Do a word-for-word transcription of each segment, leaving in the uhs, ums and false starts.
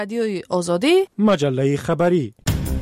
رادیوی آزادی، مجله خبری.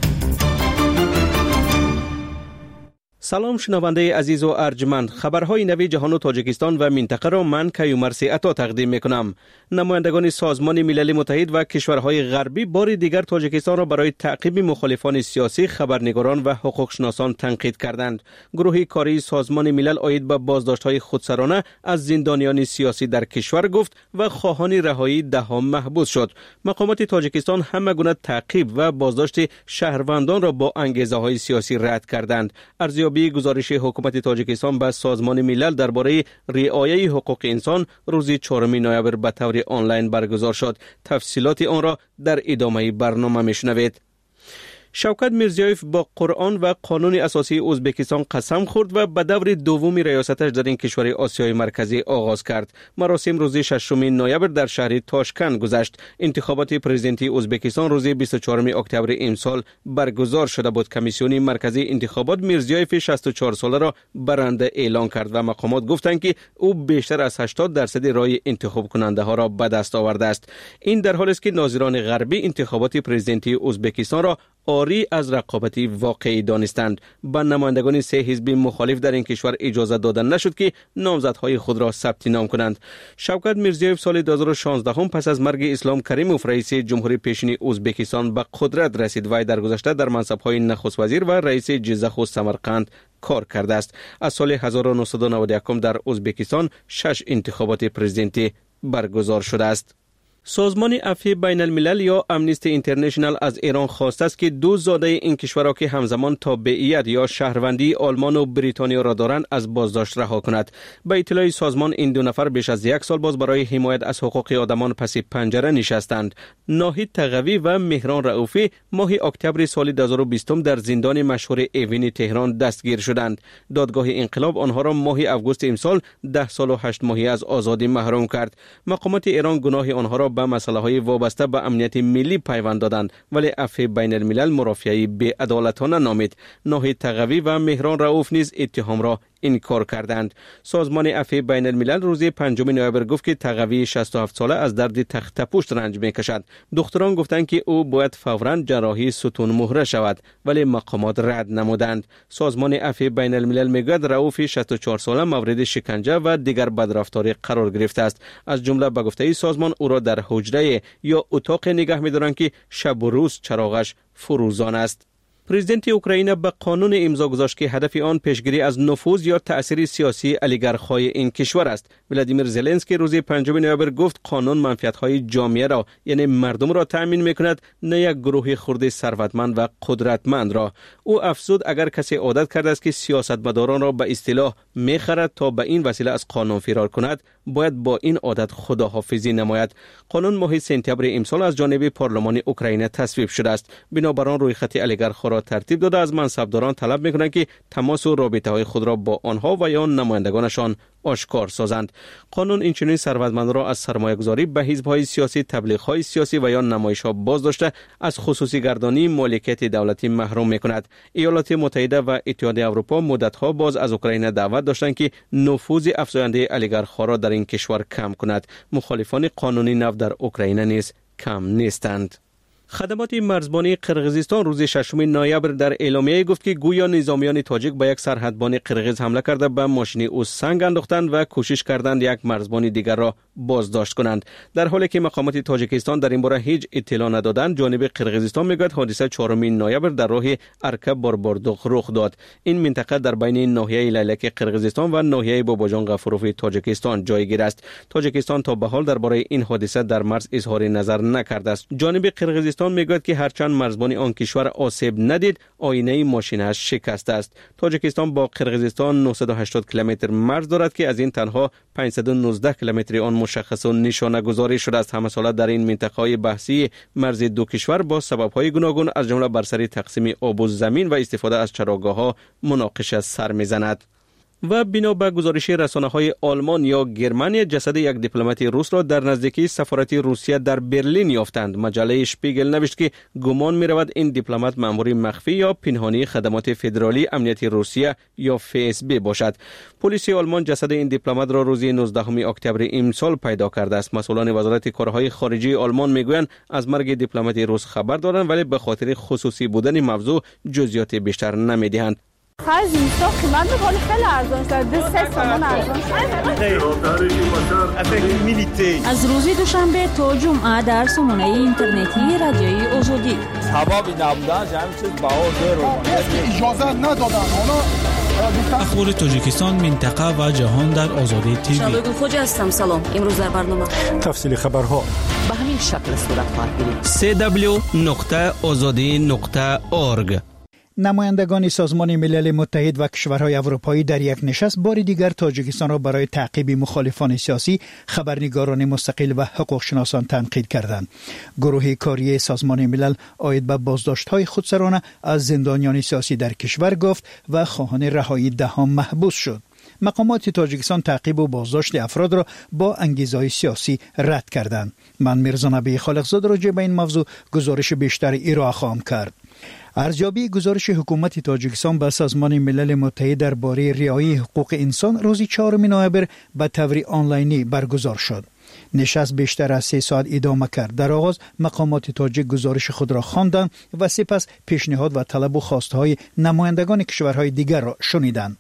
سلام شنونده عزیز و ارجمند، خبرهای نوی جهان و تاجیکستان و منطقه را من کیومرثی عطا تقدیم میکنم. نمایندگان سازمان ملل متحد و کشورهای غربی بار دیگر تاجیکستان را برای تعقیب مخالفان سیاسی، خبرنگاران و حقوقشناسان تنقید کردند. گروه کاری سازمان ملل عاید به بازداشت‌های خودسرانه از زندانیان سیاسی در کشور گفت و خواهان رهایی ده‌ها محبوس شد. مقامات تاجیکستان همه گونه تعقیب و بازداشت شهروندان را با انگیزه‌های سیاسی رد کردند. ارزیابی گزارش حکومت تاجیکستان به سازمان ملل درباره رعایت حقوق انسان روز چهارم نوامبر به طور آنلاین برگزار شد. تفصیلات آن را در ادامه برنامه میشنوید. شوکت میرزیایف با قرآن و قانون اساسی ازبکستان قسم خورد و به دور دوم ریاستش در این کشور آسیای مرکزی آغاز کرد. مراسم روز ششم نوامبر در شهر تاشکند گذشت. انتخابات پرزیدنتی ازبکستان روز بیست و چهارم اکتبر امسال برگزار شده بود. کمیسیون مرکزی انتخابات میرزیایف شصت و چهار ساله را برنده اعلام کرد و مقامات گفتند که او بیشتر از هشتاد درصد رای انتخاب کننده ها را به دست آورده است. این در حالی است که ناظران غربی انتخابات پرزیدنتی ازبکستان را آری از رقابتی واقعی دانستند. به نمایندگان سه حزب مخالف در این کشور اجازه داده نشد که نامزدهای خود را ثبت نام کنند. شوکت میرزیایف سال دو هزار و شانزده هم پس از مرگ اسلام کریموف رئیس جمهوری پیشین ازبکستان به قدرت رسید و در گذشته در منصب‌های نخست وزیر و رئیس جزخ و سمرقند کار کرده است. از سال هزار و نهصد و نود و یک در ازبکستان شش انتخابات پرزیدنتی برگزار شده است. سازمان عفو بین الملل یا امنیستی اینترنشنال از ایران خواسته است که دو زاده این کشورها که همزمان تابعیت یا شهروندی آلمان و بریتانیا را دارند از بازداشت رها کند. به اطلاع سازمان این دو نفر بیش از یک سال باز برای حمایت از حقوق آدمان پس پنجره نشستند. ناهید تقوی و مهران رؤوفی ماه اکتبر سال دو هزار و بیست در زندان مشهور ایوین تهران دستگیر شدند. دادگاه انقلاب آنها را ماه آگوست امسال ده سال و هشت ماهی از آزادی محروم کرد. مقامات ایران گناه آنها را به مسئله های وابسته به امنیت ملی پیوند دادند ولی عفو بین الملل مرافعه بی‌عدالتانه نامید. ناهید تقوی و مهران رؤوف نیز اتهام را انکار کردند. سازمان عفو بین الملل روز پنجم نوامبر گفت که تقوی شصت و هفت ساله از درد تخت پوست رنج میکشد. دکتران گفتند که او باید فوراً جراحی ستون مهره شود ولی مقامات رد نمودند. سازمان عفو بین الملل میگوید رؤوف شصت و چهار ساله مورد شکنجه و دیگر بدرفتاری قرار گرفته است. از جمله به گفته سازمان او را در حجره یا اتاق نگه می‌دارند که شب و روز چراغش فروزان است. پرزیدنت اوکراین به قانون امضا گذاشت که هدف آن پیشگیری از نفوذ یا تأثیر سیاسی اولیگارخ‌های این کشور است. ولادیمیر زلنسکی روز پنجم نوامبر گفت قانون منفعت‌های جامعه را یعنی مردم را تأمین می‌کند نه یک گروه خرد ثروتمند و قدرتمند را. او افزود اگر کسی عادت کرده است که سیاستمداران را به اصطلاح می‌خرد تا به این وسیله از قانون فرار کند باید با این عادت خداحافظی نماید. قانون ماه سپتامبر امسال از جانب پارلمان اوکراین تصویب شده است. بنابراین روی خط اولیگارخ‌ها را ترتیب داده از منصبداران طلب می‌کنند که تماس و رابطه‌های خود را با آنها و یا نمایندگانشان آشکار سازند. قانون این چنین ثروتمندان را از سرمایه‌گذاری به حزب‌های سیاسی، تبلیغ‌های سیاسی و یا نمایش‌ها باز داشته از خصوصی گردانی مالکیت دولتی محروم می‌کند. ایالات متحده و اتحادیه اروپا مدت‌ها باز از اوکراین دعوت داشتند که نفوذ افزاینده اولیگارخ‌ها را در این کشور کم کند. مخالفان قانونی نفت در اوکراین نیز کم نیستند. خدمات مرزبانی قرقیزستان روز ششم نوامبر در اعلامیه گفت که گویا نظامیان تاجیک به یک سرحدبان قرقیز حمله کرده به ماشین او سنگ انداختند و کوشش کردند یک مرزبان دیگر را بازداشت کنند. در حالی که مقامات تاجیکستان در این باره هیچ اطلاع ندادند، جانب قرقیزستان میگوید حادثه چهارم نوامبر در راه ارکب بارباردوق رخ داد. این منطقه در بین ناحیه لیلک قرقیزستان و ناحیه باباجان غفوروف تاجیکستان جایگیر است. تاجیکستان تا به حال درباره این حادثه در مرز اظهار نظر نکرده است. جانب قرقیزستان میگوید که هرچند مرزبان آن کشور آسیب ندید، آینه ماشینش شکسته است. تاجیکستان با قرقیزستان نهصد و هشتاد کیلومتر مرز دارد که از این تنها پانصد و نوزده کیلومتر آن مشخص و نشانه گذاری شده است. همه ساله در این منطقه بحثی مرز دو کشور با سبب‌های گوناگون از جمله بر سر تقسیم آب و زمین و استفاده از چراگاه‌ها مناقشه سر می‌زند. و بنا به گزارش رسانه‌های آلمان یا گرمانیا جسد یک دیپلمات روس را در نزدیکی سفارت روسیه در برلین یافتند. مجله شپیگل نوشت که گمان می‌رود این دیپلمات مأمور مخفی یا پنهانی خدمات فدرالی امنیتی روسیه یا اف اس بی باشد. پلیس آلمان جسد این دیپلمات را روز نوزدهم اکتبر امسال پیدا کرده است. مسئولان وزارت کارهای خارجه آلمان میگویند از مرگ دیپلمات روس خبر دارند ولی به خاطر خصوصی بودن موضوع جزئیات بیشتر نمی‌دهند. خرج اینستا قیمت می‌کنه خیلی ارزان شده. ده سه تومان ارزان شده. از روز دوشنبه تا جمعه در سامانه اینترنتی رادیوی آزادی. سببی نبودن همین چیز بها زیرو. اجازه ندادن. حالا اخبار تاجیکستان، منطقه و جهان در آزادی تیوی. شادو خوجا هستم. سلام. امروز در برنامه تفصیل خبرها به همین شکل صورت خواهد گرفت. سی دبلیو نقطه آزادی نقطه اورگ. نمایندگان سازمان ملل متحد و کشورهای اروپایی در یک نشست بار دیگر تاجیکستان را برای تعقیب مخالفان سیاسی، خبرنگاران مستقل و حقوق شناسان تنقید کردند. گروه کاری سازمان ملل عاید به بازداشت‌های خودسرانه از زندانیان سیاسی در کشور گفت و خواهان رهایی دهان محبوس شد. مقامات تاجیکستان تعقیب و بازداشت افراد را با انگیزه‌های سیاسی رد کردند. من میرزا نبی خالقزاده راجع به این موضوع گزارش بیشتر ارائه خواهم کرد. ارزیابی گزارش حکومت تاجیکستان به سازمان ملل متحد درباره رعایت حقوق انسان روز چهارم نوامبر به طور آنلاینی برگزار شد. نشست بیشتر از سه ساعت ادامه کرد. در آغاز مقامات تاجیک گزارش خود را خواندند و سپس پیشنهاد و طلب و خواستهای نمایندگان کشورهای دیگر را شنیدند.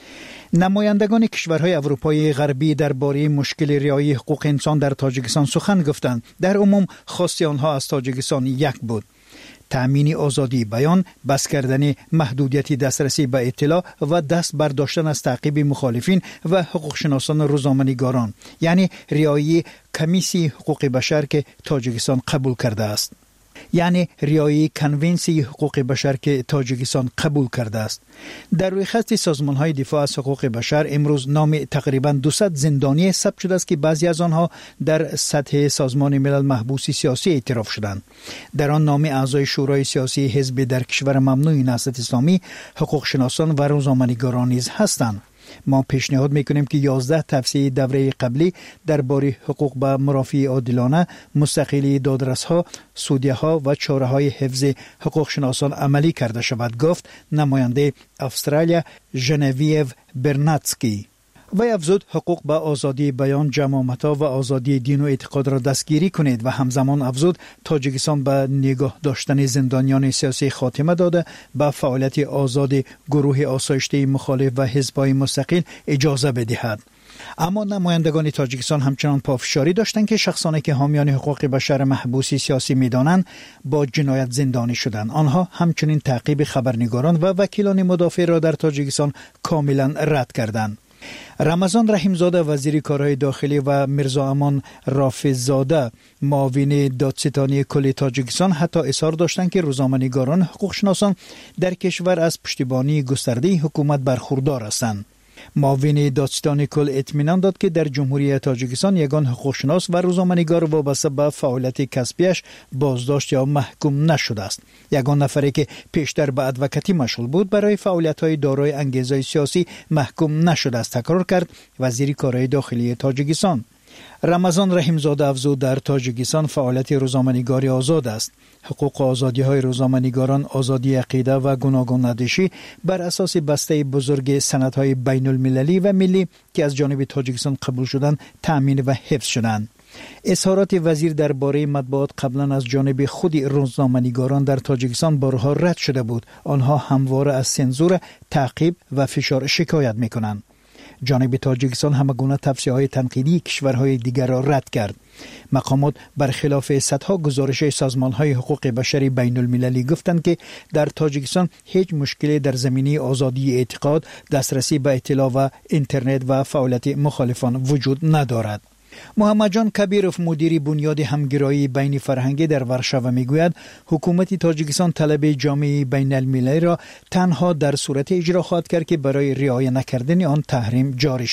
نمایندگان کشورهای اروپایی غربی درباره مشکل رعایت حقوق انسان در تاجیکستان سخن گفتند. در عموم خواست آنها از تاجیکستان یک بود: تأمین آزادی بیان، بس کردن محدودیت دسترسی به اطلاع و دست برداشتن از تعقیب مخالفین و حقوق شناسان روزنامه‌نگاران، یعنی رعایت کمیسی حقوق بشر که تاجیکستان قبول کرده است. یعنی رعایت کنونسی حقوق بشر که تاجیکستان قبول کرده است. در روی خط سازمان‌های دفاع از حقوق بشر امروز نام تقریباً دویست زندانی ثبت شده است که بعضی از آنها در سطح سازمان ملل محبوس سیاسی اعتراف شدند. در آن نام اعضای شورای سیاسی حزب در کشور ممنوع نهضت اسلامی، حقوق شناسان و روزنامه‌نگاران نیز هستند. ما پیشنهاد میکنیم که یازده توصیه دوره قبلی درباره حقوق به مرافعه عادلانه، مستقلی دادرس‌ها، سودیه‌ها و چاره‌های حفظ حقوق شناسان عملی کرده شود، گفت نماینده استرالیا ژنویو برناتسکی. و افزود حقوق به آزادی بیان، جماعت‌ها و آزادی دین و اعتقاد را دستگیری کنید و همزمان افزود تاجیکستان به نگاه داشتن زندانیان سیاسی خاتمه داده به فعالیت آزاد گروه آسایشته مخالف و حزب‌های مستقل اجازه بدهد. اما نمایندگان تاجیکستان همچنان پافشاری داشتند که شخصانی که حامیان حقوق بشر محبوس سیاسی می‌دانند با جنایت زندانی شدند. آنها همچنین تعقیب خبرنگاران و وکیلان مدافع را در تاجیکستان کاملا رد کردند. رمضان رحیمزاده وزیر کارهای داخلی و میرزا امان رافض‌زاده معاون دادستانی کل تاجیکستان حتی اصرار داشتند که روزنامه‌نگاران حقوق شناسان در کشور از پشتیبانی گسترده حکومت برخوردار هستند. معاون دادستان کل اطمینان داد که در جمهوری تاجیکستان یگان حقوق شناس و روزنامه‌نگار وابسته به فعالیت کسبیش بازداشت یا محکوم نشده است. یگان نفری که پیشتر به ادوکاتی مشغول بود برای فعالیت‌های دارای انگیزه سیاسی محکوم نشده است، تکرار کرد وزیر کارهای داخلی تاجیکستان. رمضان رحیمزاده افزود در تاجیکستان فعالیت روزنامه‌نگاری آزاد است. حقوق و آزادی‌های روزنامه‌نگاران، آزادی عقیده و گوناگون نداشی بر اساس بسته بزرگ سندهای بین المللی و ملی که از جانب تاجیکستان قبول شدند تأمین و حفظ شدند. اظهارات وزیر درباره مطبوعات قبلا از جانب خود روزنامه‌نگاران در تاجیکستان بارها رد شده بود. آنها همواره از سانسور، تعقیب و فشار شکایت می‌کنند. جانب تاجیکستان همگونه توصیه‌های تنقیدی کشورهای دیگر را رد کرد. مقامات برخلاف صدها گزارش سازمان‌های حقوق بشری بین المللی گفتند که در تاجیکستان هیچ مشکلی در زمینه آزادی اعتقاد، دسترسی به اطلاع و اینترنت و فعالیت مخالفان وجود ندارد. محمد جان کبیروف مدیر بنیاد همگرایی بین فرهنگی در ورشاو میگوید حکومت تاجیکستان طلب جامعه بین المللی را تنها در صورت اجرا خواهد کرد که برای رعایت نکردن آن تحریم جاری شود.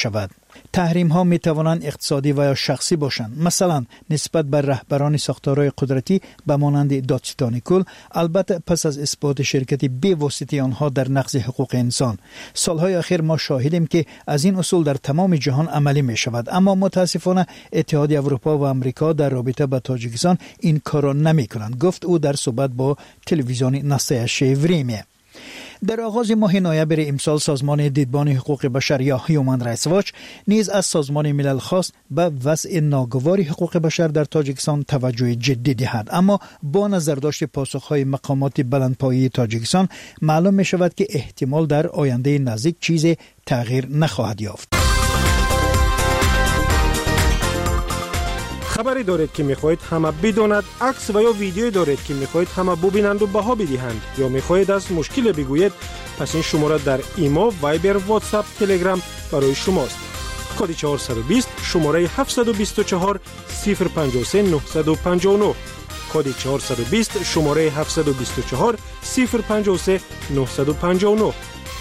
تحریم ها می توانند اقتصادی و یا شخصی باشند، مثلا نسبت بر رهبران ساختارهای قدرتی به مانند دادستان کل، البته پس از اثبات شرکت بی واسطه آنها در نقض حقوق انسان. سالهای اخیر ما شاهدیم که از این اصول در تمام جهان عملی می شود، اما متاسفانه اتحادیه اروپا و امریکا در رابطه با تاجیکستان این کار نمی کنند، گفت او در صحبت با تلویزیون نصیحت وریمه. در آغاز ماه نوامبر امسال سازمان دیدبان حقوق بشر یا هیومن رایتس واچ نیز از سازمان ملل خواست به وضع ناگوار حقوق بشر در تاجیکستان توجه جدی دهد، اما با نظرداشت پاسخهای مقامات بلندپایه تاجیکستان معلوم می شود که احتمال در آینده نزدیک چیز تغییر نخواهد یافت. خبری دارید که میخواهید همه بداند، عکس و یا ویدیویی دارید که میخواهید همه ببینند و بها بدهند، یا میخواهید از مشکل بگویید، پس این شماره در ایما، وایبر، واتساپ، تلگرام برای شماست. کد چهارصد و بیست شماره هفتصد و بیست و چهار صفر پنجاه و سه نهصد و پنجاه و نه. کد چهارصد و بیست شماره هفتصد و بیست و چهار صفر پنجاه و سه نهصد و پنجاه و نه.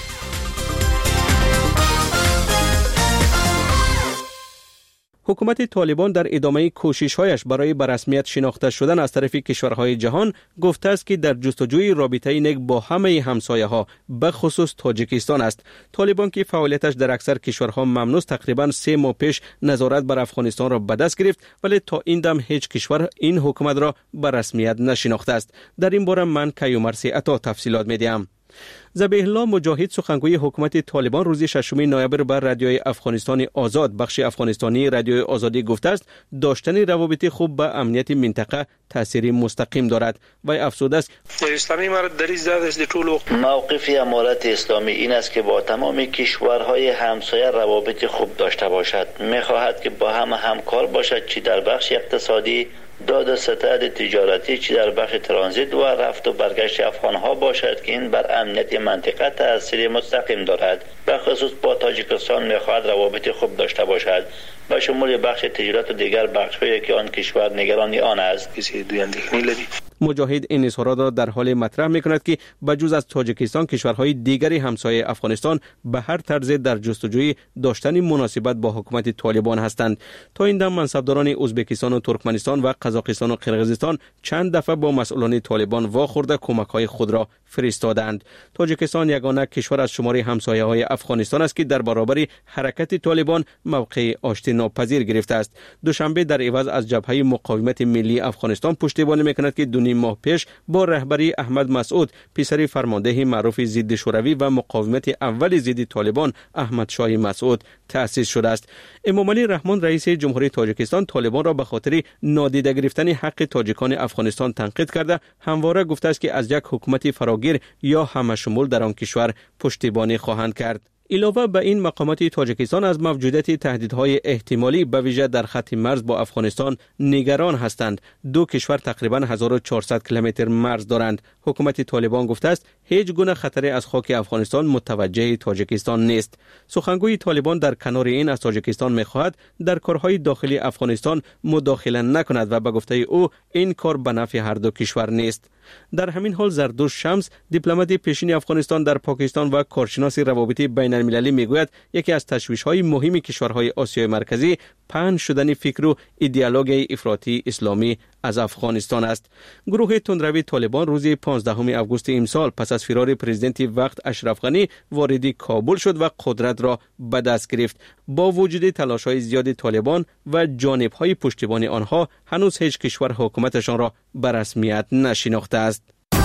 حکومت طالبان در ادامه کوشش‌هایش برای به رسمیت شناخته شدن از طرف کشورهای جهان گفته است که در جستجوی رابطه نیک با همه همسایه‌ها به خصوص تاجیکستان است. طالبان که فعالیتش در اکثر کشورها ممنوع تقریباً سه ماه پیش نظارت بر افغانستان را به دست گرفت، ولی تا این دم هیچ کشور این حکومت را به رسمیت نشناخته است. در این باره من کیومرث عطا تفصیلات می‌دهم. ذبیح الله مجاهد سخنگوی حکومت طالبان روز ششم نوامبر بر رادیوی افغانستان آزاد بخش افغانستانی رادیوی آزادی گفته است داشتن روابط خوب به امنیت منطقه تاثیر مستقیم دارد و افزوده است اسلامی مرد دریز داده است طول موقف امارت اسلامی این است که با تمام کشورهای همسایه روابط خوب داشته باشد، می‌خواهد که با هم همکار باشد، چی در بخش اقتصادی، داد و ستد تجارتی، چی در بخش ترانزیت و رفت و برگشت افغانها باشد که این بر امنیت منطقه تأثیر مستقیم دارد. به خصوص با تاجیکستان می‌خواهد روابط خوب داشته باشد به شمول بخش تجارت و دیگر بخش‌هایی که آن کشور نگرانی آن است. کسی دوی اندیشنی لري. مجاهد این اظهارات را در حال مطرح می‌کند که بجز از تاجیکستان کشورهای دیگری همسایه افغانستان به هر طرز در جستجوی داشتن مناسبت با حکومت طالبان هستند. تا این دم منصبداران ازبکستان و ترکمنستان و قزاقستان و قرقیزستان چند دفعه با مسئولان طالبان واخورده کمک‌های خود را فرستادند. تاجیکستان یگانه کشور از شماره همسایه‌های افغانستان است که در برابر حرکت طالبان موقع آشتی ناپذیر گرفته است. دوشنبه در عوض از جبهه مقاومت ملی افغانستان پشتیبانی می‌کند که دو نیم ماه پیش با رهبری احمد مسعود پسر فرمانده معروف ضد شوروی و مقاومت اول ضد طالبان احمد شاه مسعود تأسیس شده است. امام علی رحمان رئیس جمهوری تاجیکستان طالبان را به خاطر نادیده گرفتن حق تاجیکان افغانستان تنقید کرده همواره گفته است که از یک حکومت فراگیر یا همشمول در آن کشور پشتیبانی خواهند کرد. علاوه به این مقامات تاجیکستان از موجودیت تهدیدهای احتمالی به ویژه در خط مرز با افغانستان نگران هستند. دو کشور تقریباً هزار و چهارصد کیلومتر مرز دارند. حکومت طالبان گفته است هیچ گونه خطری از خاک افغانستان متوجه تاجیکستان نیست. سخنگوی طالبان در کنار این از تاجیکستان می‌خواهد در کارهای داخلی افغانستان مداخله نکند و به گفته او این کار به نفع هر دو کشور نیست. در همین حال زردوش شمس دیپلمات پیشین افغانستان در پاکستان و کارشناس روابط بین المللی میگوید یکی از تشویش‌های مهم کشورهای آسیای مرکزی پهن شدن فکر و ایدئولوژی افراطی اسلامی از افغانستان است. گروه تندروی طالبان روز پانزدهم آگوست امسال پس از فرار پرزیدنت وقت اشرف غنی وارد کابل شد و قدرت را به دست گرفت. با وجود تلاش‌های زیاد طالبان و جانب‌های پشتیبانی آنها هنوز هیچ کشور حکومتشان را به رسمیت نشناخته است.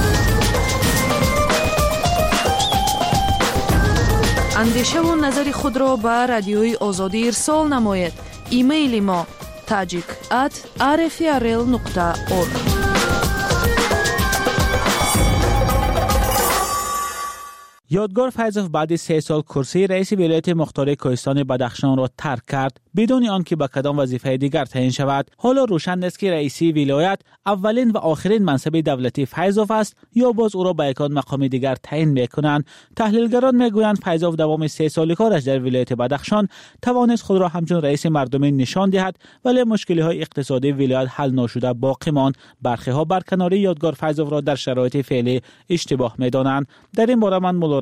اندیشه و نظر خود را به رادیوی آزادی ارسال نماید. ایمیل ما tajik at r f r l nokta org. یادگار فیضوف بعد سه سال کرسی رئیس ولایت مختار کوهستان بدخشان را ترک کرد بدون آنکه به کدام وظیفه دیگر تعیین شود. حالا روشن است که رئیسی ولایت اولین و آخرین منصب دولتی فیضوف است یا باز او را به یک مقام دیگر تعیین میکنند. تحلیلگران میگویند فیضوف دوام سه سال کارش در ولایت بدخشان توانست خود را همچون رئیس مردمی نشان دهد، ولی مشکلی های اقتصادی ولایت حل نشده باقی ماند. برخی ها برکناری یادگار فیضوف را در شرایط فعلی اشتباه میدانند. در این باره من مولا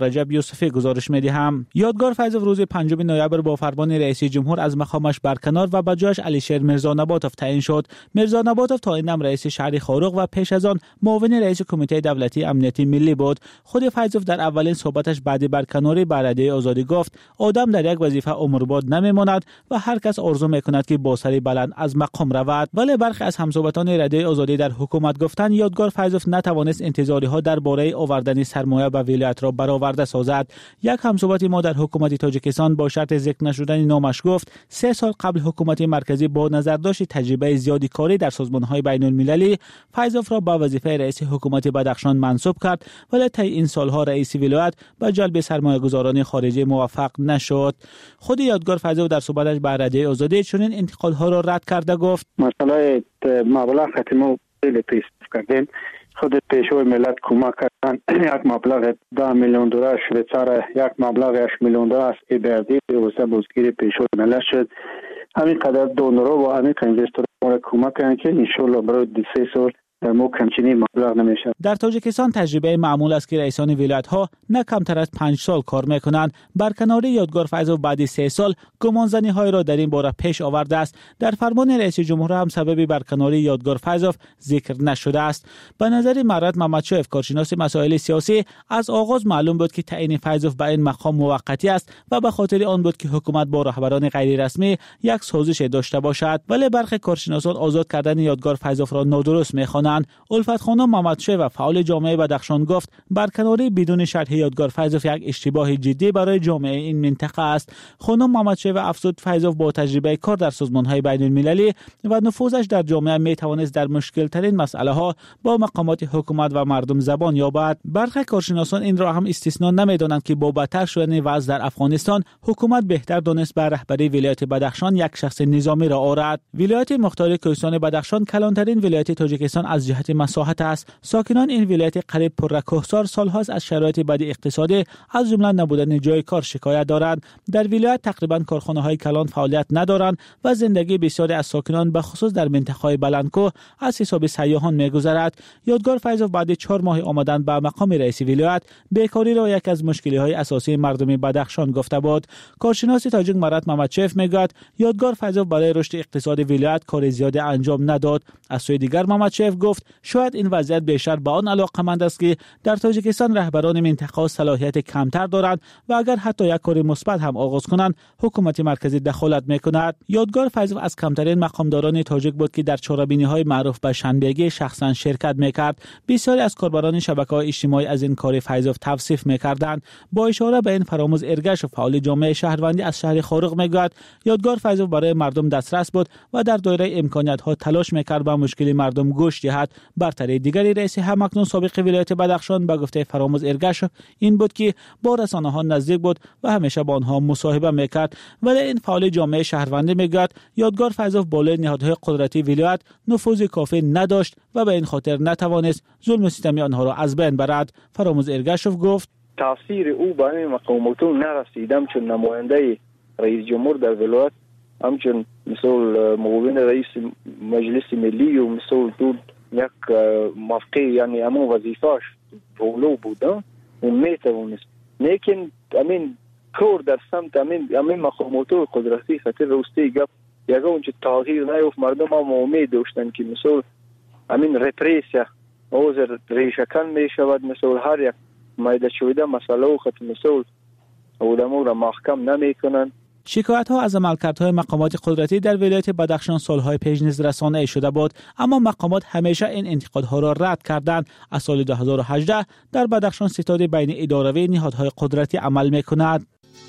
رجب یوسفی گزارش می‌دهم. یادگار فیضوف روز پنجم نوامبر با فرمان رئیس جمهور از مقامش برکنار و به جایش علیشیر میرزا نباتوف تعیین شد. میرزا نباتوف تا این دم رئیس شهر خارق و پیش از آن معاون رئیس کمیته دولتی امنیتی ملی بود. خود فیضوف در اولین صحبتش بعد برکناری به رادیوی آزادی گفت آدم در یک وظیفه عمرباد نمیماند و هر کس آرزو میکند که با سری بلند از مقام رود. ولی برخی از همصحبتان رادیوی آزادی در حکومت گفتند یادگار فیضوف نتوانست انتظاری ها درباره آوردن سرمایه به ولایت را برآورده سازد. یک همصحبت ما در حکومت تاجیکستان با شرط ذکر نشدن نامش گفت سه سال قبل حکومت مرکزی با نظرداشت تجربه زیادی کاری در سازمان‌های بین‌المللی فیضوف را به وظیفه رئیس حکومت بدخشان منصوب کرد، ولی طی این سالها رئیس ولایت به جلب سرمایه‌گذاران خارجی موفق نشد. خود یادگار فیضوف در صحبتش با رادیوی آزادی چنین انتقادها را رد کرده گفت مسئله مبلغ ختمو خیلی پیش کردیم. خود پیشوی ملت کمک کردن یک مبلغ ده میلیون دلار شویچار، یک مبلغ هشت میلیون دلار از ایبردی واسه بازگیری پیشوی ملت شد. همین قدر دونرها و همین اینوسترها کمک کردن که ان شاء الله برای سه سال مو کمچینی مبلغ نمیشه. در تاجیکستان تجربه معمول است که رئیسان ولایت ها نه کمتر از پنج سال کار میکنند. برکناری یادگار فیضوف بعد سه سال گمانزنی های را در این باره پیش آورده است. در فرمان رئیس جمهور هم سبب برکناری یادگار فیضوف ذکر نشده است. به نظر مراد محمدشاه کارشناس مسائل سیاسی از آغاز معلوم بود که تعیین فیضوف به این مقام موقتی است و به خاطر آن بود که حکومت با رهبران غیر رسمی یک سازش داشته باشد. ولی برخی کارشناسان آزاد کردن یادگار فیضوف را نادرست میخوانند. الفت خانم محمدشاه و فعال جامعه بدخشان گفت برکناری بدون شرح یادگار فیضوف یک اشتباه جدی برای جامعه این منطقه است. خانم محمدشاه و افزود فیضوف با تجربه کار در سازمان‌های بین‌المللی و نفوذش در جامعه می توانست در مشکل ترین مسئله ها با مقامات حکومت و مردم زبان یابد. برخی کارشناسان این را هم استثنا نمی‌دانند که با بدتر شدن وضع در افغانستان حکومت بهتر دانست به رهبری ولایت بدخشان یک شخص نظامی را آورد. ولایت مختار کوهستان بدخشان کلانترین ولایت تاجیکستان از جهت مساحت است. ساکنان این ولایت قریب پررکوهسار سالهاست از شرایط بد اقتصادی از جمله نبودن جای کار شکایت دارند. در ولایت تقریبا کارخانه‌های کلان فعالیت ندارند و زندگی بسیاری از ساکنان به خصوص در منطقه‌های بلندکوه از حساب سیاحان می‌گذرد. یادگار فیضوف بعد چهار ماه آمدن به مقام رئیس ولایت بیکاری را یک از مشکل‌های اساسی مردم بدخشان گفته بود. کارشناس تاجیک مراد محمدشاه میگوید یادگار فیضوف برای رشد اقتصاد ولایت کار زیادی انجام نداد. از سوی دیگر محمدشاه گفت شاید این وضعیت بیشتر به آن علاقه‌مند است که در تاجیکستان رهبران منطقه صلاحیت کمتر دارند و اگر حتی یک کار مثبت هم آغاز کنند حکومت مرکزی دخالت میکند. یادگار فیضوف از کمترین مقامداران تاجیک بود که در چهاربینی‌های معروف به شنبگی شخصا شرکت میکرد. بسیاری از کاربران شبکه‌های اجتماعی از این کار فیضوف توصیف میکردند. با اشاره به این فراموز ارگش و فعال جامعه شهروندی از شهر خارق میگوید یادگار فیضوف برای مردم دسترس بود و در دایره امکانیت‌ها تلاش میکرد به مشکل مردم گوش دهد. برتری دیگری رئیس همکنون سابق ولایت بدخشان به گفته فراموز ارگش این بود که با رسانه‌ها نزدیک بود و همیشه با آنها مصاحبه میکرد. ولی این فعال جامعه شهروندی میگوید یادگار فیضوف بالای نهادهای قدرتی ولایت نفوذ کافی نداشت و به این خاطر نتوانست ظلم سیستمی آنها را از بین برد. فراموز ارگشوف گفت تاثیر او به این مقاماتون نرسیدم چون نماینده رئیس جمهور در ولایت همچون مثل معاون رئیس مجلس ملی و مثل دو یک موقع یعنی همون وظیفه‌اش اولو بوده و میتوانست لیکن امین کار در سمت امین امین مقامات قدرتی خاطر روستی گپ یگه اونچه تغییر نیفت. مردم هم امید داشتن که مثل امین رپریسیا اوزر ریشکن میشود مثل هر یک مایده شویده مسئله و خط مثل اولمو را محکم نمیکنن. شکایت ها از عملکردهای مقامات قدرتی در ولایت بدخشان سالهای پیش نیز رسانه‌ای شده بود، اما مقامات همیشه این انتقادها را رد کردند. از سال دو هزار و هجده در بدخشان ستاد بین اداروی نهادهای قدرتی عمل می‌کند.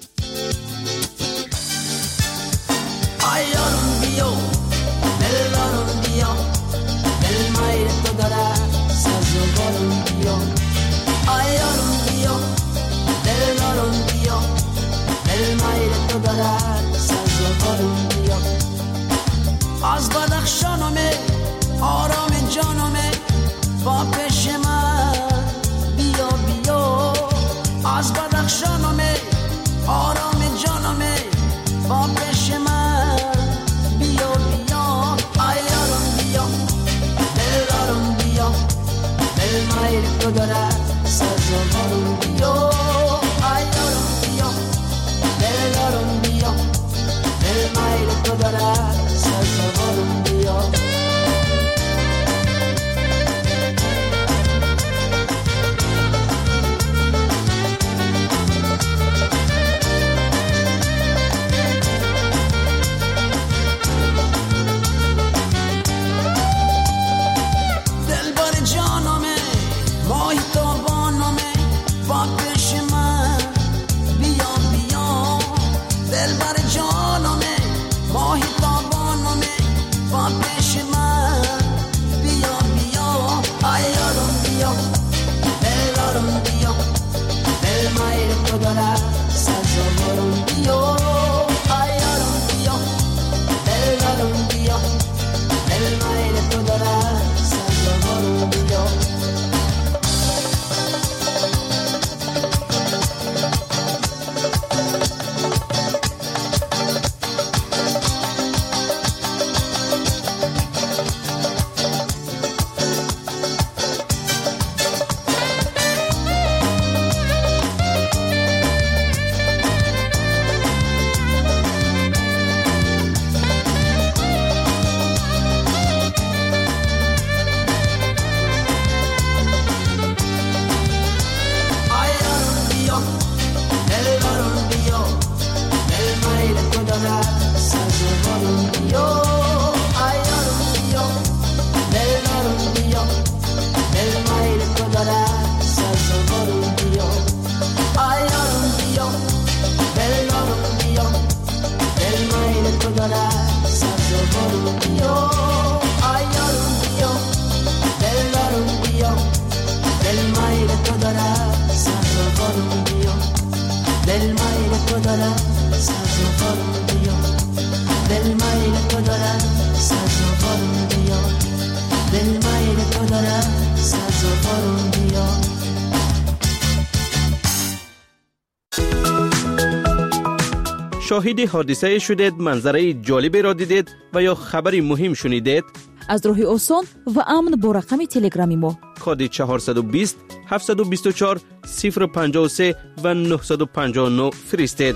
از بدخشانمه آرام جانمه با پیش من بیا بیا. از بدخشانمه آرام جانمه با پیش من بیا بیا. ایارم بیا دلارم بیا دل مایل تو داره سازوارم بیا. دارد سزاوارم بیا شاهد حادثه شدید، منظره جالبی را دیدید و یا خبری مهم شنیدید؟ از راه آسان و امن با رقم تلگرامی ما کد چهارصد و بیست هفتصد و بیست و چهار صفر پنجاه و سه و نهصد و پنجاه و نه فرستید.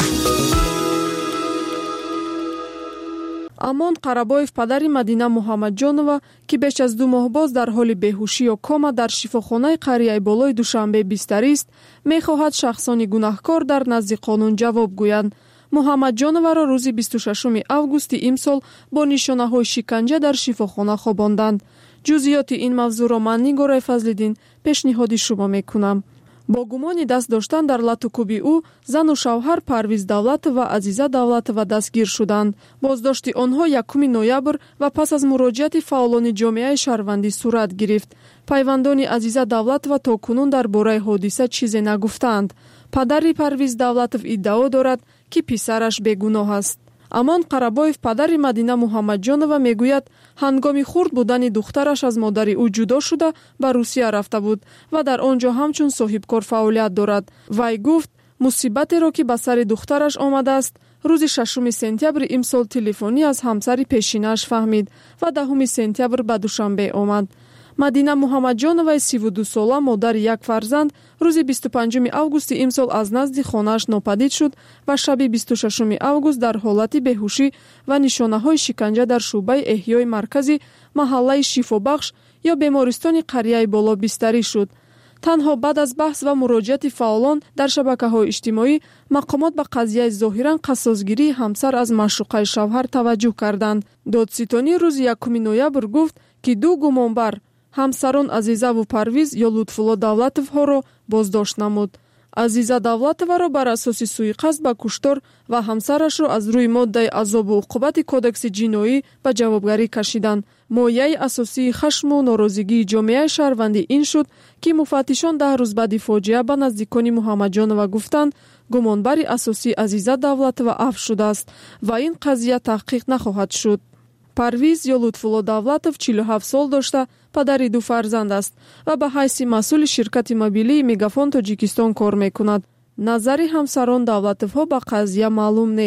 амон Қарабоев падари Мадина Муҳаммадҷонова ки беш аз ду моҳ боз дар ҳоли беҳушӣ ё кома дар шифохонаи қарияи болои Душанбе бистарист, мехоҳад шахсони гунаҳкор дар назди қонун ҷавоб гӯянд. Муҳаммадҷоноваро рӯзи бисту шашуми августи имсол бо нишонаҳои шиканҷа дар шифохона хобонданд. ҷузъиёти ин мавзӯъро ман Нигораи Фазлиддин пешниҳоди шумо мекунам. бо гумони даст доштан дар латукуби ӯ зану шавҳар Парвиз Давлатова ва Азиза Давлатова дастгир шуданд. Боздошти онҳо якуми ноябр ва пас аз муроҷиати фаъолони ҷомеаи шаҳрвандӣ сурат гирифт. Пайвандони Азиза Давлатова то кунун дар бораи ҳодиса чизе нагуфтаанд. Падари Парвиз Давлатов иддао дорад ки писараш бегуноҳ аст. Амон Қарабоев падари Мадина Муҳаммадҷонова мегӯяд, ҳангоми хурд будани духтараш аз модари ӯ ҷудо шуда ба Русия рафта буд ва дар он ҷо ҳамчун соҳибкор фаъолият дорад. Вай гуфт, мусибатеро ки ба сари духтараш омадааст, рӯзи шашуми сентябри имсол телефонӣ аз ҳамсари пешинааш фаҳмид ва даҳуми сентябр ба Душанбе омад. Мадина Муҳаммадҷоноваи сиву ду сола, модари як фарзанд, рӯзи бисту панҷуми августи имсол аз назди хонааш нопадид шуд ва шаби бисту шашуми август дар ҳолати беҳушӣ ва нишонаҳои шиканҷа дар шуъбаи эҳёи маркази маҳаллаи Шифобахш ё бемористони қарияи боло бистарӣ шуд. танҳо баъд аз баҳс ва муроҷиати фаъолон дар шабакаҳои иҷтимоӣ, мақомот ба қазияи зоҳиран қассосгирии ҳамсар аз маъшуқаи шавҳар таваҷҷӯҳ карданд. Додситонӣ рӯзи якуми ноябр гуфт, ки ду гумонбар ҳамсарон Азизаву Парвиз ё Лутфулло Давлатовҳоро боздошт намуд. Азиза Давлатоваро бар асоси суиқасд ба куштор ва ҳамсарашро аз рӯи моддаи азобу уқубати кодекси ҷиноӣ ба ҷавобгарӣ кашиданд. Мояи асосии хашму норозигии ҷомеаи шаҳрвандӣ ин шуд, ки муфаттишон даҳ рӯз баъди фоҷиа ба наздикони Муҳаммадҷонова гуфтанд, гумонбари асосии Азиза Давлатова афв шудааст ва ин қазия таҳқиқ нахоҳад шуд. Парвиз ё Лутфулло Давлатов чилу ҳафт сол дошта, падари ду фарзанд аст ва ба ҳайси масъули ширкати мобилии Мегафон Тоҷикистон кор мекунад. Назари ҳамсарон Давлатовҳо ба қазия маълум нест.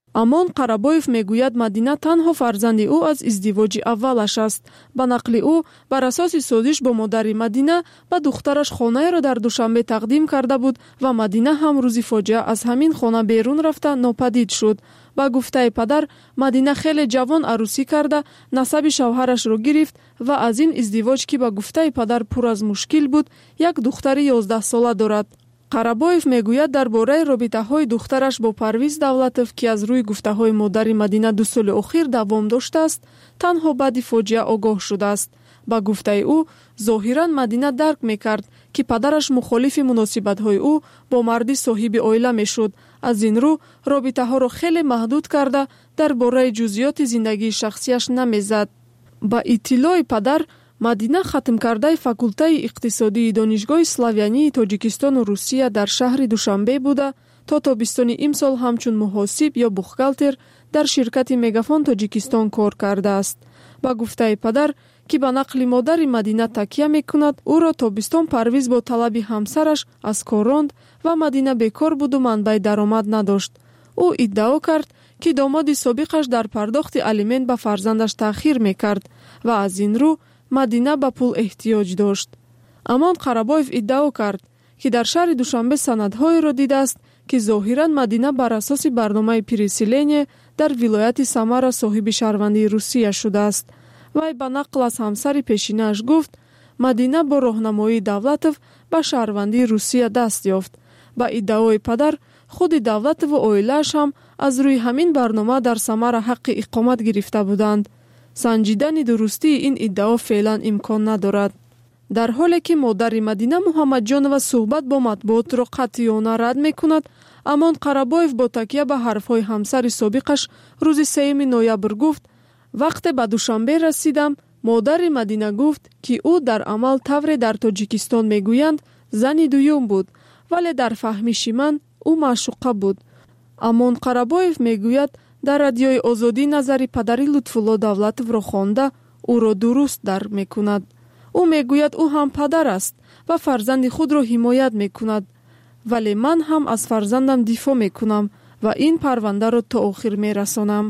амон қарабоев мегӯяд мадина танҳо фарзанди ӯ аз издивоҷи аввалаш аст. ба нақли ӯ бар асоси созиш бо модари мадина ба духтараш хонаеро дар душанбе тақдим карда буд ва мадина ҳам рӯзи фоҷиа аз ҳамин хона берун рафта нопадид шуд. ба гуфтаи падар мадина хеле ҷавон арӯсӣ карда насаби шавҳарашро гирифт ва аз ин издивоҷ ки ба гуфтаи падар пур аз мушкил буд як духтари ёздаҳсола дорад. қарабоев мегӯяд дар бораи робитаҳои духтараш бо Парвиз Давлатов ки аз рӯи гуфтаҳои модари мадина ду соли охир давом доштааст танҳо баъди фоҷиа огоҳ шудааст. ба гуфтаи ӯ зоҳиран мадина дарк мекард ки падараш мухолифи муносибатҳои ӯ бо марди соҳиби оила мешуд. аз ин рӯ робитаҳоро хеле маҳдуд карда дар бораи ҷузъиёти зиндагии шахсияш намезад. ба иттилои падар мадина хатмкардаи факултаи иқтисодии донишгоҳи славянии тоҷикистону Русия дар шаҳри Душанбе буда то тобистони имсол ҳамчун муҳосиб ё бухгалтер дар ширкати Мегафон Тоҷикистон кор кардааст. ба гуфтаи падар ки ба нақли модари мадина такя мекунад ӯро тобистон Парвиз бо талаби ҳамсараш аз кор ронд ва мадина бекор буду манбаи даромад надошт. ӯ иддао кард ки домоди собиқаш дар пардохти алимент ба фарзандаш таъхир мекард ва аз ин рӯ мадина ба пул эҳтиёҷ дошт. амон қарабоев иддао кард ки дар шаҳри Душанбе санадҳоеро дидааст ки зоҳиран мадина бар асоси барномаи переселение дар вилояти Самара соҳиби шаҳрвандии Русия шудааст. вай ба нақл аз ҳамсари пешинааш гуфт мадина бо роҳнамоии Давлатов ба шаҳрвандии Русия даст ёфт. ба иддаои падар худи Давлатову оилааш ҳам аз рӯи ҳамин барнома дар Самара ҳаққи иқомат гирифта буданд. санҷидани дурустии ин иддао феълан имкон надорад. дар ҳоле ки модари мадина муҳаммадҷонова суҳбат бо матбуотро қатъиёна рад мекунад, амон қарабоев бо такя ба ҳарфҳои ҳамсари собиқаш рӯзи сеюми ноябр гуфт вақте ба Душанбе расидам модари мадина гуфт ки ӯ дар амал тавре дар Тоҷикистон мегӯянд зани дуюм буд, вале дар фаҳмиши ман ӯ маъшуқа буд. амон қарабоев мегӯяд дар радиои Озодӣ назари падари Лутфулло Давлатовро хонда ӯро дуруст дарк мекунад. ӯ мегӯяд ӯ ҳам падар аст ва фарзанди худро ҳимоят мекунад, вале ман ҳам аз фарзандам дифоъ мекунам ва ин парвандаро то охир мерасонам.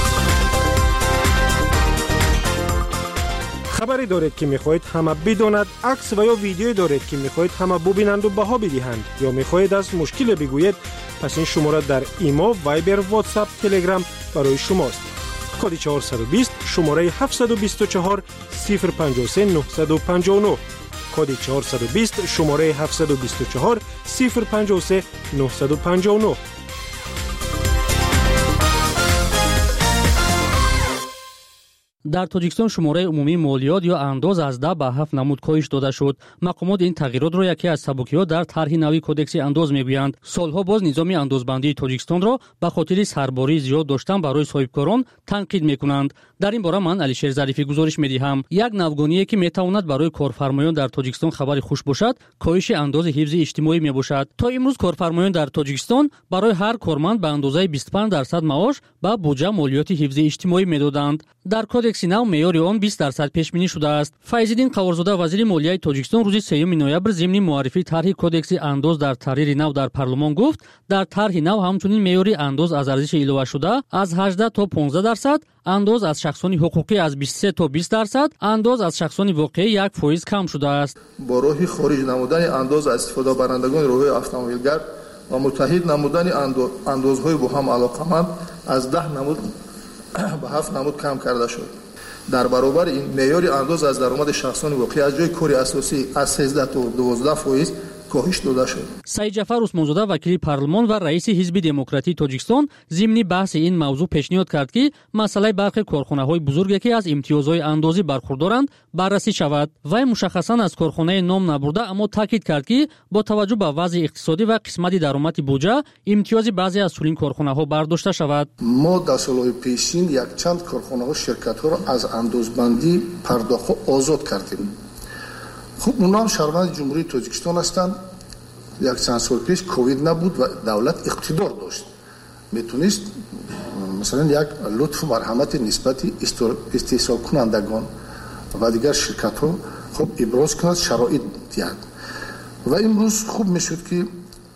хабаре доред ки мехоҳед ҳама бидонад, акс ва ё видеое доред ки мехоҳед ҳама бубинанду баҳо бидиҳанд ё мехоҳед аз мушкиле бигӯед, пас ин шумора дар имо, вайбер, вотсап, телеграм барои шумост. коди чаҳорсаду бист шумораи ҳафтсаду бисту чаҳор сифр панҷоҳ се нуҳсаду панҷоҳ нӯҳ коди чаҳорсаду бист шумораи ҳафтсаду бисту чаҳор сифр панҷоҳ се нуҳсаду панҷоҳ нӯҳ. дар тоҷикистон шумораи умумии молиёт ё андоз аз даҳ ба ҳафт намуд коҳиш дода шуд. мақомот ин тағйиротро яке аз сабукиҳо дар тарҳи нави кодекси андоз мегӯянд. солҳо боз низоми андозбандии тоҷикистонро ба хотири сарбории зиёд доштан барои соҳибкорон танқид мекунанд. дар ин бора ман Алишер Зарифӣ гузориш медиҳам. як навгоние ки метавонад барои корфармоён дар Тоҷикистон хабари хуш бошад, коҳиши андози ҳифзи иҷтимоӣ мебошад. то имрӯз корфармоён дар Тоҷикистон барои ҳар корманд ба андозаи бисту панҷ дарсад маош ба буҷа молиёти ҳифзи иҷтимоӣ медоданд. дар кодекси нав меъёри он бист дарсад пешбинӣ шудааст. Файзиддин Қаворзода вазири молияи Тоҷикистон рӯзи сеюми ноябр зимни муаррифии тарҳи кодекси андоз дар таҳрири нав дар парлумон гуфт, дар тарҳи нав ҳамчунин меъёри андоз аз арзиши иловашуда аз ҳаждаҳ то понздаҳ дарсад, андоз аз шахсони ҳуқуқӣ аз бисту се то бист дарсад, андоз аз шахсони воқеӣ як фоиз кам шудааст. бо роҳи хориҷ намудани андоз аз истифодабарандагони роҳҳои автомобилгар ва муттаҳид намудани андозҳои бо ҳам алоқаманд аз даҳ намуд ба ҳафт намуд кам карда шуд. дар баробари ин меъёри андоз аз даромади шахсони воқеӣ аз ҷои кори асосӣ аз сенздаҳ то дувоздаҳ фоиз коҳиш дода шуд. Саид Ҷафар Усмонзода вакили парлумон ва раиси ҳизби демократии Тоҷикистон зимни баҳси ин мавзӯъ пешниҳод кард ки масъалаи бархи корхонаҳои бузурге ки аз имтиёзҳои андозӣ бархурдоранд баррасӣ шавад. Вай мушаххасан аз корхонаи ном набурда, аммо таъкид кард ки бо таваҷҷӯҳ ба вазъи иқтисодӣ ва қисмати даромади буҷа имтиёзи баъзе аз чунин корхонаҳо бардошта шавад. мо дар солҳои пешин якчанд корхонаҳо ширкатҳоро аз андозбандӣ пардохтҳо озод кардем. хуб оно шаҳрванди ҷумҳурии Тоҷикистон ҳастанд. якчанд сол пеш ковид набуд ва давлат иқтидор дошт, метунист масалан як лутфу марҳамати нисбати истеҳсолкунандагон ва дигар ширкатҳо хуб иброз кунад, шароит диҳад. ва имрӯз хуб мешуд ки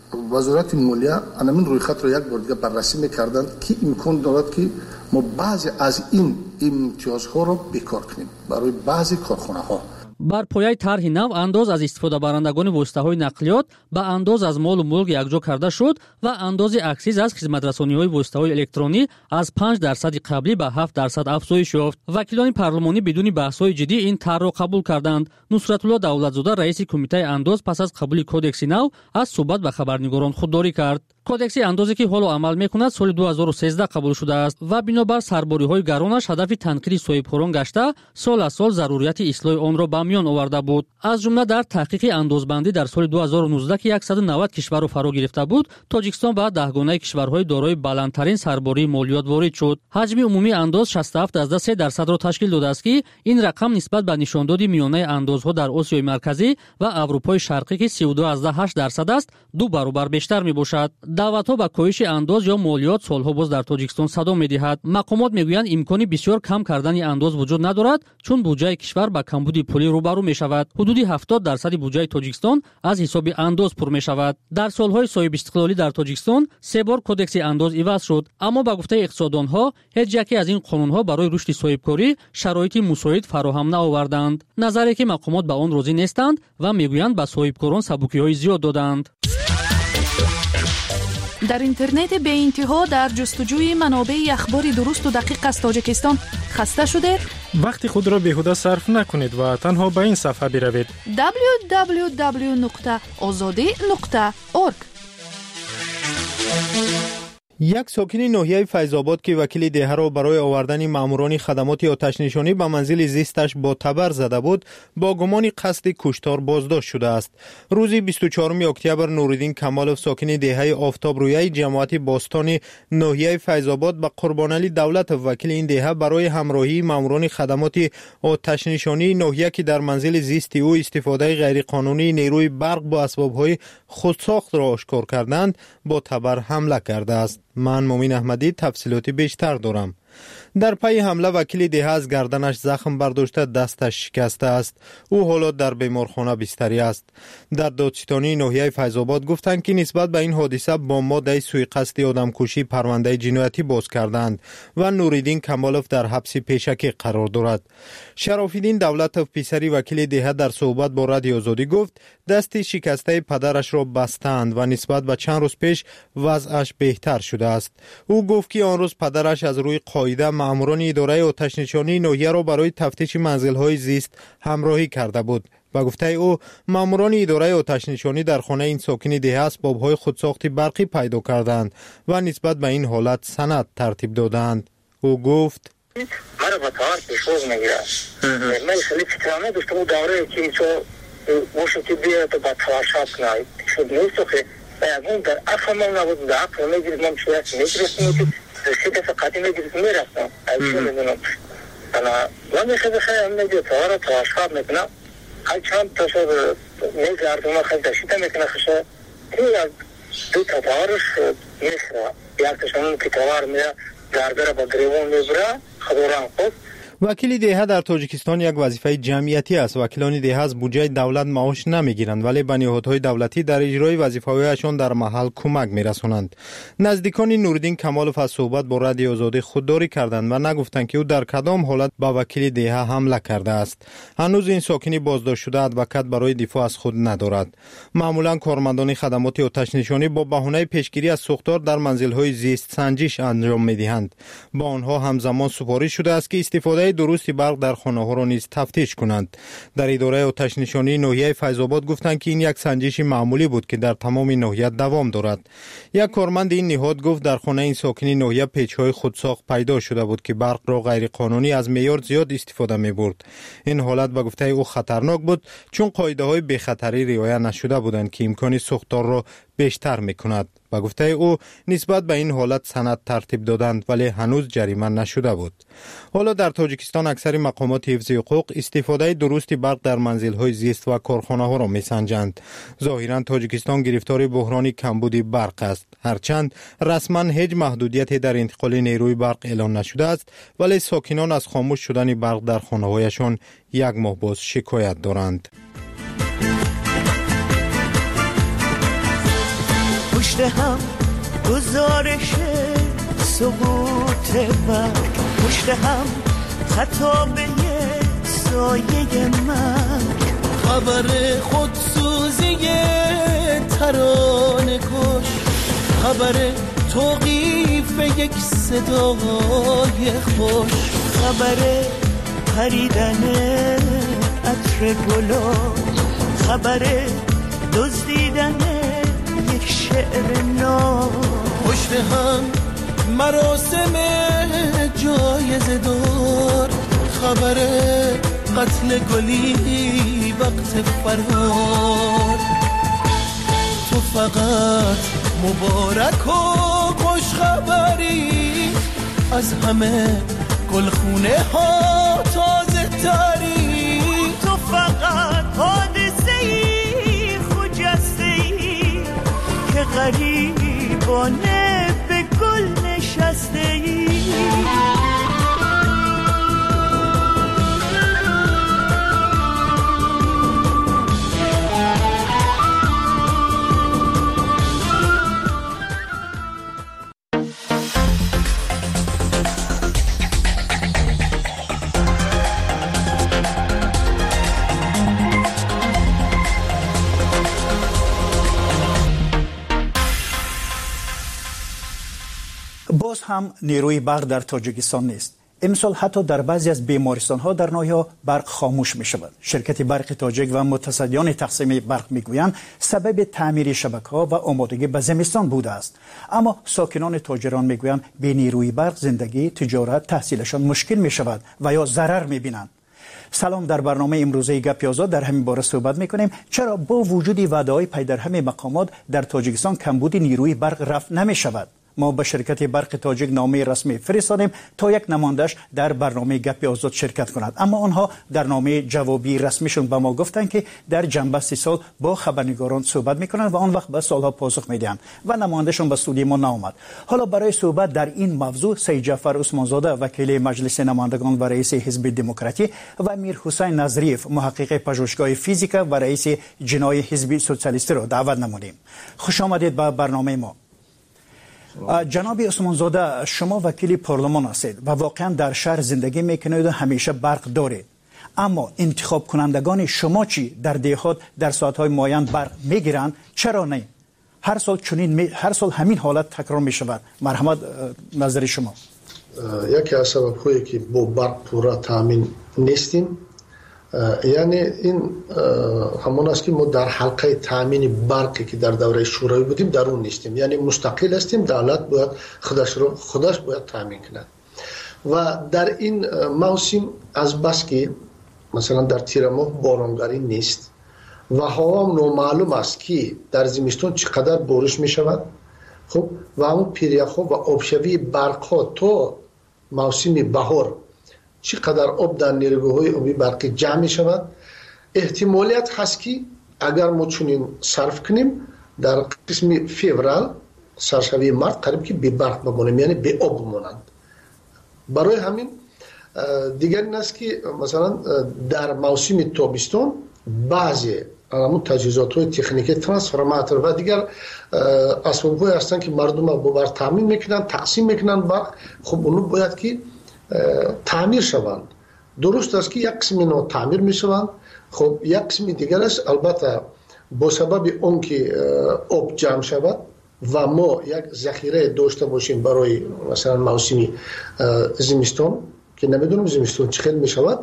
وزارت مالیه همین رویخط رو یک بار دیگه بررسی میکردند که امکان دارد که ما بعضی از این امتیازها رو بیکار کنیم برای بعضی کارخانه ها. бар пояи тарҳи нав андоз аз истифодабарандагони воситаҳои нақлиёт ба андоз аз молу мулк якҷо карда шуд ва андози аксиз аз хизматрасониҳои воситаҳои электронӣ аз панҷ дарсади қаблӣ ба ҳафт дарсад афзоиш ёфт. вакилони парлумонӣ бидуни баҳсҳои ҷиддӣ ин тарҳро қабул карданд. нусратулло давлатзода раиси кумитаи андоз пас аз қабули кодекси нав аз суҳбат ба хабарнигорон худдорӣ кард. кодекси андозе ки ҳоло амал мекунад соли ду ҳазору сенздаҳ қабул шудааст ва бинобар сарбориҳои гаронаш ҳадафи танқиди соҳибкорон гашта сол аз сол зарурияти ислоҳи онро ба миён оварда буд. аз ҷумла дар таҳқиқи андозбандӣ дар соли ду ҳазору нуздаҳ ки саду навад кишварро фаро гирифта буд, тоҷикистон ба даҳгонаи кишварҳои дорои баландтарин сарбории молиёт ворид шуд. ҳаҷми умумии андоз шасту ҳафт азда се дарсадро ташкил додааст ки ин рақам нисбат ба нишондоди миёнаи андозҳо дар осиёи марказӣ ва аврупои шарқӣ ки сию ду азда ҳашт дарсад аст, ду баробар бештар мебошад. даъватҳо ба коҳиши андоз ё молиёт солҳо боз дар тоҷикистон садо медиҳад. мақомот мегӯянд имкони бисёр кам кардани андоз вуҷуд надорад, чун буҷаи кишвар ба камбуди пулӣ рӯбарӯ мешавад. ҳудуди ҳафтод дарсади буҷаи тоҷикистон аз ҳисоби андоз пур мешавад. дар солҳои соҳибистиқлолӣ дар тоҷикистон се бор кодекси андоз иваз шуд, аммо ба гуфтаи иқтисоддонҳо ҳеҷ яке аз ин қонунҳо барои рушди соҳибкорӣ шароити мусоид фароҳам наоварданд. назаре ки мақомот ба он розӣ нестанд ва мегӯянд ба соҳибкорон сабукиҳои зиёд доданд. дар интернети беинтиҳо дар ҷустуҷӯи манобеи ахбори дурусту дақиқ аз тоҷикистон хаста шудед? вақти худро беҳуда сарф накунед ва танҳо ба ин сафҳа биравед. дабл ю дабл ю дабл ю нуқта озодӣ нуқта орг. یک ساکن ناحیه فیض‌آباد که وکیل دهه برای آوردن ماموران خدمات آتش‌نشانی به منزل زیستش با تبر زده بود، با گمان قصد کشتار بازداشت شده است. روز بیست و چهارم اکتبر نورالدین کمالوف ساکن دهه آفتاب رویه جماعت باستان ناحیه فیض‌آباد به قربانعلی دولت وکیل این دهه برای همراهی ماموران خدمات آتش‌نشانی ناحیه که در منزل زیست او استفاده غیرقانونی نیروی برق با اسباب‌های خودساخت را آشکار کردند، با تبر حمله کرده است. من مومین احمدی تفصیلاتی بیشتر دارم. در پی حمله وکیل دهه از گردنش زخم برداشته دستش شکسته است. او حالا در بیمارخانه بستری است. در دادستانی ناحیه فیض‌آباد گفتند که نسبت به این حادثه با ماده سوءقصد آدمکشی پرونده جنایتی باز کردند و نورالدین کمالوف در حبس پیشکی قرار دارد. شراف‌الدین دولتوف پسری وکیل دهه در صحبت با رادیو آزادی گفت دست شکسته پدرش را بستند و نسبت به چند روز پیش وضعش بهتر شده است. او گفت که آن روز پدرش از روی قاعده ماموران اداره آتش‌نشانی ناحیه را برای تفتیش منزل‌های زیست همراهی کرده بود. و گفته او ماموران اداره آتش‌نشانی در خانه این ساکن دهه اسباب‌های خودساخت برقی پیدا کردند و نسبت به این حالت سند ترتیب دادند. او گفت مرا با تار پیشوز میگیره. من خیلی فکرانه دوستم دوره که چو موشو که بیاد تو با تواشات کنه شد نیست که اون در افهم نبود در افهم میگیرد من شده میگیرستم که سیده فقطی میگیرد میرستم ایشون میدونم انا من خیلی خیلی هم میگیرد توارا تواشات میکنه هر چند تا شد میگردم من خیلی داشته میکنه خشه که دو تا توارش میخره یک تشمون که توار میره گرده را با گریوان میبره خدوران خود. وکیل دهه در تاجیکستان یک وظیفه جمعیتی است. وکیلان دهه از بودجه دولت معاش نمیگیرند ولی به نهادهای دولتی در اجرای وظیفه‌هایشان در محل کمک میرسانند. نزدیکان نورالدین کمالوف از صحبت با رادیو آزادی خودداری کردند و نگفتند که او در کدام حالت با وکیل دهه حمله کرده است. هنوز این ساکن بازداشت شده ادوکات برای دفاع از خود ندارد. معمولا کارمندان خدمات آتش‌نشانی با بهانه پیشگیری از سوختار در منزل‌های زیست سنجش انجام میدهند. با آنها همزمان سپارش شده است که استفاده درستی برق در خانه ها را نیز تفتیش کنند. در اداره آتش‌نشانی ناحیه فیض‌آباد گفتند که این یک سنجش معمولی بود که در تمام ناحیه دوام دارد. یک کارمند این نهاد گفت در خانه این ساکن ناحیه پیچ‌های خودساخت پیدا شده بود که برق را غیر قانونی از معیار زیاد استفاده می‌برد. این حالت به گفته او خطرناک بود چون قاعده‌های بی‌خطری رعایت نشده بودند که امکان سوختار را بیشتر می‌کند. با گفته او نسبت به این حالت سند ترتیب دادند ولی هنوز جریمه نشده بود. حالا در تاجیکستان اکثر مقامات حفظ حقوق استفاده درست برق در منزل‌های زیست و کارخانه‌ها را می‌سنجند. ظاهراً تاجیکستان گرفتار بحرانی کمبود برق است. هرچند رسما هیچ محدودیتی در انتقال نیروی برق اعلان نشده است ولی ساکنان از خاموش شدن برق در خانه‌هایشان یک ماه باز شکایت دارند. پشت هم گزارش سقوط برگ، پشت هم خطابه سایه مرگ، خبر خودسوزی ترانه کش، خبر توقیف یک صدای خوش، خبر پریدن عطر گلا، خبر دزدیدن یک شعر نو، پشت هم مراسم جایزه دار، خبر قتل گلی وقت فرار، تو فقط مبارک و خوش خبری، از همه گلخونه ها تازه تری، تو فقط حادثه ای خجسته ای که غریبانه به گل نشسته ای. باز هم نیروی برق در تاجیکستان نیست. امسال حتی در بعضی از بیمارستان ها در ناحیه برق خاموش می شود. شرکت برق تاجیک و متصدیان تقسیم برق می گویند سبب تعمیر شبکه ها و آمادگی به زمستان بوده است. اما ساکنان تاجران می گویند بی نیروی برق زندگی، تجارت، تحصیلشان مشکل می شود و یا ضرر می بینند. سلام، در برنامه امروزه گپی آزاد در همین باره صحبت می‌کنیم چرا با وجود وعده‌های پی در همه مقامات در تاجیکستان کمبود نیروی برق رفع نمی‌شود. ما به شرکت برق تاجیک نامه رسمی فرستادیم تا یک نمایندش در برنامه گپی آزاد شرکت کند، اما آنها در نامه جوابی رسمیشون به ما گفتند که در جنبه سی سال با خبرنگاران صحبت میکنند و آن وقت به سالها پاسخ میدهند و نمایندشون به استودیو ما نآمد. حالا برای صحبت در این موضوع سید جعفر عثمانزاده وکیل مجلس نمایندگان و رئیس حزب دموکراتی و میر حسین نظریف محقق پژوهشگاه فیزیک و رئیس جنای حزب سوسیالیستی را دعوت نمودیم. خوش آمدید به برنامه ما. جناب عثمانزاده، شما وکیل پارلمان هستید و واقعا در شهر زندگی میکنید و همیشه برق دارید، اما انتخاب کنندگان شما چی؟ در دهات در ساعتهای معین برق میگیرند، چرا نه؟ هر سال چنین می... هر سال همین حالت تکرار میشود. مرحمت نظر شما. یکی از سبب‌هایی که با برق پورا تامین نیستیم، یعنی این همون است که ما در حلقه تامین برقی که در دوره شوروی بودیم در اون نیستیم، یعنی مستقل هستیم، دولت باید خودش رو خودش باید تامین کند و در این موسم از بس که مثلا در تیر ماه بارانگری نیست و هوا نامعلوم است که در زمستون چقدر بارش می شود، خب و همون پیریخ و آبشوی برق ها تا موسم بهار چقدر آب در نیروگاه‌های آبی برقی جمع می شود، احتمالیت هست که اگر ما چنین صرف کنیم در قسم فوریه سرشوی مارت قریب که بی برق بمانیم، یعنی بی آب بمانند. برای همین دیگر این است که مثلا در موسم تابستان بعضی همون تجهیزات های تکنیکی ترانسفورماتور و دیگر اسباب های هستند که مردم با برق تامین میکنن، تقسیم میکنن برق، خب اونو باید که تعمیر شوند. درست است که یک قسم اینا تعمیر می شوند، خب یک قسم دیگر است البته با سبب اون که آب جمع شود و ما یک ذخیره داشته باشیم برای مثلا موسم زمستان که نمیدونم زمستان چه خیلی می شود،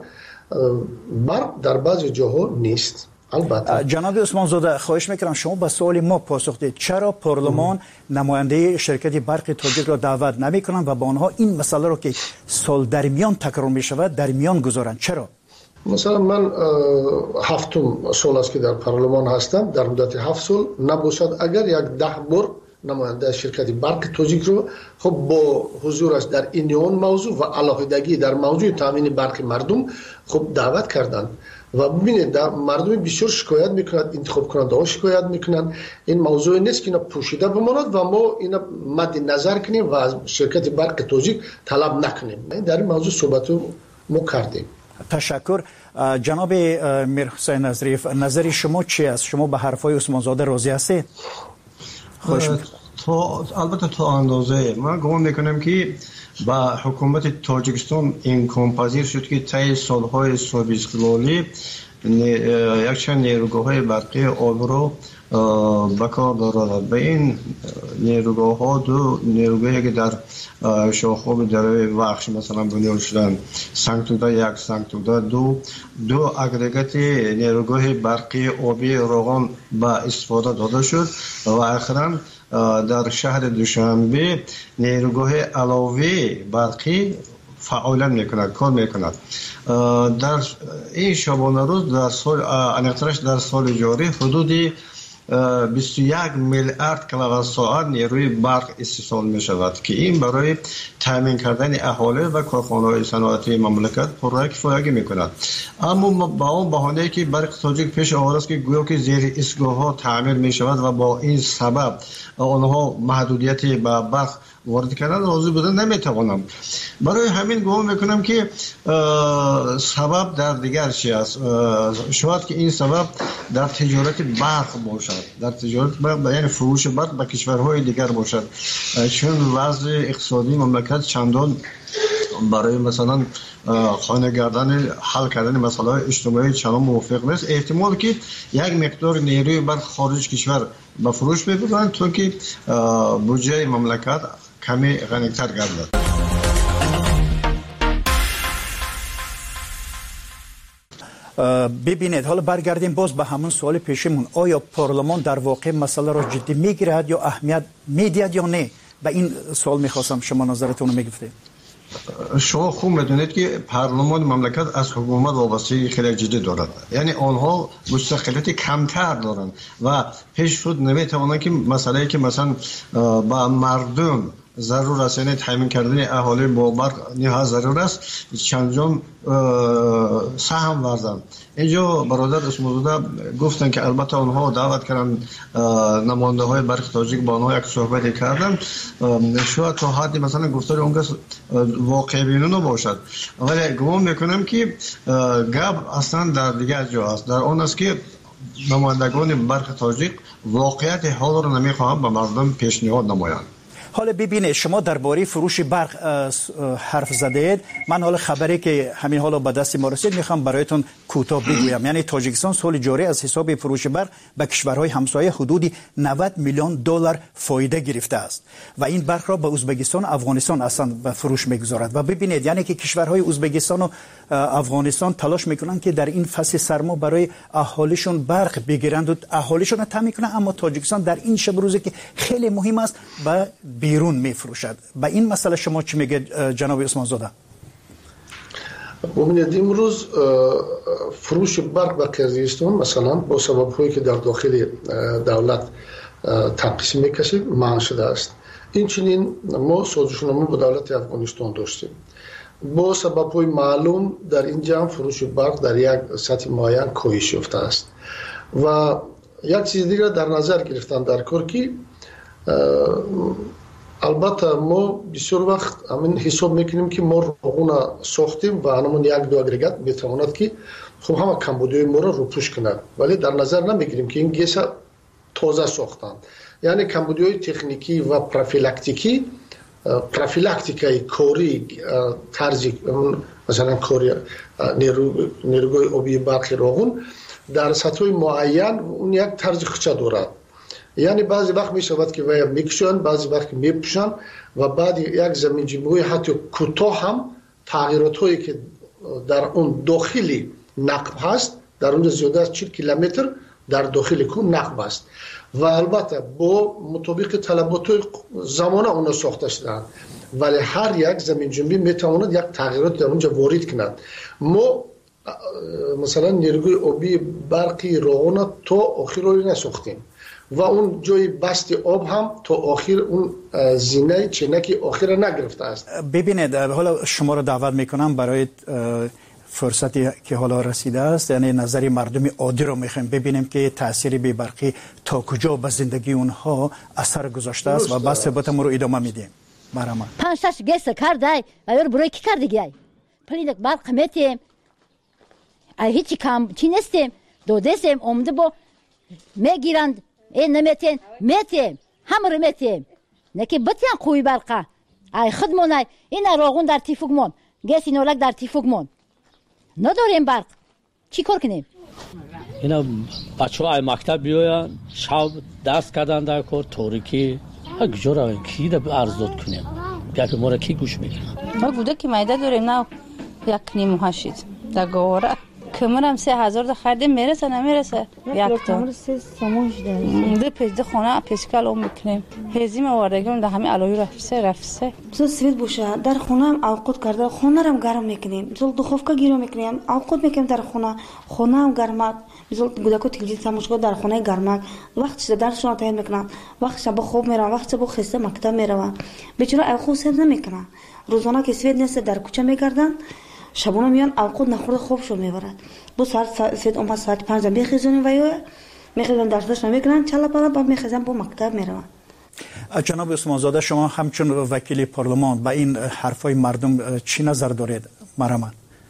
برق در بعضی جاها نیست. البته جناب عثمانزاده، خواهش میکنم شما به سوال ما پاسخ دهید چرا پارلمان نماینده شرکت برق تاجیک را دعوت نمیکنند و با آنها این مسئله را که سال در میان تکرار می شود در میان گذارند؟ چرا؟ مثلا من هفتم سال است که در پارلمان هستم، در مدت هفت سال نباشد اگر یک ده بار نماینده شرکت برق تاجیک رو خب با حضورش در این موضوع و علاقه‌داری در موضوع تامین برق مردم خب دعوت کردند و ببینید مردم بسیار شکایت میکنند، انتخاب کننده ها شکایت میکنند. این موضوع نیست که اینا پوشیده بماند و ما اینا مد نظر کنیم و از شرکت برق تاجیک طلب نکنیم. در این موضوع صحبت ما کردیم. تشکر. جناب میر حسین نظریف، نظر شما چی است؟ شما به حرفای عثمانزاده راضی هستید؟ خوش تا البته تا اندازه من گمان میکنم که با حکومت تاجیکستان امکان پذیر شد که طی سالهای صلح استقلالی یک چند نیروگاه‌های برقی آب رو به کار دارد. به این نیروگاه ها دو نیروگاهی که در شاخوب دره وخش مثلا بنیاد شدن، سنگتوده یک، سنگتوده دو، دو اگریگات نیروگاه برقی آبی روغن به استفاده داده شد و اخیراً در شهر دوشنبه نیروگاه علاوه برقی فعالیت میکند، کار میکند. در این شبانه روز در سال انقدرش در سال جاری حدود بیست و یک میلیارد کیلووات ساعت نیروی برق استحصال می شود که این برای تامین کردن اهالی و کارخانه‌های صنعتی مملکت پررای کفایت می کند. اما با اون بهانه‌ای که برق تاجیک پیش آورده است که گویا که زیر ایستگاه ها تعمیر می شود و با این سبب آنها محدودیتی به برق وارد کردن راضی بودن نمیتوانم. برای همین گمان میکنم که سبب در دیگر چی است. شاید که این سبب در تجارت برق باشد، در تجارت برق یعنی فروش برق به کشورهای دیگر باشد، چون وضع اقتصادی مملکت چندان برای مثلا خانه گردن حل کردن مسائل اجتماعی چندان موافق نیست. احتمال که یک مقدار نیروی برق خارج کشور به فروش ببرند تا که بودجه مملکت کمی غنی‌تر گردد. ببینید، حالا برگردیم باز به همون سوال پیشمون، آیا پارلمان در واقع مسئله را جدی میگیرد یا اهمیت میدهد یا نه؟ به این سوال میخواستم شما نظرتون رو میگفتید. شما خوب میدونید که پارلمان مملکت از حکومت وابستگی خیلی جدی دارد، یعنی آنها مستقلیت کمتر دارند و پیش خود نمیتوانند که مسئله که مثلا با مردم ضرور است، یعنی تامین کردن اهالی با برق نیاز ضرور است، چندان سهم ورزند. اینجا برادر اسموزاده گفتن که البته آنها دعوت کردن نماینده های برق تاجیک با آنها یک صحبتی کردن، شاید تا حدی مثلا گفتار اون واقع بینانه باشد، ولی گمان میکنم که گپ اصلا در دیگر جا است، در آن است که نمایندگان برق تاجیک واقعیت حال را نمیخواهند به مردم پیشنهاد نمایند. حالا ببینید، شما درباره فروش برق حرف زدید. من حالا خبری که همین حالا به دست ما رسید میخوام برایتون کوتاه بگویم. یعنی تاجیکستان سال جاری از حساب فروش برق به کشورهای همسایه حدود نود میلیون دلار فایده گرفته است و این برق را به ازبکستان و افغانستان اصلا به فروش میگذارد. و ببینید، یعنی که کشورهای ازبکستان و افغانستان تلاش میکنن که در این فصل سرما برای اهالیشون برق بگیرند و اهالیشون را تامین کنند، اما تاجیکستان در این شب روزی که خیلی مهم است به بیرون میفروشد. با این مسئله شما چی میگه جناب عثمان زاده؟ ببینید، امروز فروش برق به قزاقستان مثلا با سبب‌هایی که در داخل دولت تنقیص میکشه منع شده است. این چنین ما سازشنامه با دولت افغانستان داشتیم. با سبب‌های معلوم در اینجا فروش برق در یک سطح معین کاهش یافته است و یک چیز دیگر در نظر گرفتن در کار که البته ما بسیار وقت همین حساب میکنیم که ما روغن ساختیم و همون یک دو اگریگات میتواند که خب همه کمبودی ما رو روپوش کند، ولی در نظر نمیگیریم که این گیس تازه ساختن. یعنی کمبودی های تکنیکی و پروفیلاکتیکی پروفیلاکتیکای کوری طرزی مثلا کوری نیروگاه آبی برق روغن در سطح معین اون یک طرز خچه دارد. یعنی بعضی وقت می شود که ویا میکشن، بعضی وقت میپوشن و بعد یک زمین جنبوی حتی کوتاه هم تغییرات هایی که در اون داخلی نقب هست، در اون زیاده از چهل کیلومتر در داخل کون نقب است و البته با مطابق طلبات زمانه اونا ساخته شدند، ولی هر یک زمین جنبی میتواند یک تغییرات در اونجا وارد کند. ما مثلا نیروگاه آبی برقی روغن تا آخر روی نساختیم و اون جای بست آب هم تا آخر اون زینه چنکی آخر نگرفته است. ببینید، حالا شما رو دعوت میکنم برای فرصتی که حالا رسیده است، یعنی نظری مردم عادی رو میخوایم ببینیم که تأثیر بی برقی تا کجا به زندگی اونها اثر گذاشته است و بس صحبتمون رو ادامه میدیم. برام پنج شش گس کردای و یار برای کی کردگی پلیدک برق میتیم هیچ کم چی نستیم دو دستیم اومده با میگیرند این نمیتین میتیم همه رو میتیم نکی بتیان قوی برقه ای خودمون این راغون در تیفوگمون گس اینولک در تیفوگمون نداریم برق چی کار کنیم؟ اینا بچه های مکتب بیاین شب دست کردن در کار تاریکی اگجور کی در ارزاد کنیم گپ ما را کی گوش میکنه ما بوده که مایده داریم نه یک نیم هشید در گواره کمرم سه هزار ده خریدیم میرسه نمیرسه یک تا سه سموش داریم ده پیش ده خونه پیشکل اون میکنیم هزیم واردگیم ده همه علوی رفسه رفسه بسو سوید باشه در خونه هم اوقات کرده خونه هم گرم میکنیم بسو دخوفکا گیرو میکنیم اوقات میکنیم در خونه خونه هم گرمک بسو گودکو تلویزیون سموشگاه در خونه گرمک وقتش درسشون تایم میکنن وقتش با خوب میرن وقتش با خسته مکتب میرن بیچاره اوقات سر نمیکنن روزانه که سوید نیست در کوچه میگردن شبونه میان اوقات نخورده خوبشو میبرد بو ساعت سوید اون ساعت پنج میخیزونیم ویو میخیزن درسش نمیکنن چلا پلا با میخیزن با مکتب میرن. جناب عثمان زاده شما همچون وکیل پارلمان با این حرفای مردم چی نظر دارید؟ مرحبا.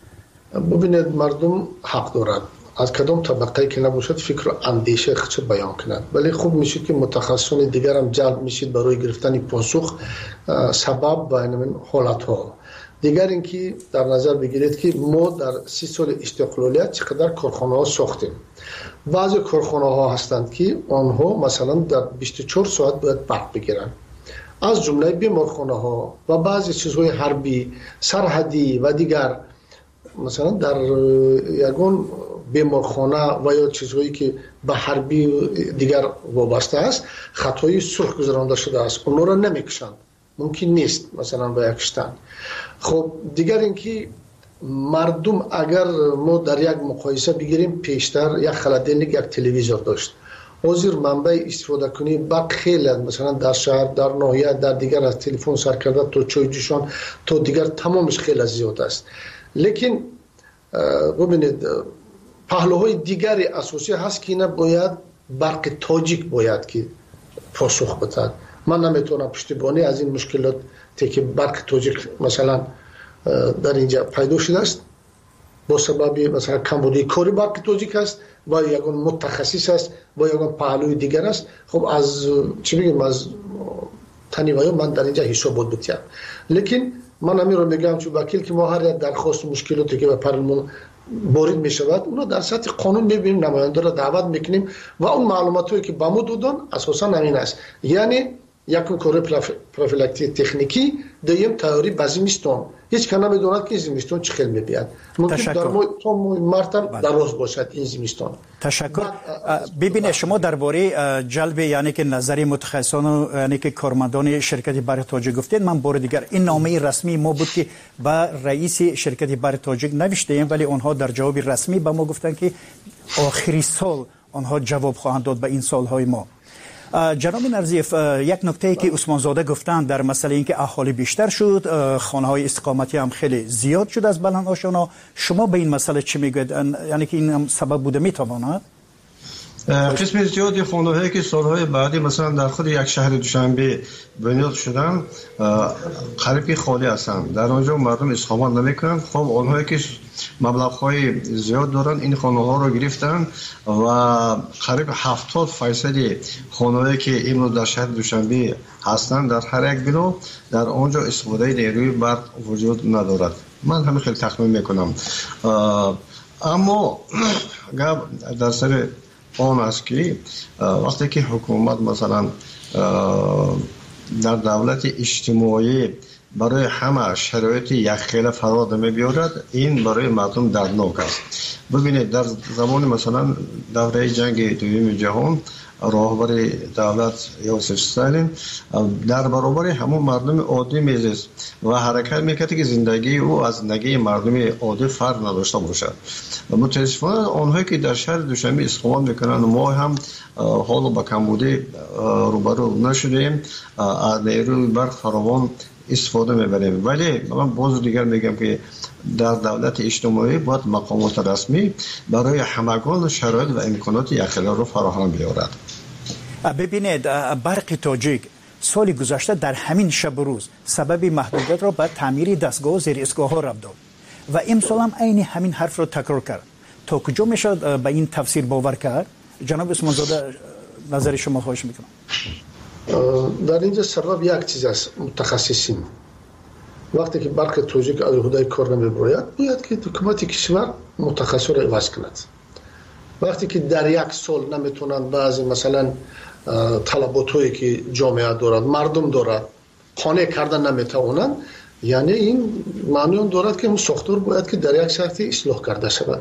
ببینید مردم حق دارند از کدام طبقه که نباشد فکر و اندیشه خود بیان کنند ولی خوب میشه که متخصصان دیگر هم جلب میشید برای گرفتن پاسخ سبب و این حالت ها. دیگر اینکه در نظر بگیرید که ما در سی سال استقلالیت چقدر کارخانه ها ساختیم. بعضی کارخانه ها هستند که آنها مثلا در بیست و چهار ساعت باید برق بگیرن. از جمله بیمارخانه ها و بعضی چیزهای حربی، سرحدی و دیگر مثلا در یگان بیمارخانه و یا چیزهایی که به حربی دیگر وابسته است خطای سرخ گذرانده شده است. اونها را نمیکشند. ممکن نیست مثلا با یکشتن. خب دیگر اینکه مردم اگر ما در یک مقایسه بگیریم پیشتر یک خلدینگ یک تلویزور داشت حاضر منبع استفاده کنی با خیلی مثلا در شهر در ناحیه در دیگر از تلفن سر کرده تا چای جوشان تا دیگر تمامش خیلی زیاد است. لیکن ببینید پهلوهای دیگری اساسی هست که اینا باید برق تاجیک باید که پاسخ بدهد. من نمیتونم پشتیبانی از این مشکلات که برق تاجیک مثلا در اینجا پیدا شده است با سبب مثلا کمبودی کاری برق تاجیک است و یگان متخصص است و یگان پهلوی دیگر است. خب از چی بگیم از تنیوایی من در اینجا حساب بود بتیم. لیکن من همین رو میگم چون وکیل که ما هر یک درخواست مشکلاتی که به پارلمان وارد می شود اونو در سطح قانون میبینیم نماینده را دعوت میکنیم و اون معلوماتی که به ما دادن اساسا همین است. یعنی یکم کار پروفیلاکتی تکنیکی دویم تئوری به زمستان هیچ کس نمیدوند که زمستان چه خیلی میبیاد ممکن در ما تا مرتب دراز باشد این زمستان. تشکر. ببینید شما درباره جلب یعنی که نظر متخصصان یعنی که کارمندان شرکت برق تاجیک گفتید من بار دیگر این نامه رسمی ما بود که با رئیس شرکت برق تاجیک نوشتیم ولی آنها در جواب رسمی به ما گفتن که آخری سال آنها جواب خواهند داد به این سالهای ما. جناب نرزیف یک نکته که عثمان زاده گفتند در مسئله اینکه اهالی بیشتر شد خانه های استقامتی هم خیلی زیاد شد از بلند آشانا شما به این مسئله چی میگوید یعنی که این هم سبب بوده میتواند؟ قسم زیادی خانه‌هایی که سالهای بعدی مثلا در خود یک شهر دوشنبه بنیاد شدن قریب خالی هستند در آنجا مردم اقامت نمیکنند. خب آنهایی که مبلغ‌های زیاد دارن این خانه‌ها رو گرفتن و قریب هفتاد فیصد خانه‌هایی که این در شهر دوشنبه هستند در هر یک بنا در آنجا استفاده نیروی برق وجود ندارد. من همین خیلی تخمین میکنم اما در سر آن است که وقتی که حکومت مثلا در دولت اجتماعی برای همه شرایط یک خیلی فراد می‌بیارد این برای مردم دردناک است. ببینید در زمان مثلا دوره جنگ دوم جهان راهبر دولت یوسف استالین در برابر همون مردم عادی میزیست و حرکت میکرد که زندگی او از زندگی مردم عادی فرق نداشته باشد. متاسفانه آنهایی که در شهر دوشنبه اقامت میکنند ما هم حالا با کمبودی روبرو نشدیم از نیروی برق فراوان استفاده میبریم ولی من باز دیگر میگم که در دولت اجتماعی باید مقامات رسمی برای همگان شرایط و امکانات یخیل رو فراهم بیارد. ببینید برق تاجیک سال گذشته در همین شب و روز سبب محدودیت را به تعمیر دستگاه و زیر اسگاه ها رفت داد و امسال هم عین همین حرف رو تکرار کرد. تا کجا میشه به این تفسیر باور کرد؟ جناب عثمان زاده نظر شما خواهش میکنم. در اینجا سبب یک چیز است، متخصصین. وقتی که برق توجیک از عهده کار نمیبراید، باید که حکومت کشور متخصص را عوض کند. وقتی که در یک سال نمیتونن بعضی مثلا طلبات هایی که جامعه دارد، مردم دارد، خانه کردن نمیتوانند، یعنی این معنی اون دارد که اون ساختار باید که در یک شرطی اصلاح کرده شود.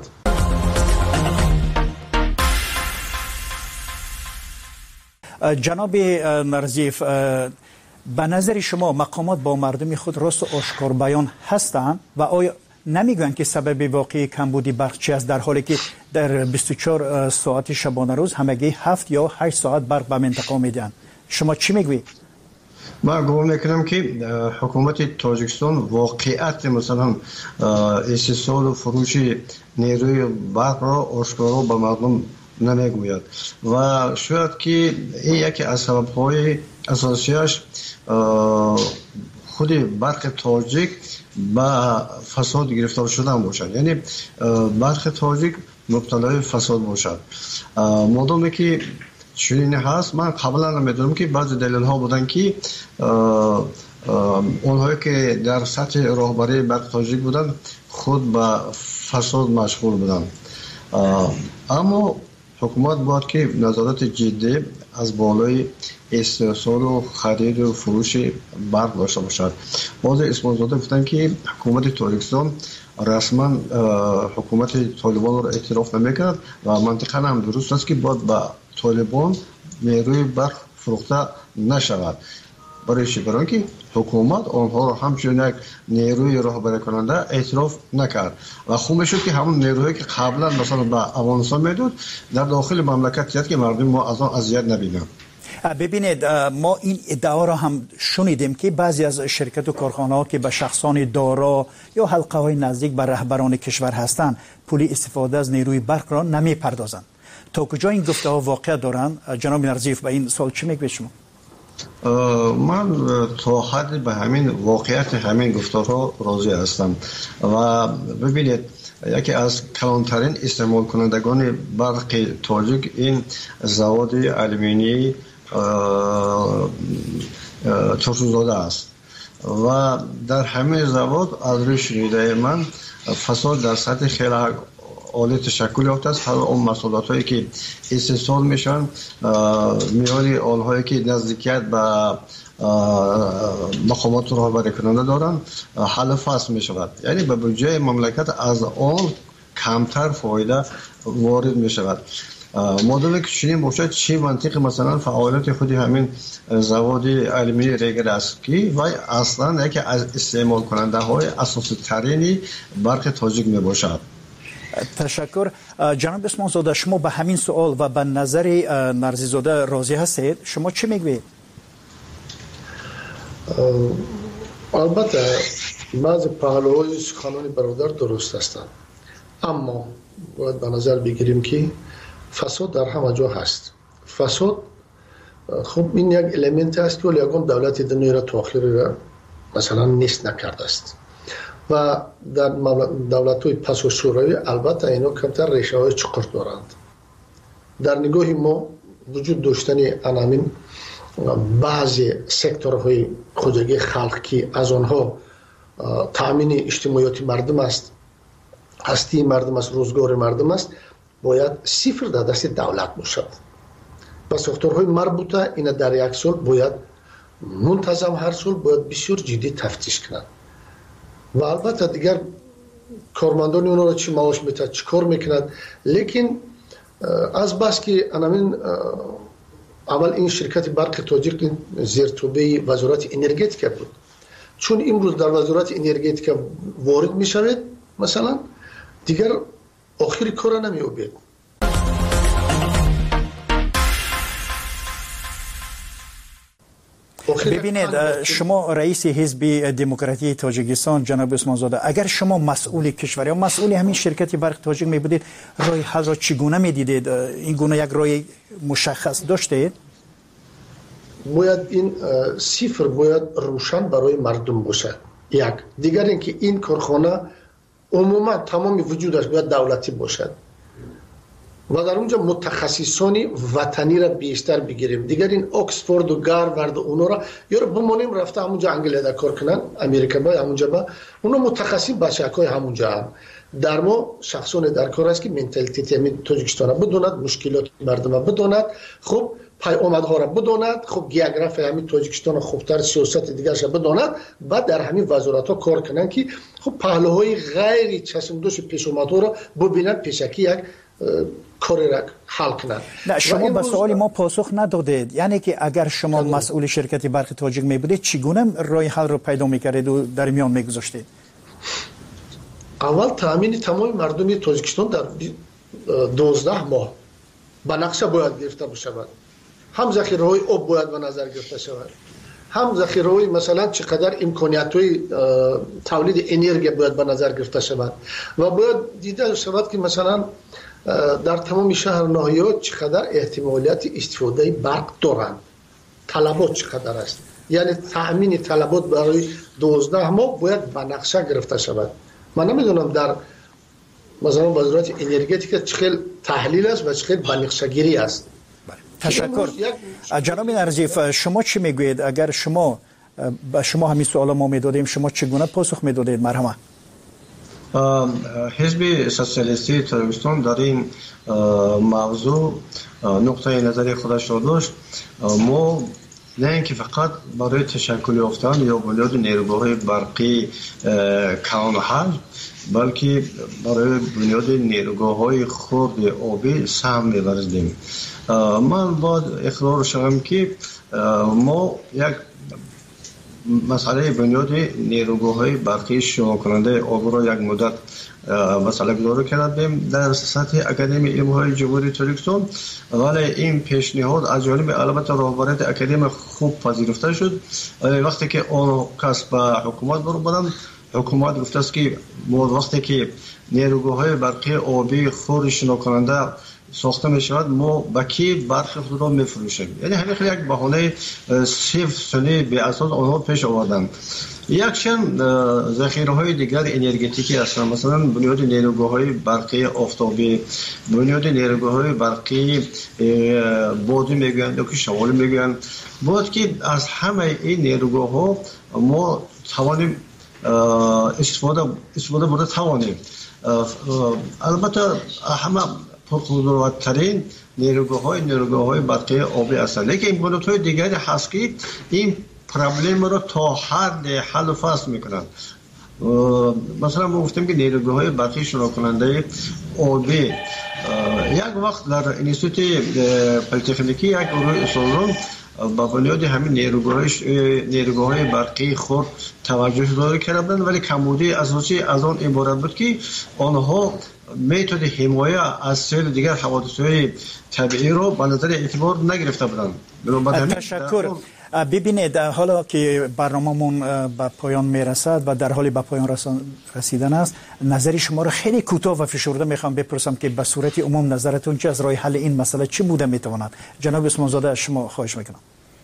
جناب نرزیف، به نظر شما مقامات با مردم خود راست و آشکار بیان هستند و آیا نمیگویند که سبب واقعی کمبودی برق چی است، در حالی که در بیست و چهار ساعت شبانه روز همگی هفت یا هشت ساعت برق به منطقه میدن؟ شما چی میگویید؟ من گمان میکنم که حکومت تاجیکستان واقعیت مثلا استحصال و فروش نیروی برق را آشکارا به مردم نمیگوید و شاید که این یکی از سبب‌های اساسیش خود برق تاجیک با فساد گرفتار شدن باشد، یعنی برق تاجیک مبتلای فساد باشد. مادامی که چنین هست، من قبلا نمیدونم که بعضی دلیل ها بودن که اونهایی که در سطح راهبری برق تاجیک بودن خود به فساد مشغول بودن. اما حکومت باید که نظارت جدی از بالای استحصال و خرید و فروش برق داشته باشد. بعضی اسمانزاده گفتن که حکومت تاجیکستان رسما حکومت طالبان را اعتراف نمیکند و منطقا هم درست است که باید به طالبان نیروی برق فروخته نشود. برای چی؟ برای که حکومت آنها را همچون یک نیروی راهبری کننده اعتراف نکرد و خوب میشد که همون نیرویی که قبلا مثلا به افغانستان میداد در داخل مملکت یاد که مردم ما از آن اذیت نبینند. ببینید، ما این ادعا را هم شنیدیم که بعضی از شرکت و کارخانه ها که به شخصان دارا یا حلقه های نزدیک به رهبران کشور هستند پول استفاده از نیروی برق را نمی پردازند. تا کجا این گفته ها واقع دارند؟ جناب نرزیف به این سوال چی میگوید شما؟ من تا حد به همین واقعیت همین گفتارها راضی هستم و ببینید یکی از کلانترین استعمال کنندگان برق تاجیک این زواد آلومینی چارسوزاده است و در همه زواد از روی شنیده من فساد در سطح خیلی عالی تشکل یافته است. هر اون مسئولات هایی که استحصال میشن میان آنهایی که نزدیکیت به مقامات راهبری کننده دارن حل فصل می شود، یعنی به بودجه مملکت از آن کمتر فایده وارد می شود. مادامی که چنین باشد چه منطق مثلا فعالیت خودی همین زواد آلومینی ریگر است که وای اصلا یکی از استعمال کننده های اساسی ترینی برق تاجیک می باشد. تشکر. جناب اسمانزاده، شما به همین سوال و به نظر نرزیزاده راضی هستید؟ شما چی میگویید؟ البته بعض پهلوهای سخنان برادر درست هستند، اما باید به نظر بگیریم که فساد در همه جا هست. فساد خب این یک المنت است که ولی یکان دولت دنیا را تاخیر را مثلا نیست نکرده است و در دولت های پس و شوروی البته اینا کمتر ریشه های چقر دارند. در نگاه ما وجود داشتنی انامین بعضی سکتورهای خودگی خلق که از آنها تامین اجتماعیات مردم است، هستی مردم است، روزگار مردم است، باید صفر در دست دولت باشد. و ساختارهای مربوطه اینا در یک سال باید منتظم هر سال باید بسیار جدی تفتیش کنند و البته دیگر کارمندان اونا را چی معاش میده چی کار میکند، لیکن از بس که انامین اول این شرکت برق تاجیک زیرتوبه وزارت انرژتیک بود، چون امروز در وزارت انرژتیک وارد میشود مثلا دیگر آخر کار نمیابید. ببینید، شما رئیس حزب دموکراتی تاجیکستان جناب اسمانزاده، اگر شما مسئول کشور یا مسئول همین شرکت برق تاجیک می بودید، راه حل را چگونه می دیدید؟ این گونه یک راه مشخص داشتید؟ باید این صفر باید روشن برای مردم باشه. یک دیگر اینکه این کارخانه عموما تمام وجودش باید دولتی باشد و در اونجا متخصصان وطنی را بیشتر بگیریم. دیگر این اکسفورد و گاروارد و اونا را یا را بمونیم رفته همونجا انگلیس کار کنن، امریکا با همونجا با اونا متخصص بچه‌های همونجا هم. در ما شخصان در کار است که منتالیتی همین تاجیکستان را بدوند، مشکلات مردم را بدوند، خب پیامدها را بدوند، خب گیوگرافی همین تاجیکستان خوبتر، سیاست دیگرش را بدوند، بعد در همین وزارت ها کار کنن که خب پهلوهای غیر چشمدوش پیش اومدها را ببینند پیشکی یک کاری را حل کنند. نه شما به سوال ما پاسخ ندادید، یعنی که اگر شما مسئول شرکت برق تاجیک می بودید چگونه راه حل رو پیدا میکردید و در میان میگذاشتید؟ اول تامین تمام مردم تاجیکستان در دوازده ماه به نقشه باید گرفته بشود. هم ذخیره‌های آب باید به نظر گرفته شود، هم ذخیره‌های مثلا چقدر امکانیت‌های تولید انرژی باید به نظر گرفته شود و باید دیده شود که مثلا در تمام شهر ناحیات چقدر احتمالیت استفاده برق دارند، طلبات چقدر است، یعنی تأمین طلبات برای دوازده ماه باید به نقشه گرفته شود. من نمیدونم در مثلا وزارت انرژتیک چقدر تحلیل است و چقدر به نقشه گیری است. تشکر. جناب نظیف شما چی میگویید؟ اگر شما به شما همین سوال ما میدادیم شما چگونه پاسخ میدادید؟ مرحمت. حزب سوسیالیستی تاجیکستان در این موضوع نقطه نظری خودش را داشت. ما نه اینکه فقط برای تشکل یافتن یا بنیاد نیروگاه‌های برقی کلان و حجم، بلکه برای بنیاد نیروگاه‌های خرد آبی سهم می‌ورزیدیم. من باید اقرار شوم که ما یک مسئله بنیاد نیروگاه‌های برقی شروع کننده آب را یک مدت مسئله گذاری کردیم در سطح اکادمی علم‌های جمهوری تاجیکستان، ولی این پیشنهاد از جانب البته رهبریت اکادمی خوب پذیرفته شد. وقتی که آن کس به حکومت برو بودند، حکومت گفته است که وقتی که نیروگاه‌های برقی آبی خرد شروع کننده ساخته می شود ما با کی برق خود را می فروشیم. یعنی همین خیلی یک بهانه صفر سنی به اساس آنها پیش آوردند. یکشن ذخیره های دیگر انرژتیکی هستند، مثلا بنیاد نیروگاه های برقی آفتابی، بنیاد نیروگاه های برقی بادی میگویند یا که شمالی میگویند. باید که از همه این نیروگاه ها ما توانیم استفاده استفاده بوده توانیم. البته همه پرقدرت‌ترین نیروگاه‌های نیروگاه‌های برقی آبی هستند، لیکن امکانات‌های دیگری هست که این پرابلم را تا حد حل و فصل می‌کنند. مثلا ما گفتیم که نیروگاه‌های برقی شروع کننده آبی یک وقت در انستیتوت پلی‌تکنیکی یک گروه استادان با بنیاد همین نیروگاه‌های برقی خود توجه داشته کردند، ولی کمبودی اساسی از آن عبارت بود که آنها میتود حمایه از سایر دیگر حوادث‌های طبیعی رو به نظر اعتبار نگرفته بودند. تشکر. ببینید حالا که برنامه‌مون به پایان میرسد و در حال به پایان رسیدن است، نظر شما رو خیلی کوتاه و فشرده میخوام بپرسم که به صورت عموم نظرتون چه از راه حل این مسئله چی بوده میتواند؟ جناب عثمان زاده از شما خواهش میکنم.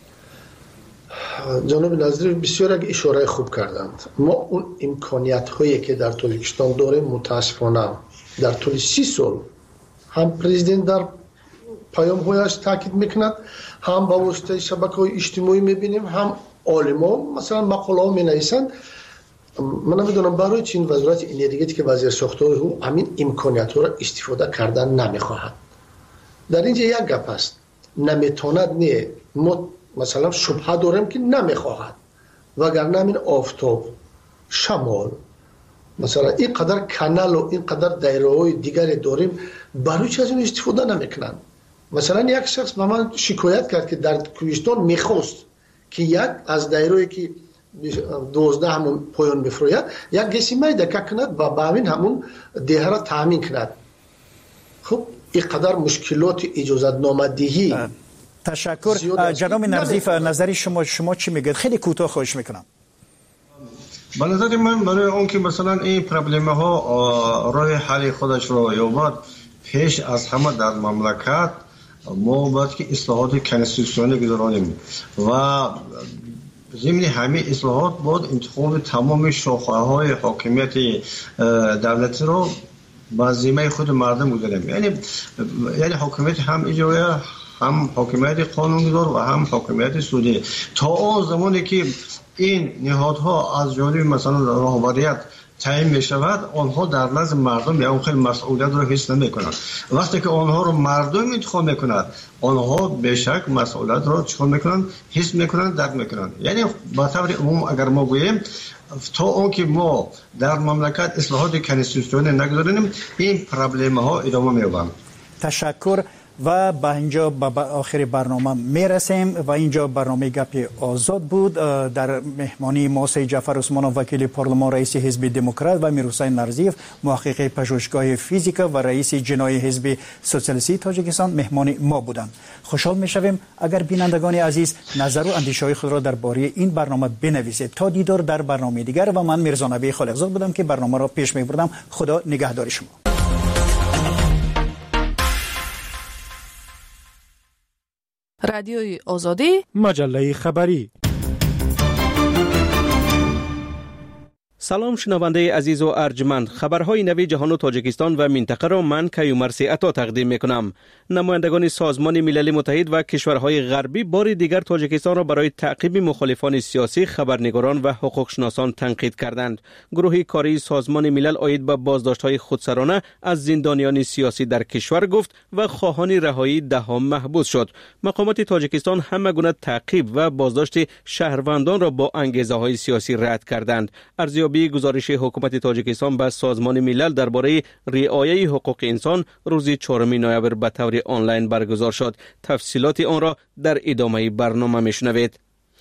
جناب نظری بسیار یک اشاره خوب کردند. ما اون امکانیت هایی که در تاجیکستان داریم متاسفانه در طول سی سال هم پرزیدنت در پیام هایش تاکید میکند، هم با واسطه شبکه‌های اجتماعی میبینیم، هم عالمان مثلا مقاله ها مینویسند. من نمیدونم برای چین وزارت انرژی که وزیر ساخته او همین امکانیت ها را استفاده کردن نمیخواهد. در اینجا یک گپ است، نمیتواند نه، ما مثلا شبهه داریم که نمیخواهد، وگرنه همین آفتاب، شمال، مثلا این قدر کانال و این قدر دایره های دیگری داریم، برای چی از این استفاده نمیکنن؟ مثلا یک شخص به من شکایت کرد که در کوهستان میخواست که یک از دایره‌ای که دوازده همون پایان بفروید یک قسمه دکه کند و با همین همون دیه را تامین کند. خب این قدر مشکلات اجازت نامدهی. تشکر. جناب نظیف نظری شما شما چی میگید؟ خیلی کوتاه خواهش میکنم. به نظر من برای اون که مثلا این پرابلم ها راه حل خودش را یابد، پیش از همه در مملکت ما باید که اصلاحات کنستیتوسیونی گذارانیم و ضمن همه اصلاحات باید انتخاب تمام شاخه های حاکمیت دولتی را با ذمه خود مردم گذاریم. یعنی یعنی حکومت هم اجرایی، هم حکومت قانونگذار و هم حکومت سودی. تا اون زمانی که این نهادها از جانب مثلا رهبریت تعیین می شود، آنها در نزد مردم یا اون خیلی مسئولیت رو حس نمی کنند. وقتی که آنها رو مردم انتخاب می کند، آنها به شک مسئولیت رو چون می کنند، حس می کنند، درک می کنند. یعنی با طور عموم اگر ما گوییم تا اون که ما در مملکت اصلاحات کنستیتوسیونی نگذاریم، این پرابلم ها ادامه می یابند. تشکر. و با اینجا به آخر برنامه میرسیم و اینجا برنامه گپ آزاد بود. در مهمانی ما سید جعفر عثمانov وکیل پارلمان، رئیس حزب دموکرات و میرحسین نرزیف محقق پژوهشگاه فیزیکا و رئیس جنایی حزب سوسیالیستی تاجیکستان مهمان ما بودند. خوشحال میشویم اگر بینندگان عزیز نظر و اندیشه‌های خود را درباره این برنامه بنویسید. تا دیدار در برنامه دیگر و من میرزا نبی خالقزاد بودم که برنامه را پیش میبردم. خدا نگهدار شما. رادیوی آزادی، مجله خبری. سلام شنونده عزیز و ارجمند، خبرهای نوی جهان و تاجیکستان و منطقه را من کیومرثی عطا تقدیم میکنم. نمایندگان سازمان ملل متحد و کشورهای غربی بار دیگر تاجیکستان را برای تعقیب مخالفان سیاسی، خبرنگاران و حقوقشناسان تنقید کردند. گروه کاری سازمان ملل عاید به بازداشت‌های خودسرانه از زندانیان سیاسی در کشور گفت و خواهان رهایی ده‌ها محبوس شد. مقامات تاجیکستان همه گونه تعقیب و بازداشت شهروندان را با انگیزه‌های سیاسی رد کردند. ارزیابی گزارش حکومت تاجیکستان به سازمان ملل درباره رعایت حقوق انسان روز چهارم نوامبر به طور آنلاین برگزار شد. تفصیلات آن را در ادامه برنامه میشنوید.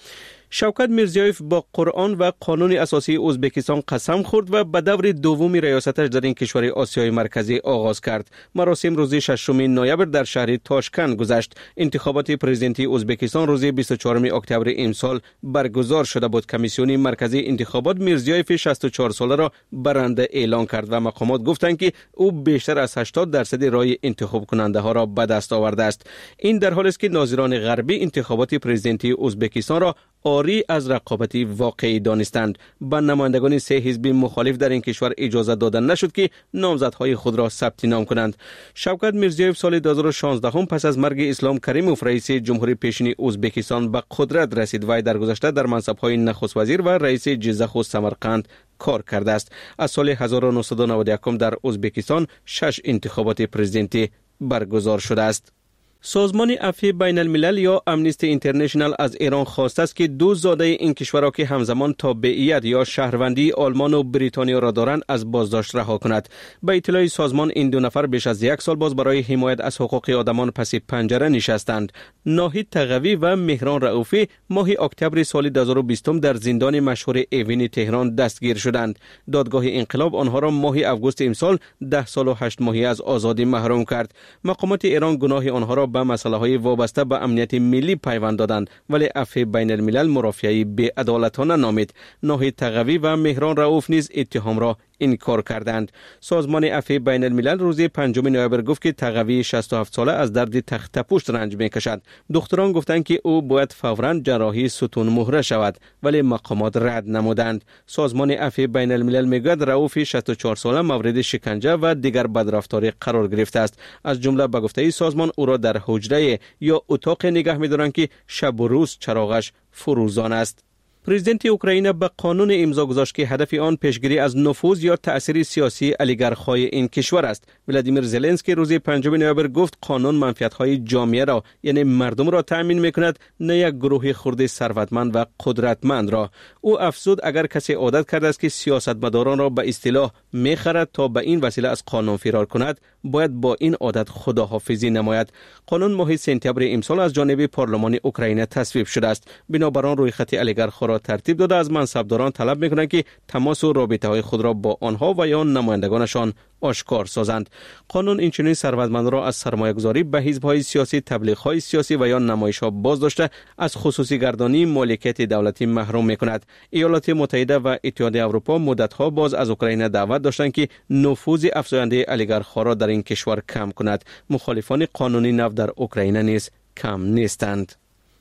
شوکت میرزیایف با قرآن و قانون اساسی ازبکستان قسم خورد و به دور دوم ریاستش در این کشور آسیای مرکزی آغاز کرد. مراسم روز ششم نوامبر در شهر تاشکند گذشت. انتخابات پرزیدنتی ازبکستان روز بیست و چهارم اکتبر امسال برگزار شده بود. کمیسیون مرکزی انتخابات میرزیایف شصت و چهار ساله را برنده اعلان کرد و مقامات گفتند که او بیشتر از هشتاد درصد رای انتخاب کننده ها را به دست آورده است. این در حالی است که ناظران غربی انتخابات پرزیدنتی ازبکستان را آری از رقابتی واقعی دانستند. به نمایندگان سه حزب مخالف در این کشور اجازه داده نشد که نامزدهای خود را ثبت نام کنند. شوکت میرزیایف سال دو هزار و شانزده هم پس از مرگ اسلام کریموف رئیس جمهوری پیشین ازبکستان به قدرت رسید و در گذشته در منصب‌های نخست وزیر و رئیس جزخ و سمرقند کار کرده است. از سال هزار و نهصد و نود و یک در ازبکستان شش انتخابات پرزیدنتی برگزار شده است. سازمان عفو بین الملل یا امنیستی اینترنشنال از ایران خواسته است که دو زاده این کشورها که همزمان تابعیت یا شهروندی آلمان و بریتانیا را دارند از بازداشت رها کند. به اطلاع سازمان این دو نفر بیش از یک سال باز برای حمایت از حقوق آدمان پس پنجره نشستند. ناهید تقوی و مهران رؤوفی ماه اکتبر سال دو هزار و بیست در زندان مشهور ایوین تهران دستگیر شدند. دادگاه انقلاب آنها را ماه آگوست امسال ده سال و هشت ماهی از آزادی محروم کرد. مقامات ایران گناه آنها را به مسئله های وابسته به امنیت ملی پیوند دادند ولی عفو بین الملل مرافعه بی‌عدالتانه نامید. ناهید تقوی و مهران رؤوف نیز اتهام را انکار کردند. سازمان عفو بین الملل روز پنجم نوامبر گفت که تقوی شصت و هفت ساله از درد تخت پوست رنج میکشد. دکتران گفتند که او باید فوراً جراحی ستون مهره شود ولی مقامات رد نمودند. سازمان عفو بین الملل میگوید رؤوف شصت و چهار ساله مورد شکنجه و دیگر بدرفتاری قرار گرفته است. از جمله به گفته سازمان او را در حجره یا اتاق نگه می‌دارند که شب و روز چراغش فروزان است. پرزیدنت اوکراین به قانون امضا گذاشت که هدف آن پیشگیری از نفوذ یا تأثیر سیاسی اولیگارخ‌های این کشور است. ولادیمیر زلنسکی روز پنجم نوامبر گفت قانون منفعت‌های جامعه را یعنی مردم را تأمین می‌کند نه یک گروه خرد ثروتمند و قدرتمند را. او افزود اگر کسی عادت کرده است که سیاستمداران را به اصطلاح می‌خرد تا به این وسیله از قانون فرار کند باید با این عادت خداحافظی نماید. قانون ماه سپتامبر امسال از جانب پارلمان اوکراین تصویب شده است. بنابراین روی خط اولیگارخ‌ها را ترتیب داده از منصبداران طلب می‌کنند که تماس و رابطه‌های خود را با آنها و یا نمایندگانشان آشکار سازند. قانون این چنین ثروتمندان را از سرمایه‌گذاری به حزب‌های سیاسی، تبلیغ‌های سیاسی و یا نمایش‌ها بازداشته از خصوصی گردانی مالکیت دولتی محروم می‌کند. ایالات متحده و اتحادیه اروپا مدت‌ها باز از اوکراین دعوت داشتند که نفوذ افزاینده اولیگارخ‌ها را در این کشور کم کند. مخالفان قانونی نفت در اوکراین نیز کم نیستند.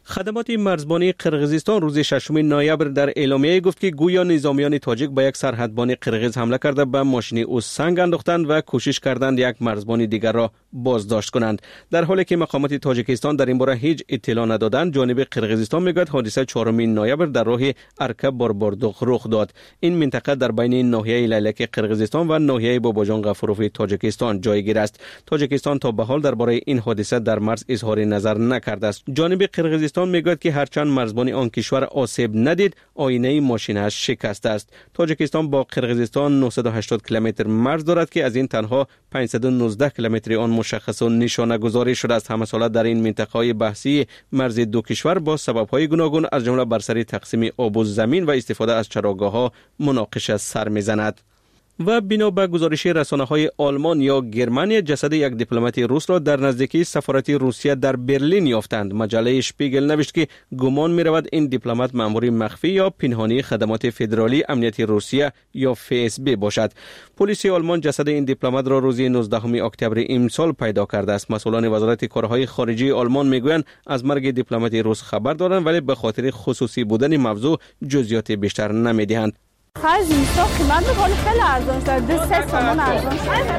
خدمات مرزبانی قرقیزستان روز ششم نوامبر در اعلامیه گفت که گویا نظامیان تاجیک به یک سرحدبان قرقیز حمله کرده به ماشین او سنگ انداختند و کوشش کردند یک مرزبان دیگر را بازداشت کنند. در حالی که مقامات تاجیکستان در این باره هیچ اطلاع ندادند، جانب قرقیزستان میگوید حادثه چهارم نوامبر در راه ارکب بارباردوق رخ داد. این منطقه در بین ناحیه لیلک قرقیزستان و ناحیه باباجان غفوروف تاجیکستان جایگیر است. تاجیکستان تا به حال درباره این حادثه در مرز اظهار نظر نکرده است. جانب قرقیزستان میگوید که هرچند مرزبان آن کشور آسیب ندید، آینه ماشینش شکسته است. تاجیکستان با قرقیزستان نهصد و هشتاد کیلومتر مرز دارد که از این تنها پانصد و نوزده کیلومتر آن مشخص و نشانه گذاری شده است. همه ساله در این منطقه بحثی مرز دو کشور با سبب‌های گوناگون از جمله بر سر تقسیم آب و زمین و استفاده از چراگاه‌ها مناقشه سر می‌زند. و بنا به گزارش رسانه‌های آلمان یا گرمانی، جسد یک دیپلمات روس را در نزدیکی سفارت روسیه در برلین یافتند. مجله شپیگل نوشت که گمان می‌رود این دیپلمات مأمور مخفی یا پنهانی خدمات فدرالی امنیتی روسیه یا اف اس بی باشد. پلیس آلمان جسد این دیپلمات را روز نوزدهم اکتبر امسال پیدا کرده است. مسئولان وزارت کارهای خارجه آلمان میگویند از مرگ دیپلمات روس خبر دارند، ولی به خاطر خصوصی بودن موضوع جزئیات بیشتر نمی‌دهند. خرج نیستا قیمت می‌کنه خیلی ارزان شده، سه سامان ارزان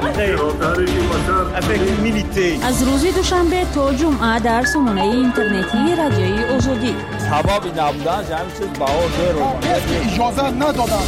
شده. از روز دوشنبه تا جمعه در سامانه اینترنتی رادیوی آزادی. سبب نبودن همین چیز بها زیر اجازه ندادن.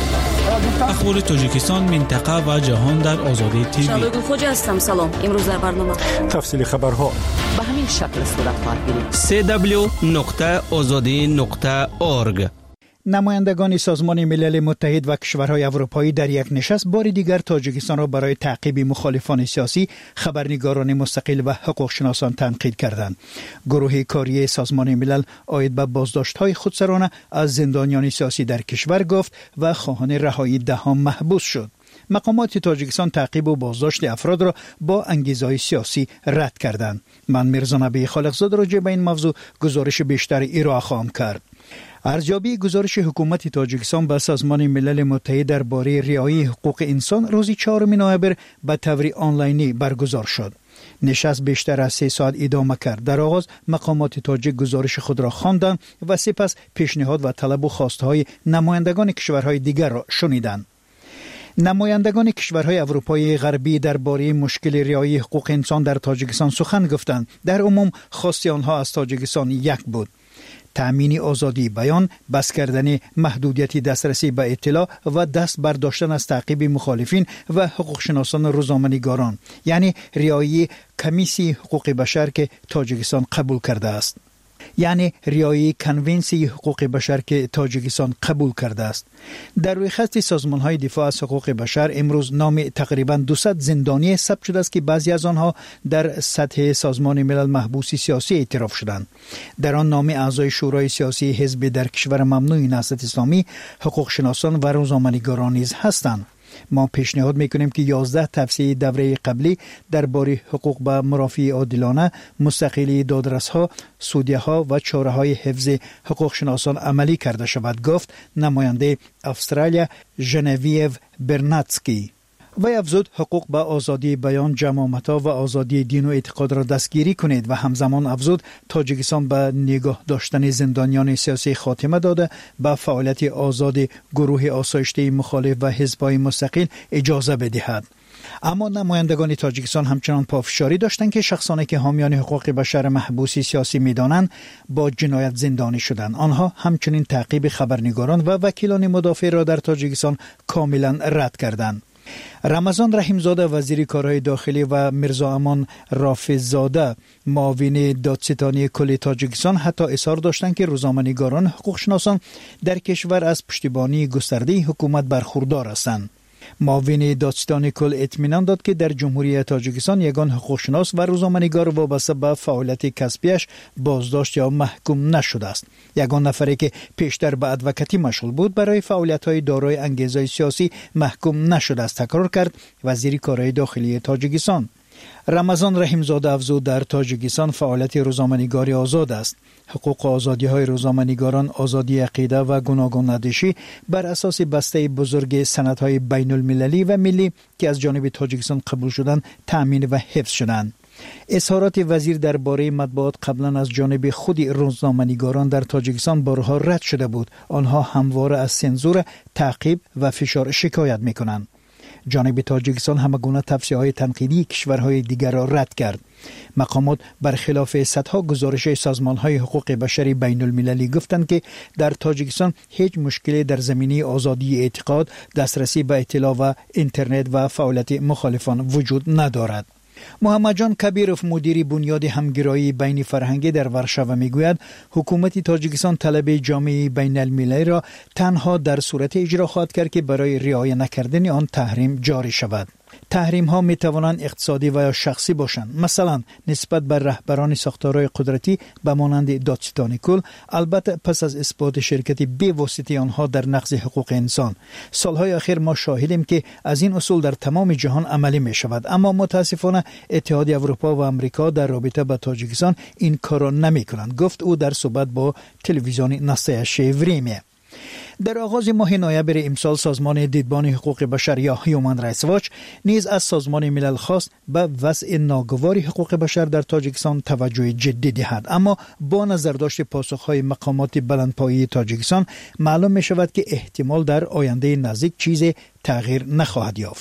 اخبار تاجیکستان، منطقه و جهان در آزادی تیوی. شبگو خوجا هستم. سلام. امروز در برنامه تفصیل خبرها به همین شکل صورت خواهد گرفت. سی دبلیو نقطه آزادی نقطه اورگ. نمایندگان سازمان ملل متحد و کشورهای اروپایی در یک نشست بار دیگر تاجیکستان را برای تعقیب مخالفان سیاسی، خبرنگاران مستقل و حقوق شناسان تنقید کردند. گروه کاری سازمان ملل عاید به بازداشت‌های خودسرانه از زندانیان سیاسی در کشور گفت و خواهان رهایی دهان محبوس شد. مقامات تاجیکستان تعقیب و بازداشت افراد را با انگیزه‌های سیاسی رد کردند. من میرزا نبی خالقزاده راجع به این موضوع گزارش بیشتر ارائه خواهم کرد. ارزیابی گزارش حکومت تاجیکستان به سازمان ملل متحد درباره رعایت حقوق انسان روز چهارم نوامبر به طور آنلاینی برگزار شد. نشست بیشتر از سه ساعت ادامه کرد. در آغاز مقامات تاجیک گزارش خود را خواندند و سپس پیشنهاد و طلب و خواستهای نمایندگان کشورهای دیگر را شنیدند. نمایندگان کشورهای اروپایی غربی درباره مشکل رعایت حقوق انسان در تاجیکستان سخن گفتند. در عموم خواست آنها از تاجیکستان یک بود: تأمین آزادی بیان، بس کردن محدودیت دسترسی به اطلاع و دست برداشتن از تعقیب مخالفین و حقوق شناسان روزنامه‌نگاران، یعنی رعایت کمیسی حقوق بشر که تاجیکستان قبول کرده است. یعنی رعایت کنونسی حقوق بشر که تاجیکستان قبول کرده است. در روی خط سازمان‌های دفاع از حقوق بشر امروز نام تقریباً دویست زندانی ثبت شده است که بعضی از آنها در سطح سازمان ملل محبوس سیاسی اعتراف شدند. در آن نام اعضای شورای سیاسی حزب در کشور ممنوع نهضت اسلامی، حقوق شناسان و روزنامه‌نگاران نیز هستند. ما پیشنهاد میکنیم که یازده توصیه دوره قبلی درباره حقوق به مرافعه عادلانه، مستقلی دادرس‌ها، سودیه‌ها و چاره‌های حفظ حقوق شناسان عملی کرده شود، گفت نماینده استرالیا ژنویو برناتسکی. و افزود حقوق به آزادی بیان، جماعت‌ها و آزادی دین و اعتقاد را دستگیری کنید و همزمان افزود تاجیکستان به نگاه داشتن زندانیان سیاسی خاتمه داده به فعالیت آزاد گروه آسایشته مخالف و حزب‌های مستقل اجازه بدهد. اما نمایندگان تاجیکستان همچنان پافشاری داشتند که شخصانی که حامیان حقوق بشر محبوس سیاسی می‌دانند با جنایت زندانی شدند. آنها همچنین تعقیب خبرنگاران و وکیلان مدافع را در تاجیکستان کاملا رد کردند. رمضان رحیمزاده وزیر کارهای داخلی و میرزا امان رافض‌زاده معاون دادستانی کل تاجیکستان حتی اصرار داشتند که روزنامه‌نگاران حقوق شناسان در کشور از پشتیبانی گسترده حکومت برخوردار هستند. معاون دادستان کل اطمینان داد که در جمهوری تاجیکستان یگان حقوق شناس و روزنامه‌نگار وابسته به فعالیت کسبیش بازداشت یا محکوم نشده است. یگان نفری که پیشتر به ادوکاتی مشغول بود برای فعالیت‌های دارای انگیزه سیاسی محکوم نشده است، تکرار کرد وزیر کارهای داخلی تاجیکستان. رمضان رحیمزاده افزود در تاجیکستان فعالیت روزنامه‌نگاری آزاد است. حقوق و آزادی‌های روزنامه‌نگاران، آزادی عقیده و گوناگون نداشی بر اساس بسته بزرگ سندهای بین‌المللی و ملی که از جانب تاجیکستان قبول شدند تأمین و حفظ شدند. اظهارات وزیر درباره مطبوعات قبلا از جانب خود روزنامه‌نگاران در تاجیکستان بارها رد شده بود. آنها همواره از سانسور، تعقیب و فشار شکایت می‌کنند. جانب تاجیکستان همگونه توصیه‌های تنقیدی کشورهای دیگر را رد کرد. مقامات برخلاف صدها گزارش سازمان‌های حقوق بشری بین المللی گفتند که در تاجیکستان هیچ مشکلی در زمینه آزادی اعتقاد، دسترسی به اطلاع و اینترنت و فعالیت مخالفان وجود ندارد. محمد جان کبیروف مدیر بنیاد همگرایی بین فرهنگی در ورشاو میگوید حکومت تاجیکستان طلب جامعه بین المللی را تنها در صورت اجرا خواهد کرد که برای رعایت نکردن آن تحریم جاری شود. تحریم ها می توانند اقتصادی و یا شخصی باشند، مثلا نسبت بر رهبران ساختارهای قدرتی به مانند دادستان کل، البته پس از اثبات شرکت به واسطه آنها در نقض حقوق انسان. سالهای اخیر ما شاهدیم که از این اصول در تمام جهان عملی می شود، اما متاسفانه اتحادیه اروپا و امریکا در رابطه با تاجیکستان این کار را نمی کنند، گفت او در صحبت با تلویزیون نصیحت وریمه. در آغاز ماه نوامبر امسال سازمان دیدبان حقوق بشر یا هیومن رایتس واچ نیز از سازمان ملل خواست به وضع ناگوار حقوق بشر در تاجیکستان توجه جدی دهد، اما با نظرداشت پاسخهای مقامات بلندپایه تاجیکستان معلوم می شود که احتمال در آینده نزدیک چیز تغییر نخواهد یافت.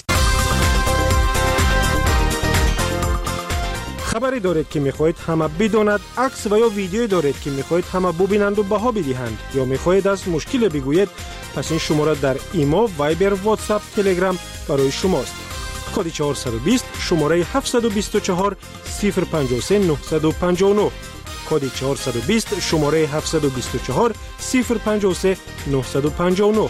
خبری دارید که میخواهید همه بداند، عکس و یا ویدیویی دارید که میخواهید همه ببینند و بها بدهند، یا میخواهید از مشکل بگویید، پس این شماره در ایمو، وایبر، واتساپ، تلگرام برای شماست. کد چهارصد و بیست شماره هفتصد و بیست و چهار صفر پنجاه و سه نهصد و پنجاه و نه. کد چهارصد و بیست شماره هفتصد و بیست و چهار صفر پنجاه و سه نهصد و پنجاه و نه.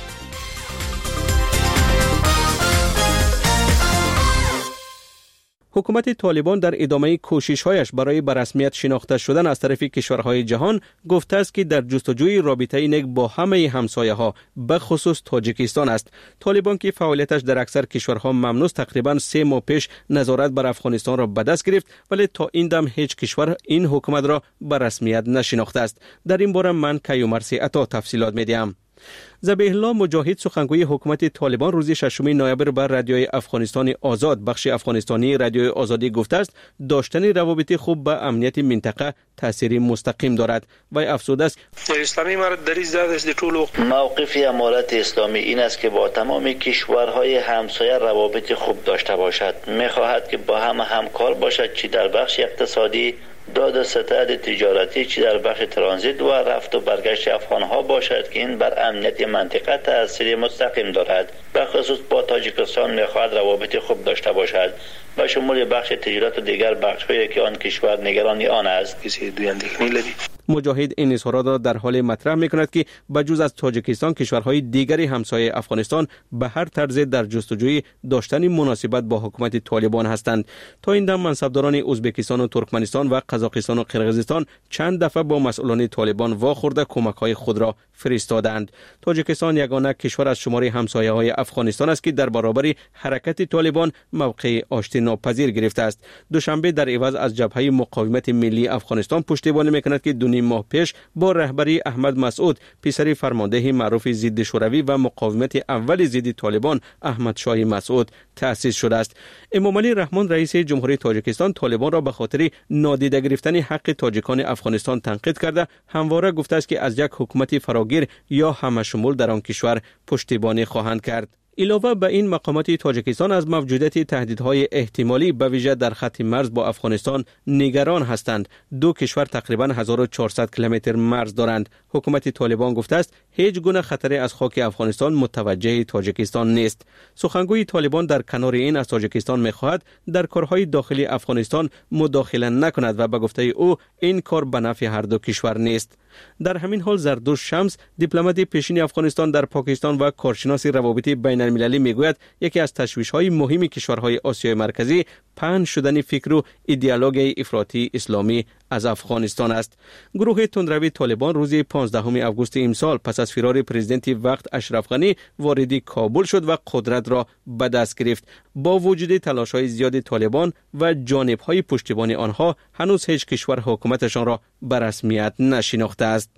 حکومت طالبان در ادامه کوشش‌هایش برای به رسمیت شناخته شدن از طرف کشورهای جهان گفته است که در جستجوی رابطه نیک با همه همسایه‌ها به خصوص تاجیکستان است. طالبان که فعالیتش در اکثر کشورها ممنوع تقریباً سه ماه پیش نظارت بر افغانستان را به دست گرفت، ولی تا این دم هیچ کشور این حکومت را به رسمیت نشناخته است. در این باره من کیومرثی عطا تفصیلات می‌دهم. ذبیح الله مجاهد سخنگوی حکومت طالبان روز ششم نوامبر بر رادیوی افغانستان آزاد بخش افغانستانی رادیوی آزادی گفته است داشتن روابط خوب به امنیت منطقه تأثیر مستقیم دارد و افزوده است اسلامی امارت در این زده است طول موقف امارت اسلامی این است که با تمام کشورهای همسایه روابط خوب داشته باشد. می‌خواهد که با هم همکار باشد، چی در بخش اقتصادی، داد و ستد تجارتی، چی در بخش ترانزیت و رفت و برگشت افغانها باشد که این بر امنیت منطقه تأثیر مستقیم دارد. به خصوص با تاجیکستان می‌خواهد روابط خوب داشته باشد و شمول بخش تجارت و دیگر بخش‌هایی که آن کشور نگرانی آن است. کسی دویندگی لدی مجاهد این اظهارات را در حال مطرح می‌کند که بجز از تاجیکستان کشورهای دیگری همسایه افغانستان به هر طرز در جستجوی داشتن مناسبت با حکومت طالبان هستند. تا این دم منصبداران ازبکستان و ترکمنستان و قزاقستان و قرقیزستان چند دفعه با مسئولان طالبان واخورده کمک‌های خود را فرستادند. تاجیکستان یگانه کشور از شماره همسایه‌های افغانستان است که در برابر حرکت طالبان موقع آشتی ناپذیر گرفته است. دوشنبه در عوض از جبهه مقاومت ملی افغانستان پشتیبانی می‌کند که دو نیم ماه پیش با رهبری احمد مسعود پسر فرمانده معروف ضد شوروی و مقاومت اول ضد طالبان احمد شاه مسعود تأسیس شده است. امام علی رحمان رئیس جمهوری تاجیکستان طالبان را به خاطر نادیده گرفتن حق تاجیکان افغانستان تنقید کرده همواره گفته است که از یک حکومت فراگیر یا همشمول در آن کشور پشتیبانی خواهند کرد. علاوه به این مقامات تاجیکستان از موجودیت تهدیدهای احتمالی به ویژه در خط مرز با افغانستان نگران هستند. دو کشور تقریباً هزار و چهارصد کیلومتر مرز دارند. حکومت طالبان گفته است هیچ گونه خطری از خاک افغانستان متوجه تاجیکستان نیست. سخنگوی طالبان در کنار این از تاجیکستان می‌خواهد در کارهای داخلی افغانستان مداخله نکند و به گفته او این کار به نفع هر دو کشور نیست. در همین حال زردوش شمس دیپلمات پیشین افغانستان در پاکستان و کارشناس روابط بین المللی میگوید یکی از تشویش‌های مهم کشورهای آسیای مرکزی پهن شدن فکر و ایدئولوژی افراطی اسلامی از افغانستان است. گروه تندروی طالبان روز پانزدهم آگوست امسال پس از فرار پرزیدنت وقت اشرف غنی وارد کابل شد و قدرت را به دست گرفت. با وجود تلاش‌های زیاد طالبان و جانب‌های پشتیبانی آنها هنوز هیچ کشور حکومتشان را به رسمیت نشناخته است.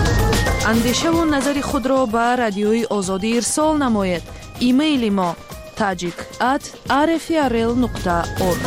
اندیشه و نظر خود را به رادیوی آزادی ارسال نماید. ایمیل ما تاجیک ات آر اف ای ار ال نقطه اورگ.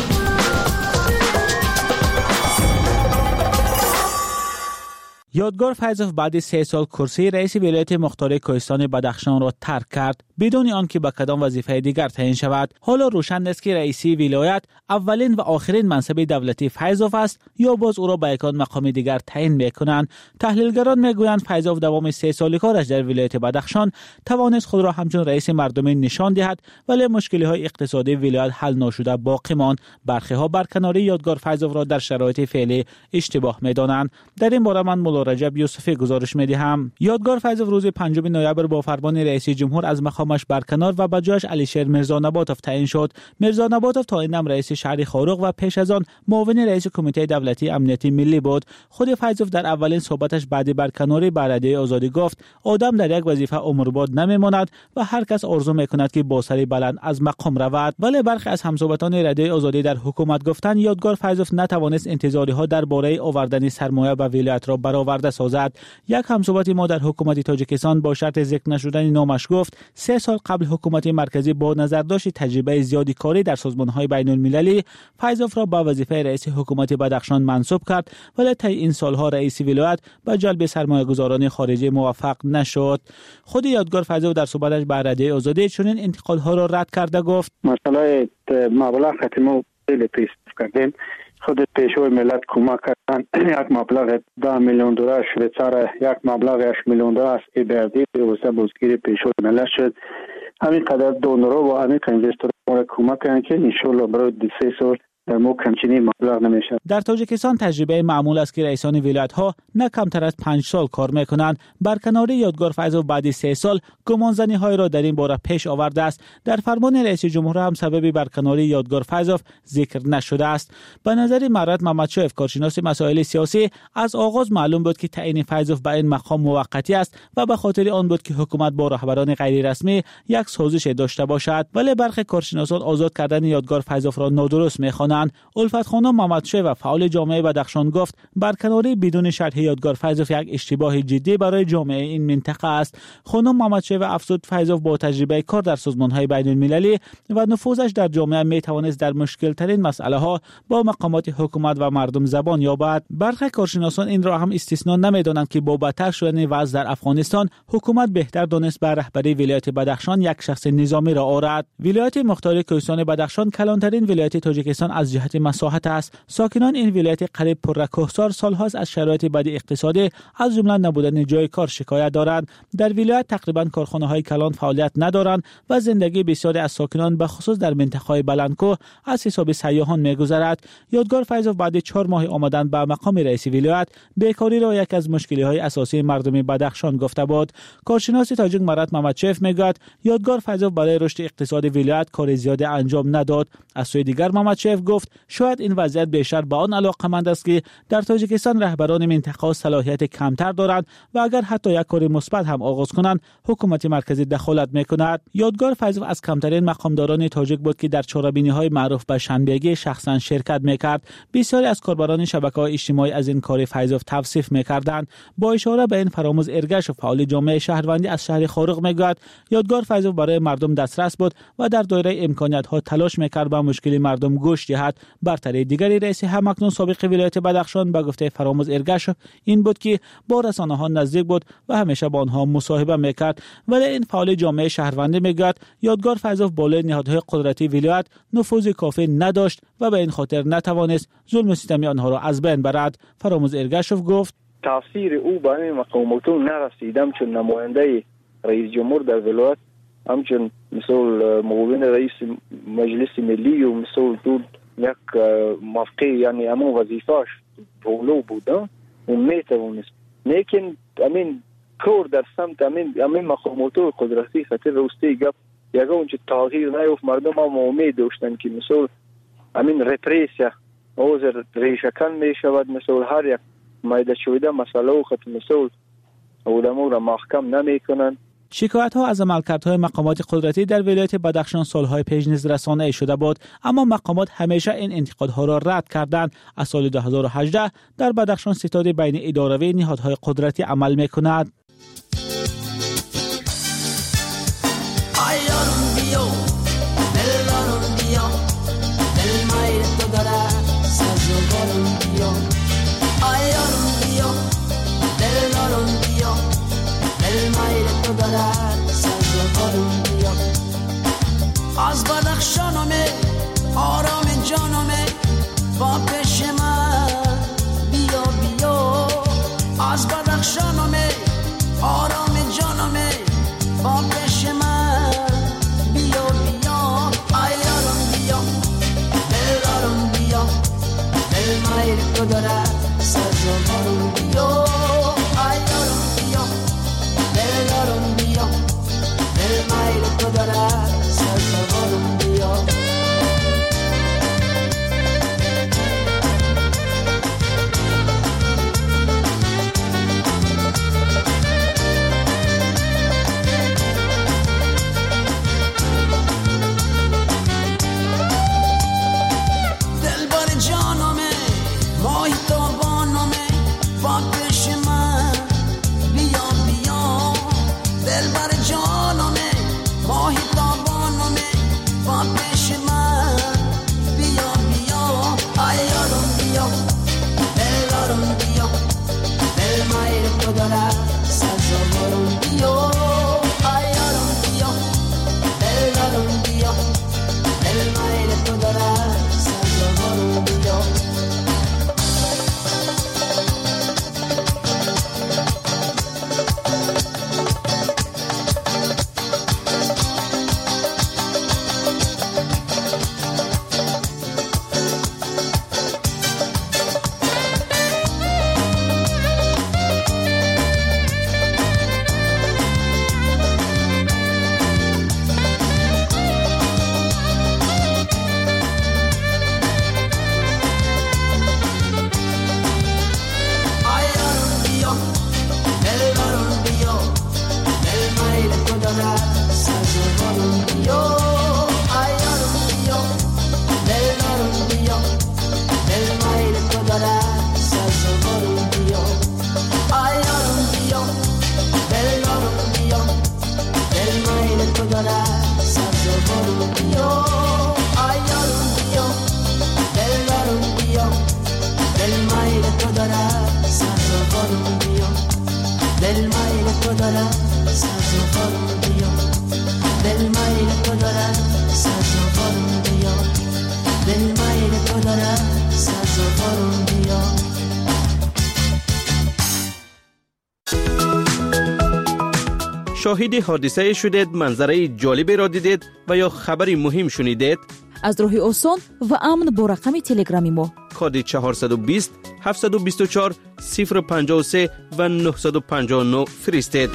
یادگار فیضوف بعد سه سال کرسی رئیس ولایت مختار کوهستان بدخشان را ترک کرد بدون آنکه به کدام وظیفه دیگر تعیین شود. حالا روشن است که رئیسی ولایت اولین و آخرین منصب دولتی فیضوف است یا باز او را به یکان مقام دیگر تعیین میکنند. تحلیلگران میگویند فیضوف دوام سه سال کارش در ولایت بدخشان توانست خود را همچون رئیس مردمی نشان دهد، ولی مشکلی های اقتصادی ولایت حل نشده باقی ماند. برخی ها برکناری یادگار فیضوف را در شرایط فعلی اشتباه میدانند. در این باره من مولا رجب یوسفی گزارش میدهم. یادگار فیضوف روز پنجم نوامبر با فرمان رئیس جمهور از مقامش برکنار و به جایش علیشیر میرزا نباتوف تعیین شد. میرزا نباتوف تا این دم رئیس شهر خاروق و پیش از آن معاون رئیس کمیته دولتی امنیتی ملی بود. خود فیضوف در اولین صحبتش بعد برکناری به رادیوی آزادی گفت آدم در یک وظیفه عمرباد نمیماند و هر کس آرزو میکند که با سری بلند از مقام رود. ولی برخی از همصحبتان رادیوی آزادی در حکومت گفتند یادگار فیضوف نتوانست انتظاری ها درباره آوردن سرمایه به ولایت را برآورده سازد. یک همصحبت ما در حکومت تاجیکستان با شرط ذکر نشدن نامش گفت سه سال قبل حکومت مرکزی با نظرداشت تجربه زیادی کاری در سازمان‌های بین‌المللی فیضوف را به وظیفه رئیس حکومت بدخشان منصوب کرد، ولی طی این سالها رئیس ولایت به جلب سرمایه‌گذاران خارجی موفق نشد. خود یادگار فیضوف در صحبتش با رادیوی آزادی چنین انتقادها را رد کرده گفت مسئله مبلغ ختمو خیلی پیش کردیم. خود پیشوی ملت کمک کردن یک مبلغ ده میلیون دلار شویچار، یک مبلغ هشت میلیون دلار از ایبردی واسه بازگیری پیشوی ملت شد. همین قدر دونرها و همین اینوسترها کمک کردن که ان شاء الله برای سه سال در مو کمچینی مبلغ نمیشه. در تاجیکستان تجربه معمول است که رئیسان ولایت ها نه کمتر از پنج سال کار میکنند. برکناری یادگار فیضوف بعد سه سال گمانزنی های را در این باره پیش آورده است. در فرمان رئیس جمهور هم سبب برکناری یادگار فیضوف ذکر نشده است. به نظر مراد محمدشاه کارشناس مسائل سیاسی از آغاز معلوم بود که تعیین فیضوف به این مقام موقتی است و به خاطر آن بود که حکومت با رهبران غیر رسمی یک سازش داشته باشد. ولی برخی کارشناسان آزاد کردن یادگار فیضوف را نادرست میخوانند. الفت خانم محمدشاه و فعال جامعه بدخشان گفت برکناری بدون شرح یادگار فیضوف یک اشتباه جدی برای جامعه این منطقه است. خانم محمدشاه و افزود فیضوف با تجربه کار در سازمان‌های بین‌المللی و نفوذش در جامعه می توانست در مشکل ترین مسئله ها با مقامات حکومت و مردم زبان یابد. برخی کارشناسان این را هم استثنا نمی‌دانند که با بدتر شدن وضع در افغانستان حکومت بهتر دانست به رهبری ولایت بدخشان یک شخص نظامی را آورد. ولایت مختار کوهستان بدخشان کلانترین ولایت تاجیکستان از جهت مساحت است. ساکنان این ولایت قریب پررکوهسار سالهاست از شرایط بد اقتصادی از جمله نبودن جای کار شکایت دارند. در ولایت تقریبا کارخانه‌های کلان فعالیت ندارند و زندگی بسیاری از ساکنان به خصوص در منطقه‌های بلندکوه از حساب سیاحان می‌گذرد. یادگار فیضوف بعد چهار ماه آمدن به مقام رئیس ولایت بیکاری را یک از مشکل‌های اساسی مردم بدخشان گفته بود. کارشناس تاجیک مراد محمدشاه میگوید یادگار فیضوف برای رشد اقتصادی ولایت کار زیادی انجام نداد. از سوی دیگر محمدشاه گفت شاید این وضعیت بیشتر به آن علاقه‌مند است که در تاجیکستان رهبران منطقه صلاحیت کمتر دارند و اگر حتی یک کار مثبت هم آغاز کنند حکومت مرکزی دخالت میکند. یادگار فیضوف از کمترین مقامداران تاجیک بود که در چهاربینی‌های معروف به شنبهگی شخصا شرکت میکرد. بسیاری از کاربران شبکه‌های اجتماعی از این کار فیضوف توصیف میکردند. با اشاره به این فراموز ارگش و فعال جامعه شهروندی از شهر خاروق میگوید یادگار فیضوف برای مردم دسترس بود و در دایره امکانیت‌ها تلاش میکرد به مشکل مردم گوش دهد. برتری دیگری رئیس همکنون سابق ولایت بدخشان به گفته فراموز ارگش این بود که با رسانه‌ها نزدیک بود و همیشه با آنها مصاحبه میکرد. ولی این فعال جامعه شهروندی میگوید یادگار فیضوف بالای نهادهای قدرتی ولایت نفوذ کافی نداشت و به این خاطر نتوانست ظلم و ستم آنها را از بین برد. فراموز ارگشوف گفت تاثیر او به این مقاماتون نرسیدم چون نماینده رئیس جمهور در ولایت همچون مثل معاون رئیس مجلس ملی و مثل دو یک موقع یعنی همون وظیفه‌اش بولو بوده و میتوانست لیکن امین کار در سمت امین امین مقامات قدرتی خاطر روستی گپ یگه اونچه تغییر نیفت. مردم هم امید داشتن که مثل امین رپریسیا اوزر ریشکن میشود مثل هر یک مایده شویده مسئله و خط مثل اولمو را محکم نمیکنن. شکایت ها از عملکردهای مقامات قدرتی در ولایت بدخشان سالهای پیش نیز رسانه‌ای شده بود، اما مقامات همیشه این انتقادها را رد کردند. از سال دو هزار و هجده در بدخشان ستاد بین اداروی نهادهای قدرتی عمل می‌کند. دل مایل تو داره سازوارم بیا ای یارم بیا دل یارم بیا دل مایل تو داره سازوارم بیا شاهد حادثه شدید، منظره جالبی را دیدید و یا خبری مهم شنیدید؟ از راه آسان و امن با رقم تلگرامی ما کد چهارصد و بیست هفتصد و بیست و چهار صفر پنجاه و سه و نهصد و پنجاه و نه فرستید.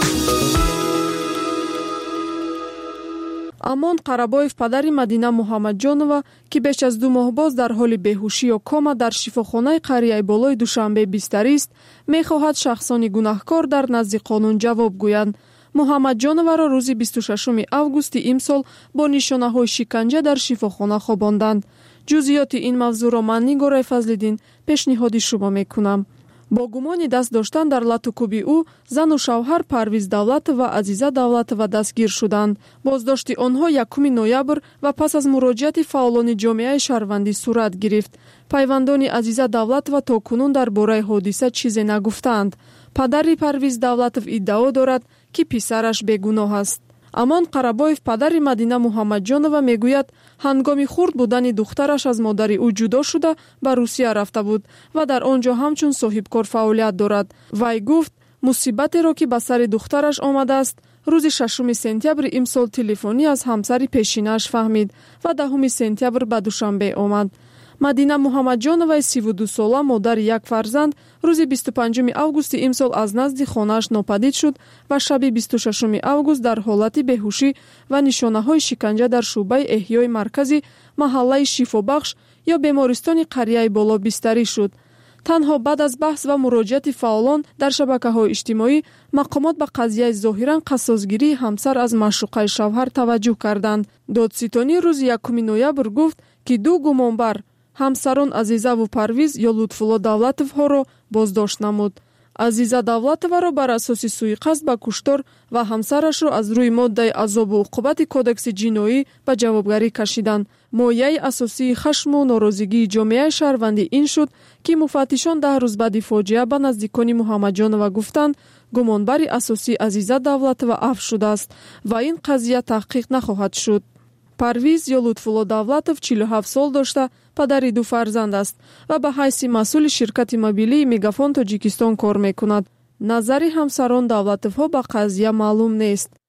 амон Қарабоев падари Мадина Муҳаммадҷонова ки беш аз ду моҳ боз дар ҳоли беҳушӣ ё кома дар шифохонаи қарияи болои Душанбе бистарист, мехоҳад шахсони гунаҳкор дар назди қонун ҷавоб гӯянд. Муҳаммадҷоноваро рӯзи бисту шашуми августи имсол бо нишонаҳои шиканҷа дар шифохона хобонданд. ҷузъиёти ин мавзӯъро ман Нигораи Фазлиддин пешниҳоди шумо мекунам. бо гумони даст доштан дар латукуби ӯ зану шавҳар Парвиз Давлатова ва Азиза Давлатова дастгир шуданд. Боздошти онҳо якуми ноябр ва пас аз муроҷиати фаъолони ҷомеаи шаҳрвандӣ сурат гирифт. Пайвандони Азиза Давлатова то кунун дар бораи ҳодиса чизе нагуфтаанд. Падари Парвиз Давлатов иддао дорад, ки писараш бегуноҳ аст. Амон Қарабоев падари Мадина Муҳаммадҷонова мегӯяд, ҳангоми хурд будани духтараш аз модари ӯ ҷудо шуда ба Русия рафта буд ва дар он ҷо ҳамчун соҳибкор фаъолият дорад. Вай гуфт, мусибатеро ки ба сари духтараш омадааст, рӯзи шашуми сентябри имсол телефонӣ аз ҳамсари пешинааш фаҳмид ва даҳуми сентябр ба Душанбе омад. Мадина Муҳаммадҷоноваи сиву ду сола, модари як фарзанд, рӯзи бисту панҷуми августи имсол аз назди хонааш нопадид шуд ва шаби бисту шашуми август дар ҳолати беҳушӣ ва нишонаҳои шиканҷа дар шуъбаи эҳёи маркази маҳаллаи Шифобахш ё бемористони қарияи боло бистарӣ шуд. танҳо баъд аз баҳс ва муроҷиати фаъолон дар шабакаҳои иҷтимоӣ, мақомот ба қазияи зоҳиран қассосгирии ҳамсар аз маъшуқаи шавҳар таваҷҷӯҳ карданд. Додситонӣ рӯзи якуми ноябр гуфт, ки ду гумонбар ҳамсарон Азизаву Парвиз ё Лутфулло Давлатовҳоро боздошт намуд. Азиза Давлатоваро бар асоси суиқасд ба куштор ва ҳамсарашро аз рӯи моддаи азобу уқубати кодекси ҷиноӣ ба ҷавобгарӣ кашиданд. Мояи асосии хашму норозигии ҷомеаи шаҳрвандӣ ин шуд, ки муфаттишон даҳ рӯз баъди фоҷиа ба наздикони Муҳаммадҷонова гуфтанд, гумонбари асосии Азиза Давлатова афв шудааст ва ин қазия таҳқиқ нахоҳад шуд. Парвиз ё Лутфулло Давлатов чилу ҳафт сол дошта, падари ду фарзанд аст ва ба ҳайси масъули ширкати мобилии Мегафон Тоҷикистон кор мекунад. Назари ҳамсарон Давлатовҳо ба қазия маълум нест.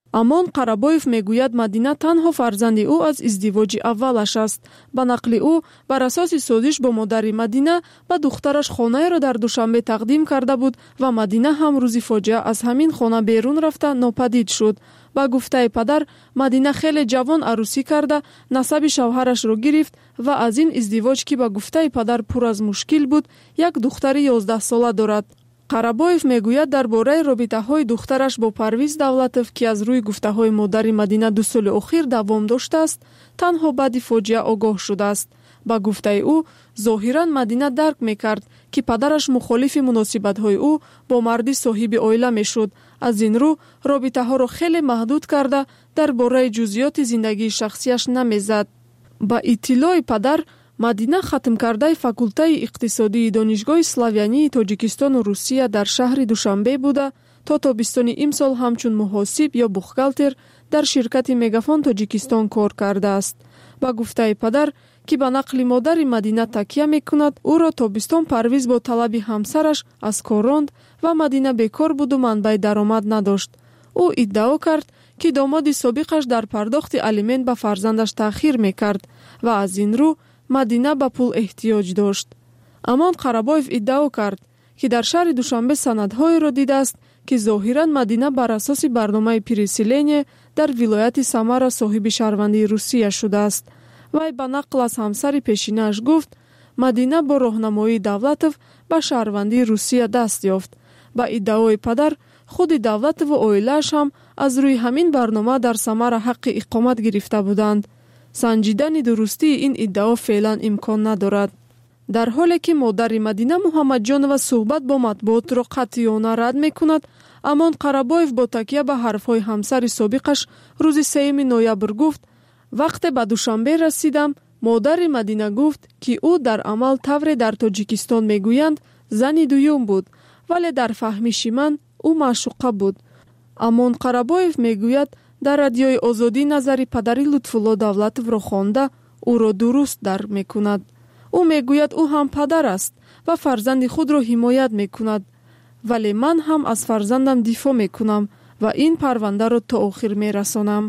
амон қарабоев мегӯяд мадина танҳо фарзанди ӯ аз издивоҷи аввалаш аст. ба нақли ӯ бар асоси созиш бо модари мадина ба духтараш хонаеро дар душанбе тақдим карда буд ва мадина ҳам рӯзи фоҷиа аз ҳамин хона берун рафта нопадид шуд. ба гуфтаи падар мадина хеле ҷавон арӯсӣ карда насаби шавҳарашро гирифт ва аз ин издивоҷ ки ба гуфтаи падар пур аз мушкил буд як духтари ёздаҳсола дорад. қарабоев мегӯяд дар бораи робитаҳои духтараш бо Парвиз Давлатов ки аз рӯи гуфтаҳои модари Мадина ду соли охир давом доштааст, танҳо баъди фоҷиа огоҳ шудааст. ба гуфтаи ӯ зоҳиран Мадина дарк мекард ки падараш мухолифи муносибатҳои ӯ бо марди соҳиби оила мешуд. аз ин рӯ робитаҳоро хеле маҳдуд карда дар бораи ҷузъиёти зиндагии шахсияш намезад. ба иттилои падар Мадина хатмкардаи факултаи иқтисодии донишгоҳи Славянии Тоҷикистону Русия дар шаҳри Душанбе буда, то тобистони имсол ҳамчун муҳосиб ё бухгалтер дар ширкати Мегафон Тоҷикистон кор кардааст. ба гуфтаи падар ки ба нақли модари Мадина такя мекунад, ӯро тобистон Парвиз бо талаби ҳамсараш аз кор ронд ва Мадина бекор буду манбаи даромад надошт. ӯ иддао кард ки домоди собиқаш дар пардохти алимент ба фарзандаш таъхир мекард ва аз ин рӯ Мадина ба пул эҳтиёҷ дошт. амон Қарабоев иддао кард ки дар шаҳри Душанбе санадҳоеро дидааст ки зоҳиран Мадина бар асоси барномаи переселение дар вилояти Самара соҳиби шаҳрвандии Русия шудааст. вай ба нақл аз ҳамсари пешинааш гуфт, Мадина бо роҳнамоии Давлатов ба шаҳрвандии Русия даст ёфт. ба иддаои падар худи Давлатову оилааш ҳам аз рӯи ҳамин барнома дар Самара ҳаққи иқомат гирифта буданд. санҷидани дурустии ин иддао феълан имкон надорад. дар ҳоле ки модари Мадина Муҳаммадҷонова суҳбат бо матбуотро қатъиёна рад мекунад, амон Қарабоев бо такя ба ҳарфҳои ҳамсари собиқаш рӯзи сеюми ноябр гуфт, вақте ба Душанбе расидам, модари Мадина гуфт ки ӯ дар амал тавре дар Тоҷикистон мегӯянд зани дуюм буд, вале дар фаҳмиши ман ӯ маъшуқа буд. амон Қарабоев мегӯяд дар радиои Озодӣ назари падари Лутфулло Давлатовро хонда ӯро дуруст дарк мекунад. ӯ мегӯяд ӯ ҳам падар аст ва фарзанди худро ҳимоят мекунад, вале ман ҳам аз фарзандам дифоъ мекунам ва ин парвандаро то охир мерасонам.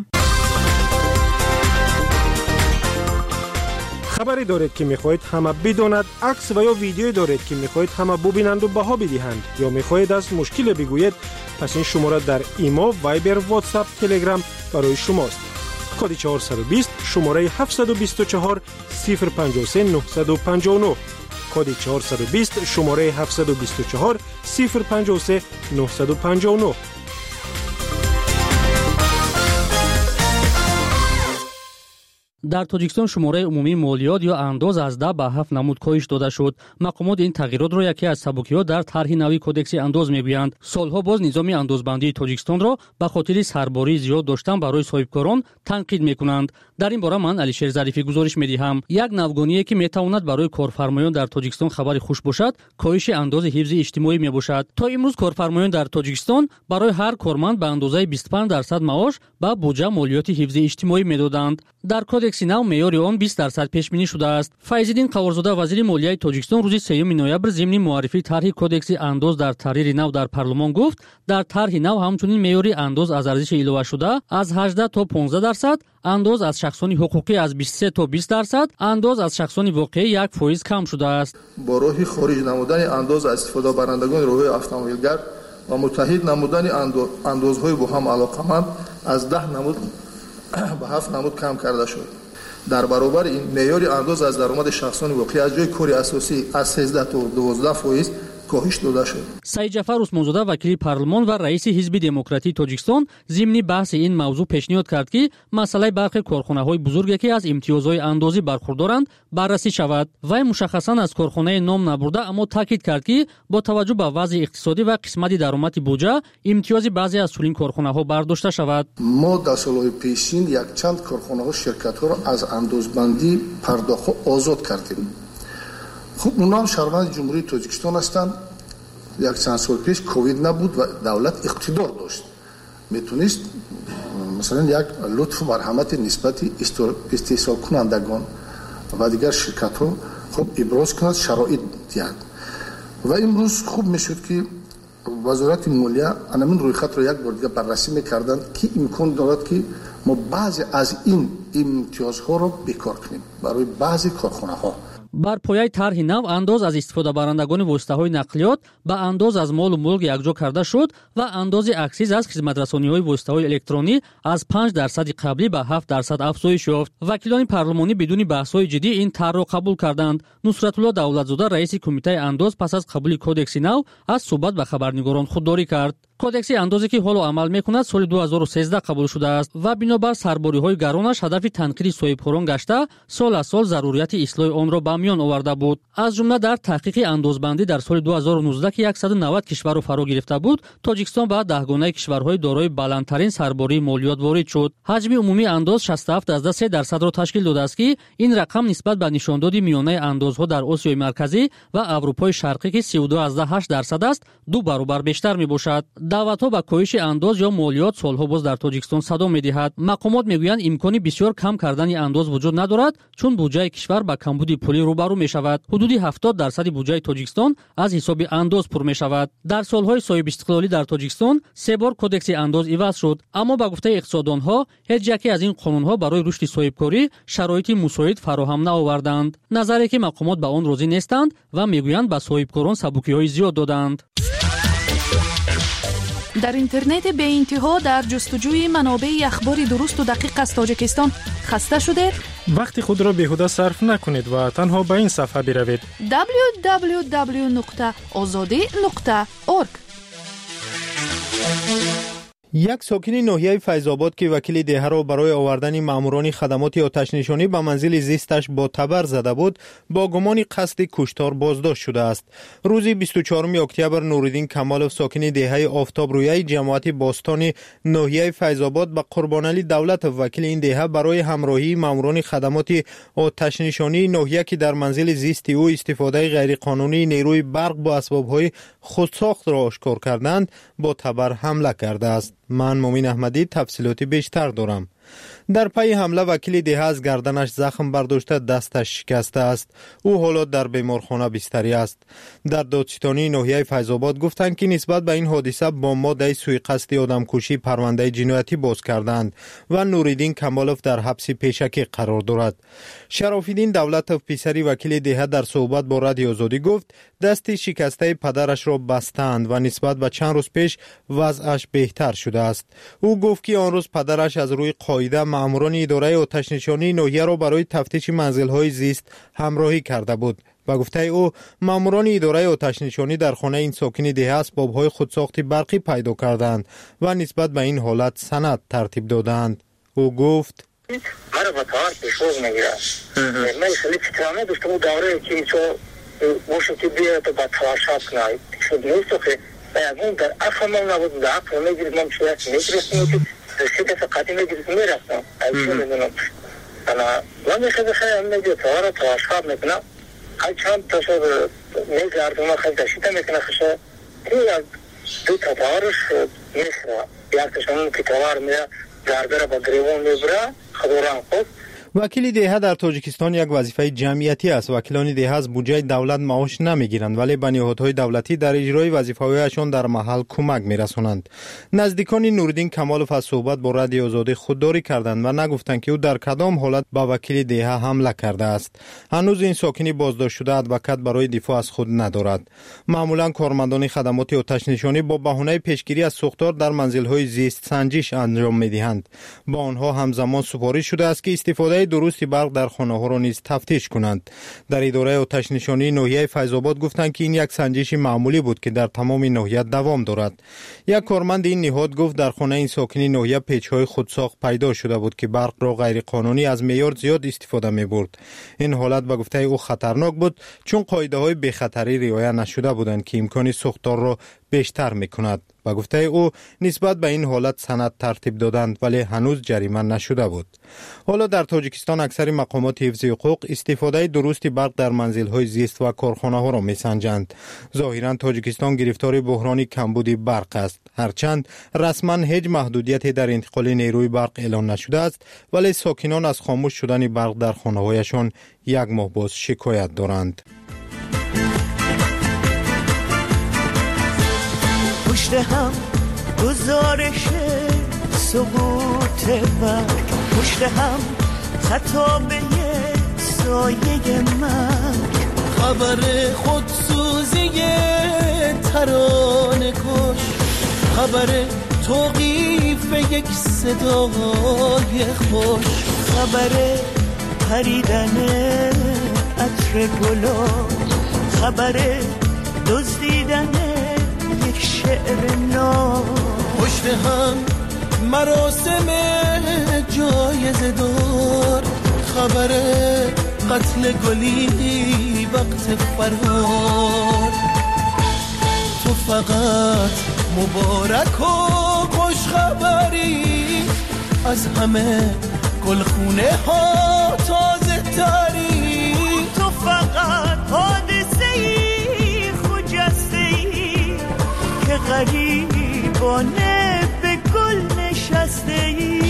хабаре доред ки мехоҳед ҳама бидонад, акс ва ё видеое доред ки мехоҳед ҳама бубинанду баҳо бидиҳанд ё мехоҳед аз мушкиле бигӯед, пас ин шумора дар имо, вайбер, вотсап, телеграм барои шумост. коди чаҳорсаду бист шумораи ҳафтсаду бисту чаҳор сифр панҷоҳ се нуҳсаду панҷоҳ нӯҳ, коди чаҳорсаду бист шумораи ҳафтсаду бисту чаҳор сифр панҷоҳ се нуҳсаду панҷоҳ нӯҳ. дар тоҷикистон шумораи умумии молиёт ё андоз аз даҳ ба ҳафт намуд коҳиш дода шуд. мақомот ин тағйиротро яке аз сабукиҳо дар тарҳи нави кодекси андоз мегӯянд. солҳо боз низоми андозбандии тоҷикистонро ба хотири сарбории зиёд доштан барои соҳибкорон танқид мекунанд. дар ин бора ман Алишер Зарифӣ гузориш медиҳам. як навгоние ки метавонад барои корфармоён дар тоҷикистон хабари хуш бошад, коҳиши андози ҳифзи иҷтимоӣ мебошад. то имрӯз корфармоён дар тоҷикистон барои ҳар корманд ба андозаи бисту панҷ дарсад маош ба буҷа молиёти ҳифзи иҷтимоӣ медоданд. дар кодекси нав меъёри он бист дарсад пешбинӣ шудааст. Файзиддин Қаворзода вазири молияи Тоҷикистон рӯзи сеюми ноябр зимни муаррифии тарҳи кодекси андоз дар таҳрири нав дар парлумон гуфт, дар тарҳи нав ҳамчунин меъёри андоз аз арзиши иловашуда аз ҳаждаҳ то понздаҳ дарсад, андоз аз шахсони ҳуқуқӣ аз бисту се то бист дарсад, андоз аз шахсони воқеӣ як фоиз кам шудааст. бо роҳи хориҷ намудани андоз аз истифодабарандагони роҳҳои автомобилгар ва муттаҳид намудани андозҳои бо ҳам алоқаманд аз даҳ намуд ба ҳафт намуд кам карда шуд. дар баробари ин меъёри андоз аз даромади шахсони воқеӣ аз ҷои кори асосӣ аз сенздаҳ то дувоздаҳ фоиз коҳиш дода шуд. Саид Ҷафар Усмонзода вакили парлумон ва раиси ҳизби демократии Тоҷикистон зимни баҳси ин мавзӯъ пешниҳод кард ки масъалаи бархи корхонаҳои бузурге ки аз имтиёзҳои андозӣ бархурдоранд баррасӣ шавад. Вай мушаххасан аз корхонае ном набурда, аммо таъкид кард ки бо таваҷҷӯҳ ба вазъи иқтисодӣ ва қисмати даромади буҷа имтиёзи баъзе аз чунин корхонаҳо бардошта шавад. мо дар солҳои пешин якчанд корхонаҳо ширкатҳоро аз андозбандӣ пардохтҳо озод кардем. хуб унам шаҳрванди ҷумҳурии Тоҷикистон ҳастанд. якчанд сол пеш ковид набуд ва давлат иқтидор дошт, метонист масалан як лутфу марҳамати нисбати истеҳсолкунандагон ва дигар ширкатҳо хуб иброз кунад, шароит диҳад. ва имрӯз хуб мешуд ки وزارت مالیه همین رویخط رو یک بار دیگه بررسی میکردن که امکان دارد که ما بعضی از این امتیازها رو بیکار کنیم برای بعضی کارخانه ها. бар пояи тарҳи нав андоз аз истифодабарандагони воситаҳои нақлиёт ба андоз аз молу мулк якҷо карда шуд ва андози аксиз аз хизматрасониҳои воситаҳои электронӣ аз панҷ дарсади қаблӣ ба ҳафт дарсад афзоиш ёфт. вакилони парлумонӣ бидуни баҳсҳои ҷиддӣ ин тарҳро қабул карданд. нусратулло давлатзода раиси кумитаи андоз пас аз қабули кодекси нав аз суҳбат ба хабарнигорон худдорӣ кард. кодекси андозе ки ҳоло амал мекунад соли ду ҳазору сездаҳ қабул шудааст ва бинобар сарбориҳои гаронаш ҳадафи танқиди соҳибкорон гашта сол аз сол зарурияти ислоҳи онро ба миён оварда буд. аз ҷумла дар таҳқиқи андозбандӣ дар соли ду ҳазору нуздаҳ ки саду навад кишварро фаро гирифта буд, тоҷикистон ба даҳгонаи кишварҳои дорои баландтарин сарбории молиёт ворид шуд. ҳаҷми умумии андоз шасту ҳафт дазда се дарсадро ташкил додааст ки ин рақам нисбат ба нишондоди миёнаи андозҳо дар осиёи марказӣ ва аврупои шарқӣ ки сию ду дазда ҳашт дарсад аст, ду баробар бештар мебошад. даъватҳо ба коҳиши андоз ё молиёт солҳо боз дар тоҷикистон садо медиҳад. мақомот мегӯянд имкони бисёр кам кардани андоз вуҷуд надорад, чун буҷаи кишвар ба камбуди пулӣ рӯбарӯ мешавад. ҳудуди ҳафтод дарсади буҷаи тоҷикистон аз ҳисоби андоз пур мешавад. дар солҳои соҳибистиқлолӣ дар тоҷикистон се бор кодекси андоз иваз шуд, аммо ба гуфтаи иқтисоддонҳо ҳеҷ яке аз ин қонунҳо барои рушди соҳибкорӣ шароити мусоид фароҳам наоварданд. назаре ки мақомот ба он розӣ нестанд ва мегӯянд ба соҳибкорон сабукиҳои зиёд доданд. дар интернети беинтиҳо дар ҷустуҷӯи манобеи ахбори дурусту дақиқ аз тоҷикистон хаста шудед? вақти худро беҳуда сарф накунед ва танҳо ба ин сафҳа биравед. дабл ю дабл ю дабл ю нуқта озодӣ нуқта орг. یک ساکن ناحیه فیض‌آباد که وکیل دهه برای آوردن ماموران خدمات آتش‌نشانی به منزل زیستش با تبر زده بود، با گمان قصد کشتار بازداشت شده است. روز بیست و چهارم اکتبر نورالدین کمالوف ساکن دهه آفتاب رویه جماعت باستان ناحیه فیض‌آباد به قربانعلی دولت وکیل این دهه برای همراهی ماموران خدمات آتش‌نشانی ناحیه که در منزل زیست او استفاده غیرقانونی نیروی برق با اسباب‌های خودساخت را آشکار کردند، با تبر حمله کرده است. من مومین احمدی تفصیلاتی بیشتر دارم. در پی حمله وکیل دهه از گردنش زخم برداشته دستش شکسته است. او حالا در بیمارخانه بستری است. در دادستانی ناحیه فیض‌آباد گفتند که نسبت به این حادثه با ماده سوءقصد آدمکشی پرونده جنایتی باز کردند و نورالدین کمالوف در حبس پیشکی قرار دارد. شراف‌الدین دولتوف پسری وکیل دهه در صحبت با رادیو آزادی گفت دست شکسته پدرش را بستند و نسبت به چند روز پیش وضعش بهتر شده است. او گفت که آن روز پدرش از روی قاعده ماموران اداره آتش‌نشانی ناحیه را برای تفتیش منزل‌های زیست همراهی کرده بود. و گفته او ماموران اداره آتش‌نشانی در خانه این ساکن دهه اسباب‌های خودساخت برقی پیدا کردند و نسبت به این حالت سند ترتیب دادند. او گفت مرا با تار پیشوز میگیره. من خیلی فکرانه دوستم دوره که چو موشتی بیاد تو با تواشات کنه. شد نیست که باید در افهمم نبود در افهمم میگیرد من شاید میگیرستم که رسیده فقطی میگیرد میرفتم. ایشون میدونم. انا من خیلی خیلی میگیرد توارا تواشات میکنه. هر چند تا شد میگردم من خیلی داشته میکنه خشه. این دو تا توارش میخواه. یکشون که توار میره گرده را با گریوان میبره خدوران خود. وکیل دهه در تاجیکستان یک وظیفه جمعیتی است. وکیلان دهه از بودجه دولت معاش نمیگیرند ولی به نهادهای دولتی در اجرای وظیفه‌هایشان در محل کمک میرسانند. نزدیکان نورالدین کمالوف از صحبت با رادیو آزادی خودداری کردند و نگفتند که او در کدام حالت به وکیل دهه حمله کرده است. هنوز این ساکن بازداشت شده ادوکات برای دفاع از خود ندارد. معمولا کارمندان خدمات آتش‌نشانی با بهانه پیشگیری از سوختار در منزل‌های زیست سنجش انجام میدهند. با آنها همزمان سپارش شده است که استفاده درستی برق در خانه ها را نیز تفتیش کنند. در اداره آتش‌نشانی ناحیه فیض‌آباد گفتند که این یک سنجش معمولی بود که در تمام ناحیه دوام دارد. یک کارمند این نهاد گفت در خانه این ساکن ناحیه پیچ‌های خودساخت پیدا شده بود که برق را غیر قانونی از معیار زیاد استفاده می‌برد. این حالت به گفته او خطرناک بود چون قاعده‌های بی‌خطری رعایت نشده بودند که امکان سوختار را بیشتر می‌کند. با گفته او نسبت به این حالت سند ترتیب دادند ولی هنوز جریمه نشده بود. حالا در تاجیکستان اکثر مقامات حفظ حقوق استفاده درست برق در منزل‌های زیست و کارخانه‌ها را می‌سنجند. ظاهراً تاجیکستان گرفتار بحران کمبود برق است. هرچند رسما هیچ محدودیتی در انتقال نیروی برق اعلان نشده است ولی ساکنان از خاموش شدن برق در خانه‌هایشان یک ماه باز شکایت دارند. پشت هم گزارش سقوط برگ، پشت هم خطابه سایه مرگ، خبر خودسوزی ترانه کش، خبر توقیف یک صدای خوش، خبر پریدن عطر گلا، خبر دزدیدن یک شعر نو، پشت هم مراسم جایزه دار، خبر قتل گلی وقت فرار، تو فقط مبارک و خوش خبری، از همه گلخونه ها تازه تری، تو فقط حادثه ای خجسته ای که غریبانه به گل نشسته ای.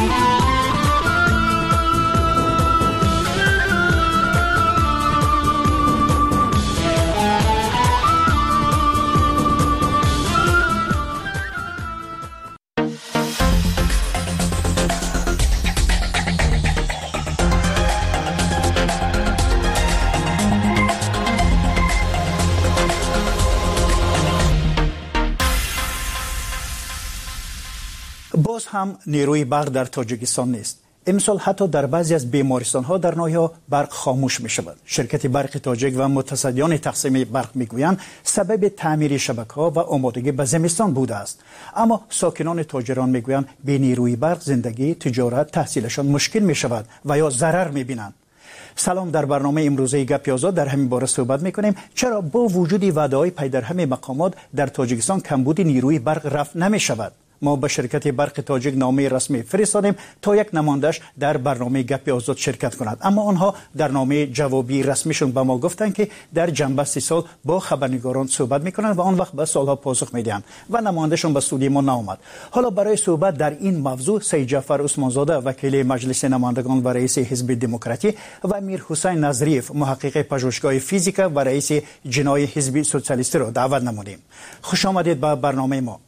باز هم نیروی برق در تاجیکستان نیست. امسال حتی در بعضی از بیمارستان ها در ناحیه برق خاموش می شود. شرکت برق تاجیک و متصدیان تقسیم برق می گویند سبب تعمیر شبکه ها و آمادگی به زمستان بوده است. اما ساکنان تاجران می گویند بی نیروی برق زندگی، تجارت، تحصیلشان مشکل می شود و یا ضرر می بینند. سلام، در برنامه امروزه گپی آزاد در همین باره صحبت می‌کنیم چرا با وجود وعده‌های پی در همه مقامات در تاجیکستان کمبود نیروی برق رفع نمی‌شود. ما به شرکت برق تاجیک نامه رسمی فرستادیم تا یک نمایندش در برنامه گپی آزاد شرکت کند، اما آنها در نامه جوابی رسمیشون به ما گفتند که در جنبه سی سال با خبرنگاران صحبت میکنند و آن وقت به سالها پاسخ میدهند و نمایندشون به استودیو ما نآمد. حالا برای صحبت در این موضوع سید جعفر عثمانزاده وکیل مجلس نمایندگان و رئیس حزب دموکراتی و میر حسین نظریف محقق پژوهشگاه فیزیک و رئیس جنای حزب سوسیالیستی را دعوت نمودیم. خوش آمدید به برنامه ما.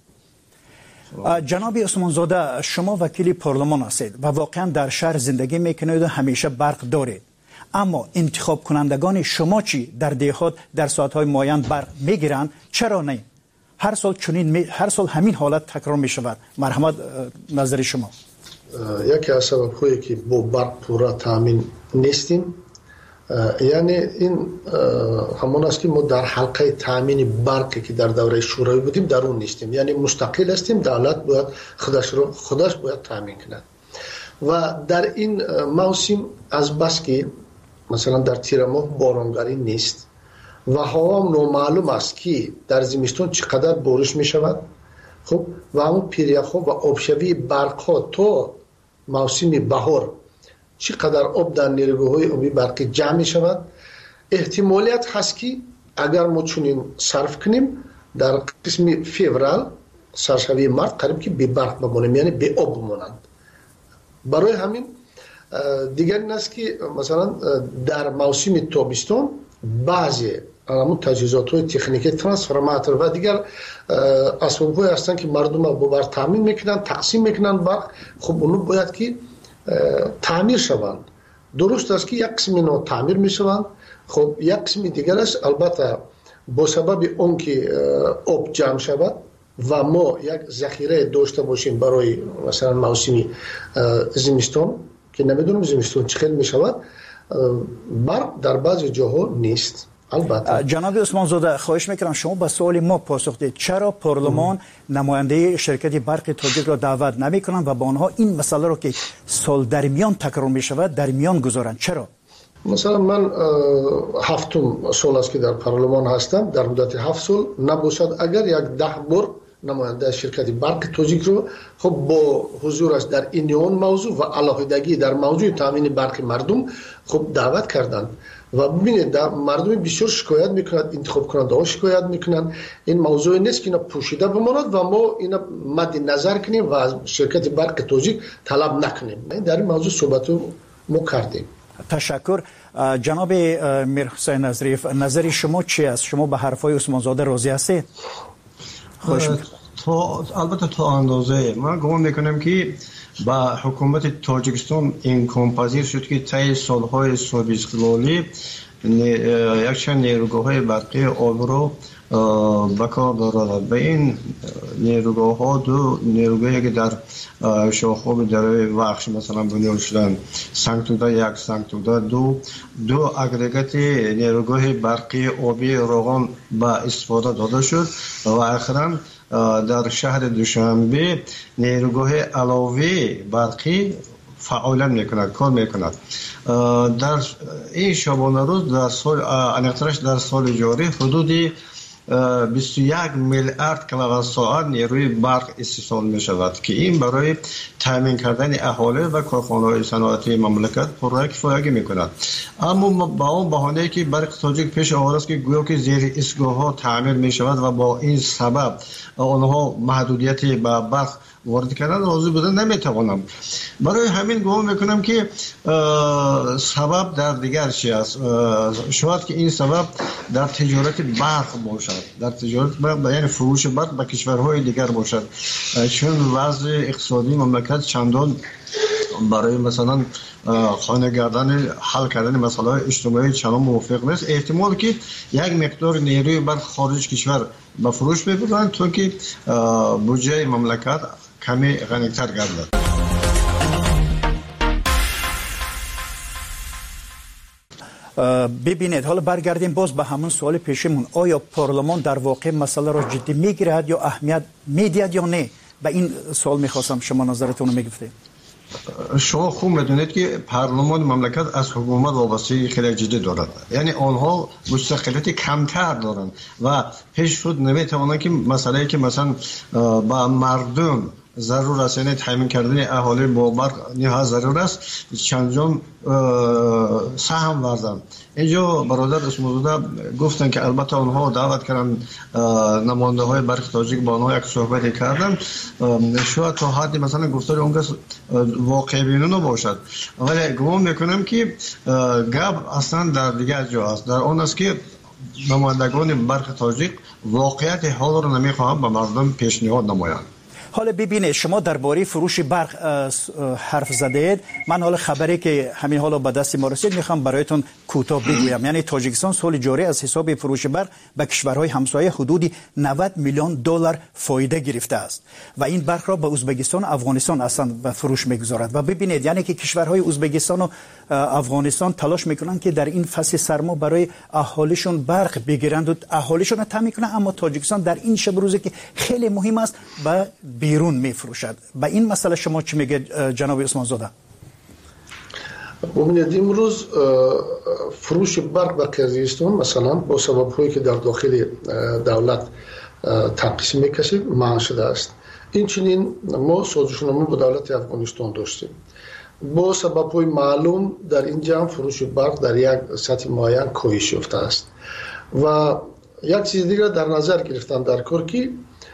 جناب عثمانزاده، شما وکیل پارلمان هستید و واقعا در شهر زندگی میکنید و همیشه برق دارید، اما انتخاب کنندگان شما چی؟ در دهات در ساعتهای معین برق میگیرند، چرا نه؟ هر سال چنین می... هر سال همین حالت تکرار میشود. مرحمت نظر شما. یکی از سبب‌هایی که با برق پورا تامین نیستیم، یعنی این همون است که ما در حلقه تامین برقی که در دوره شوروی بودیم در اون نیستیم، یعنی مستقل هستیم، دولت باید خودش رو خودش باید تامین کند و در این موسم از بس که مثلا در تیر ماه بارانگری نیست و هوا نامعلوم است که در زمستون چقدر بارش می شود، خب و همون پیریخ و آبشوی برق ها تا موسم بهار چقدر آب در نیروگاه‌های آبی برقی جمع می شود، احتمالیت هست که اگر ما چنین صرف کنیم در قسم فوریه سرشوی مارت قریب که بی برق بمانیم، یعنی بی آب بمانند. برای همین دیگر این است که مثلا در موسم تابستان بعضی همون تجهیزات های تکنیکی ترانسفورماتور و دیگر اسباب های هستند که مردم با برق تامین میکنن، تقسیم میکنن برق، خب اونو باید که تعمیر شوند. درست است که یک قسم اینا تعمیر می شوند، خب یک قسم دیگر است البته با سبب اون که آب جمع شود و ما یک ذخیره داشته باشیم برای مثلا موسم زمستان که نمیدونم زمستان چه خیلی می شود، برق در بعضی جاها نیست. البته جناب عثمانزاده، خواهش میکنم شما به سوال ما پاسخ دهید چرا پارلمان نماینده شرکت برق تاجیک را دعوت نمیکنند و با آنها این مسئله را که سال در میان تکرار می شود در میان گذارند؟ چرا؟ مثلا من هفتم سال است که در پارلمان هستم، در مدت هفت سال نباشد اگر یک ده بار نماینده شرکت برق تاجیک رو خب با حضورش در این موضوع و علاقه‌داری در موضوع تامین برق مردم خب دعوت کردند و ببینید مردم بسیار شکایت میکنند، انتخاب کننده ها شکایت میکنند. این موضوع نیست که اینا پوشیده بماند و ما اینا مد نظر کنیم و از شرکت برق تاجیک طلب نکنیم. در این موضوع صحبت ما کردیم. تشکر. جناب میر حسین نظریف، نظر شما چی است؟ شما به حرفای عثمانزاده راضی هستید؟ خوش تا البته تا اندازه من گمان میکنم که با حکومت تاجیکستان امکان پذیر شد که طی سالهای صلح استقلالی یک چند نیروگاه‌های برقی آب رو به کار دارد. به این نیروگاه ها دو نیروگاهی که در شاخوب دره وخش مثلا بنیاد شدن، سنگتوده یک، سنگتوده دو، دو اگریگات نیروگاه برقی آبی روغن به استفاده داده شد و اخیراً در شهر دوشنبه نیروگاه علاوه برقی فعالیت میکند، کار میکند. در این شبانه روز در سال انقدرش در سال جاری حدود بیست و یک میلیارد کیلووات ساعت نیروی برق استحصال می شود که این برای تامین کردن اهالی و کارخانه‌های صنعتی مملکت پررای کفایت می کند. اما با اون بهانه‌ای که برق تاجیک پیش آورده است که گویا که زیر ایستگاه ها تعمیر می شود و با این سبب آنها محدودیتی به برق وارد کردن راضی بودن نمیتوانم. برای همین گمان میکنم که سبب در دیگر چی است. شاید که این سبب در تجارت برق باشد، در تجارت برق یعنی فروش برق به کشورهای دیگر باشد، چون وضع اقتصادی مملکت چندان برای مثلا خانه گردن حل کردن مسائل اجتماعی چندان موافق نیست. احتمال که یک مقدار نیروی برق خارج کشور به فروش ببرند تا که بودجه مملکت کمی غنی‌تر گردد. ببینید، حالا برگردیم باز به همون سوال پیشمون، آیا پارلمان در واقع مسئله را جدی میگیرد یا اهمیت میدهد یا نه؟ به این سوال میخواستم شما نظرتون رو میگفتید. شما خوب میدونید که پارلمان مملکت از حکومت وابستگی خیلی جدی دارد، یعنی آنها مستقلیت کمتر دارند و پیش خود نمیتوانند که مسئله که مثلا با مردم ضرور است، یعنی تامین کردن اهالی با برق نیاز ضرور است، چندان سهم ورزند. اینجا برادر اسموزاده گفتن که البته آنها دعوت کردن نماینده های برق تاجیک با آنها یک صحبتی کردن، شاید تا حدی مثلا گفتار اون کس واقع بینانه باشد، ولی گمان میکنم که گپ اصلا در دیگر جا است، در آن است که نمایندگان برق تاجیک واقعیت حال را نمیخواهند به مردم پیشنهاد نمایند. حالا ببینید، شما درباره فروش برق حرف زدید. من حالا خبری که همین حالا به دست ما رسید میخوام برایتون کوتاه بگویم. یعنی تاجیکستان سال جاری از حساب فروش برق به کشورهای همسایه حدود نود میلیون دلار فایده گرفته است و این برق را به ازبکستان و افغانستان اصلا به فروش میگذارد. و ببینید، یعنی که کشورهای ازبکستان و افغانستان تلاش میکنن که در این فصل سرما برای اهالیشون برق بگیرند و اهالیشون را تامین کنند، اما تاجیکستان در این شب روزی که خیلی مهم است به بیرون میفروشد. با این مسئله شما چی میگه جناب عثمان زاده؟ ببینید، امروز فروش برق به قرقیزستان مثلا با سبب‌هایی که در داخل دولت تنقیص میکشه منع شده است. این چنین ما سازشنامه با دولت افغانستان داشتیم، با سبب‌های معلوم در اینجا فروش برق در یک سطح معین کاهش یافته است و یک چیز دیگر در نظر گرفتن در کار که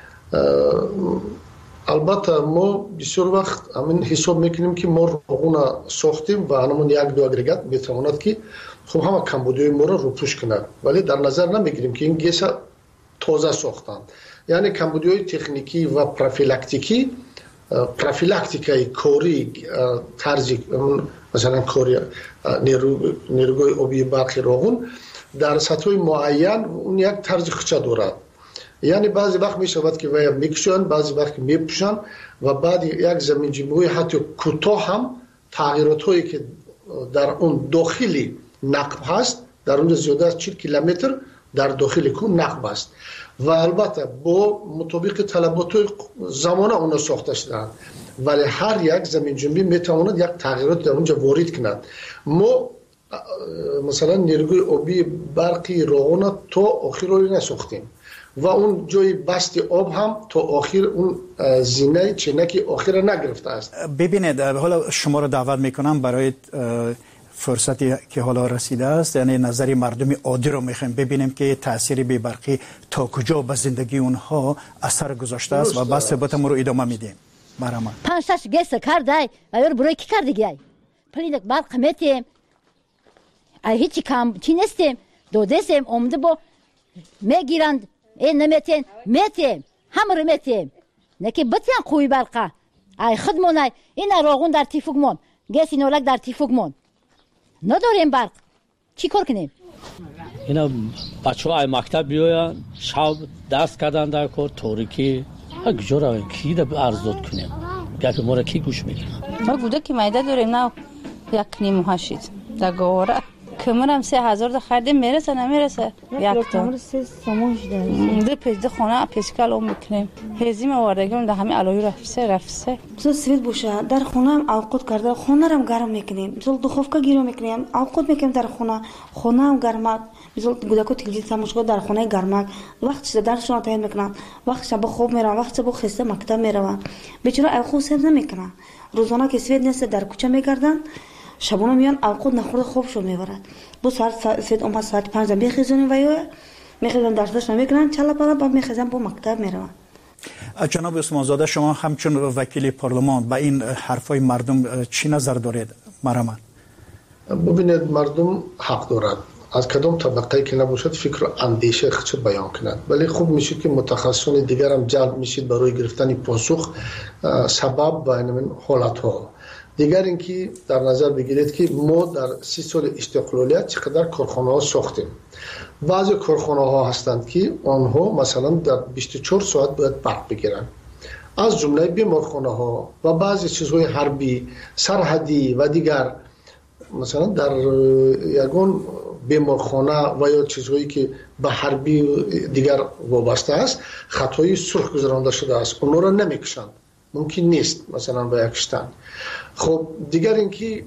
البته ما بسیار وقت همین حساب میکنیم که ما روغن ساختیم و همون یک دو اگریگات میتواند که خب همه کمبودی ما رو روپوش کند، ولی در نظر نمیگیریم که این گیس تازه ساختن. یعنی کمبودی های تکنیکی و پروفیلاکتیکی، پروفیلاکتیکای کوری طرزی مثلا کوری نیروگاه آبی برق روغن در سطح معین اون یک طرز خچه دارد. یعنی بعضی وقت می شود که ویا میکشن، بعضی وقت میپوشن و بعد یک زمین جنبوی حتی کوتاه هم تغییرات هایی که در اون داخلی نقب هست، در اون زیاده از چهل کیلومتر در داخل کون نقب است و البته با مطابق طلبات زمانه اونا ساخته شدند، ولی هر یک زمین جنبی میتواند یک تغییرات در اونجا وارد کند. ما مثلا نیروگاه آبی برقی روغن تا آخر رو نساختیم و اون جای بست آب هم تا آخر اون زینه چنکی آخر نگرفته است. ببینید، حالا شما رو دعوت میکنم برای فرصتی که حالا رسیده است، یعنی نظری مردم عادی رو میخوایم ببینیم که تأثیر بی برقی تا کجا به زندگی اونها اثر گذاشته است و بس صحبتمون رو ادامه میدیم. برام پنج شش گس کردای و برای کی کردگی پلیدک برق میتیم هیچ کم چی نستیم دو دستیم اومده با میگیرند این نمیتین میتیم همه رو میتیم نکی بتیان قوی برقه ای خودمون این راغون در تیفوگمون گس اینولک در تیفوگمون نداریم برق چی کار کنیم؟ اینا بچه های مکتب بیاین شب دست کردن در کار تاریکی اگجور کی در ارزاد کنیم گفت ما را کی گوش میکنه ما گوده که مایده داریم نه یک نیم هشید در گواره کمرم سه هزار ده خریدیم میرسه نمیرسه یک تا سه سموش داریم ده پیش ده خونه پیشکل اون میکنیم هزیم آوردگیم ده همه علوی رفسه رفسه مثل سوید باشه در خونه هم اوقات کرده خونه هم گرم میکنیم مثل دخوفکا گیرو میکنیم اوقات میکنیم در خونه خونه هم گرمک مثل گودکو تلویزیون تماشا در خونه گرمک وقت درسشون تعیین میکنن وقت شب خواب میرن وقت شب خسته مکتب میرن بیچاره اوقات سر نمیکنن روزانه که سوید نیست در کوچه میگردن شبونه میان اوقات نخورده خوابشون میبرد بو ساعت سوید اومد ساعت پنج میخیزونیم ویو میخیزن درسش نمیکنن چلا پلا بعد میخیزن بو مکتب میرن. جناب عثمان زاده شما همچون وکیل پارلمان با این حرفای مردم چی نظر دارید؟ مرحمت ببینید مردم حق دارد از کدام طبقه که نباشد فکر و اندیشه خود بیان کنند ولی خوب میشید که متخصصان دیگر هم جلب میشید برای گرفتن پاسخ سبب با این حالت ها. دیگر اینکه در نظر بگیرید که ما در سی سال استقلالیت چقدر کارخانه ها ساختیم. بعضی کارخانه ها هستند که آنها مثلا در بیست و چهار ساعت باید برق بگیرن از جمله بیمارخانه ها و بعضی چیزهای حربی سرحدی و دیگر مثلا در یگان بیمارخانه و یا چیزهایی که به حربی دیگر وابسته است خطای سرخ گذرانده شده است اونها را نمیکشند ممکن نیست مثلا به یکشتن. خب دیگر اینکه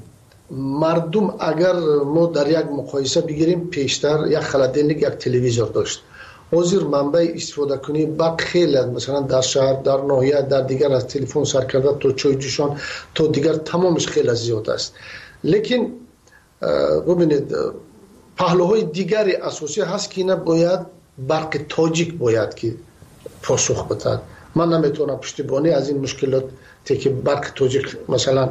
مردم اگر ما در یک مقایسه بگیریم پیشتر یک خلدینلیک یک تلویزور داشت حاضر منبع استفاده کنی با خیلی مثلا در شهر در ناحیه در دیگر از تلفن سر کرده تا چای جوشان تا دیگر تمامش خیلی زیاد است. لیکن ببینید پهلوهای دیگری اساسی هست که اینا باید برق تاجیک باید که پاسخ بدهد. من نمیتونم پشتیبانی از این مشکلات که برق تاجیک مثلا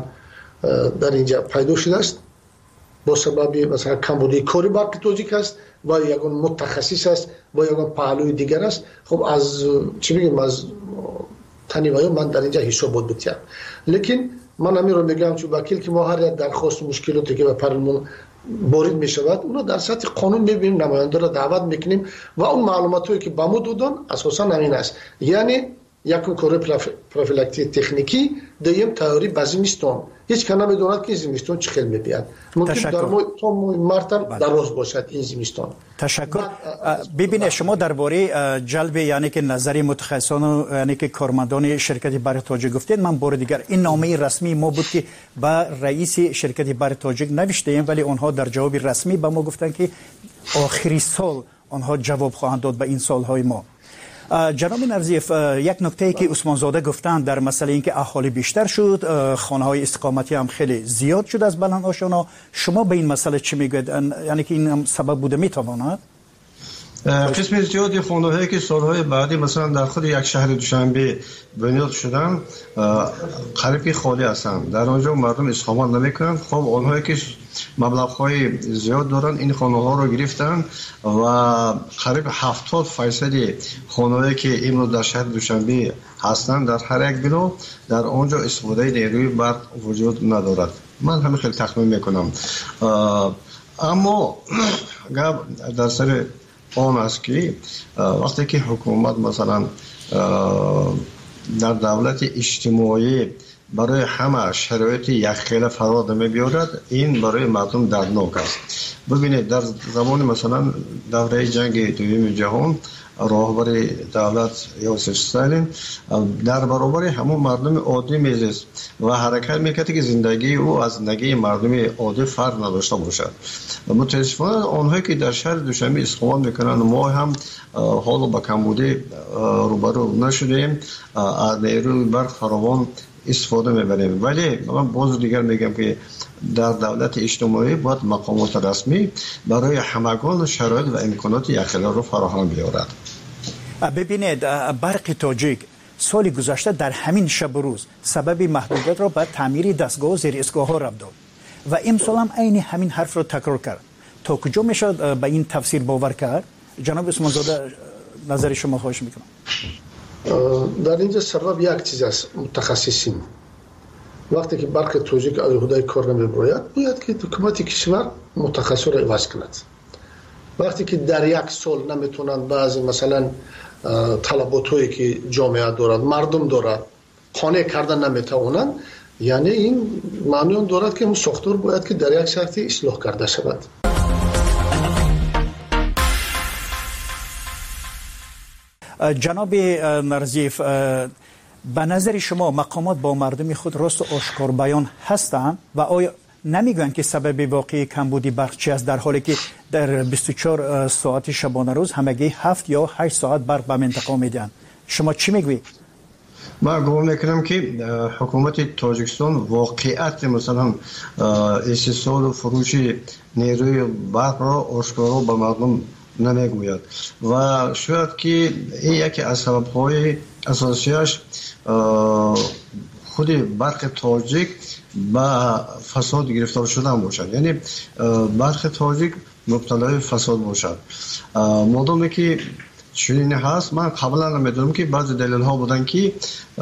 در اینجا پیدا شده است با سبب مثلا کمبودی کاری برق تاجیک است و یگان متخصص است و یگان پهلوی دیگر است. خب از چی بگیم از تنیوایی من در اینجا حساب بودیم لیکن من همین رو میگم چون وکیل که ما هر یک درخواست مشکلاتی که به پارلمان وارد می شود اونو در سطح قانون میبینیم نماینده را دعوت میکنیم و اون معلوماتی که به ما دادن اساسا همین است یعنی یکم کار پروفیلاکتی تکنیکی دویم تئوری به زمستان هیچ کس نمیداند که زمستان چه خیلی میبیاد ممکن در ما تا مرتب دراز باشد این زمستان. تشکر. ببینید شما درباره جلب یعنی که نظر متخصصان یعنی که کارمندان شرکت برق تاجیک گفتید من بار دیگر این نامه رسمی ما بود که با رئیس شرکت برق تاجیک نوشتیم ولی آنها در جواب رسمی به ما گفتن که آخری سال آنها جواب خواهند داد به این سالهای ما. جناب نرزیف یک نکته که عثمان زاده گفتند در مسئله اینکه اهالی بیشتر شد خانه های استقامتی هم خیلی زیاد شد از بلند آشانا شما به این مسئله چی میگوید یعنی که این هم سبب بوده میتواند؟ قسم زیادی خانه هایی که سالهای بعدی مثلا در خود یک شهر دوشنبه بنیاد شدن قریبی خالی هستند در آنجا مردم اقامت نمیکنند. خب آنهایی که مبلغ های زیاد دارن این خانه ها رو گرفتن و قریب هفتاد فیصد خانه هایی که این در شهر دوشنبه هستند در هر یک بنا در آنجا استفاده نیروی برق وجود ندارد. من همین خیلی تخمین میکنم اما در سر آن است که وقتی که حکومت مثلا در دولت اجتماعی برای همه شرایط یک خیلی فراد می‌بیارد این برای مردم دردناک است. ببینید در زمان مثلا دوره جنگ دوم جهان راهبر دولت یوسف استالین در برابر همون مردم عادی میزیست و حرکت میکرد که زندگی او از زندگی مردم عادی فرق نداشته باشد و متاسفانه آنهایی که در شهر دوشنبه اقامت میکنند ما هم حالا با کمبودی روبرو نشدیم از نیروی برق فراوان استفاده میبریم ولی من باز دیگر میگم که در دولت اجتماعی باید مقامات رسمی برای همگان شرایط و امکانات یخیل رو فراهم بیارد. ببینید برق تاجیک سال گذشته در همین شب و روز سبب محدودیت را به تعمیر دستگاه و زیر اسگاه ها رفت داد و امسال هم عین همین حرف رو تکرار کرد. تا کجا میشد به این تفسیر باور کرد؟ جناب عثمان زاده نظر شما خواهش میکنم. در اینجا سبب یک چیز است، متخصصین. وقتی که برق توزیع از عهده کار نمیبراید، باید که حکومت کشور متخصص را عوض کند. وقتی که در یک سال نمیتونن بعضی مثلا طلبات هایی که جامعه دارد، مردم دارد، خانه کردن نمیتوانند، یعنی این معنی آن دارد که ساختار باید که در یک شرطی اصلاح کرده شود. جناب نرزیف، به نظر شما مقامات با مردم خود راست و آشکار بیان هستند و آیا نمیگویند که سبب واقعی کمبودی برق چی است، در حالی که در بیست و چهار ساعت شبانه روز همگی هفت یا هشت ساعت برق به منطقه میدن؟ شما چی میگویید؟ من گمان میکنم که حکومت تاجیکستان واقعیت مثلا استحصال و فروش نیروی برق را آشکارا به مردم نمیگوید و شاید که این یکی از سبب‌های اساسیش خود برق تاجیک با فساد گرفتار شدن باشد، یعنی برق تاجیک مبتلای فساد باشد. مادامی که چنین هست، من قبلا نمیدونم که بعضی دلیل ها بودن که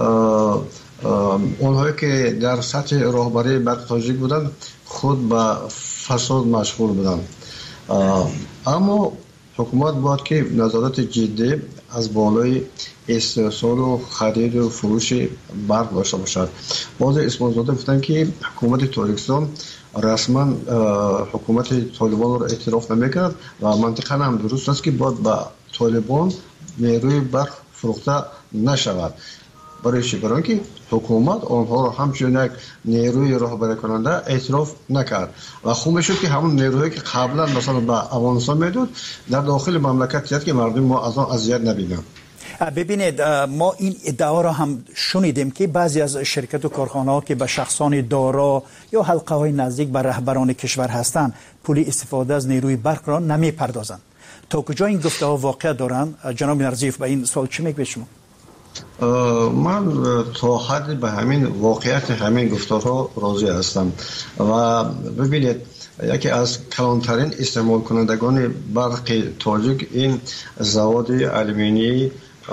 اونهایی که در سطح راهبری برق تاجیک بودن خود به فساد مشغول بودن. اما حکومت باید که نظارت جدی از بالای استحصال و خرید و فروش برق داشته باشد. بعضی اسمانزاده گفتن که حکومت تاجیکستان رسما حکومت طالبان را اعتراف نمیکند و منطقا هم درست است که باید به طالبان نیروی برق فروخته نشود. برای چی؟ برای اینکه حکومت آنها را همچون یک نیروی راهبری کننده اعتراف نکرد و خوب میشد که همون نیرویی که قبلا مثلا به افغانستان میداد در داخل مملکت یاد که مردم ما از آن اذیت نبینند. ببینید، ما این ادعا را هم شنیدیم که بعضی از شرکت و کارخانه ها که به شخصان دارا یا حلقه های نزدیک به رهبران کشور هستند پول استفاده از نیروی برق را نمی پردازند. تا کجا این گفته ها واقع دارند؟ جناب نرزیف به این سوال چی میگوید شما؟ من تا حد به همین واقعیت همین گفتارها راضی هستم و ببینید یکی از کلانترین استعمال کنندگان برق تاجیک این زواد آلومینی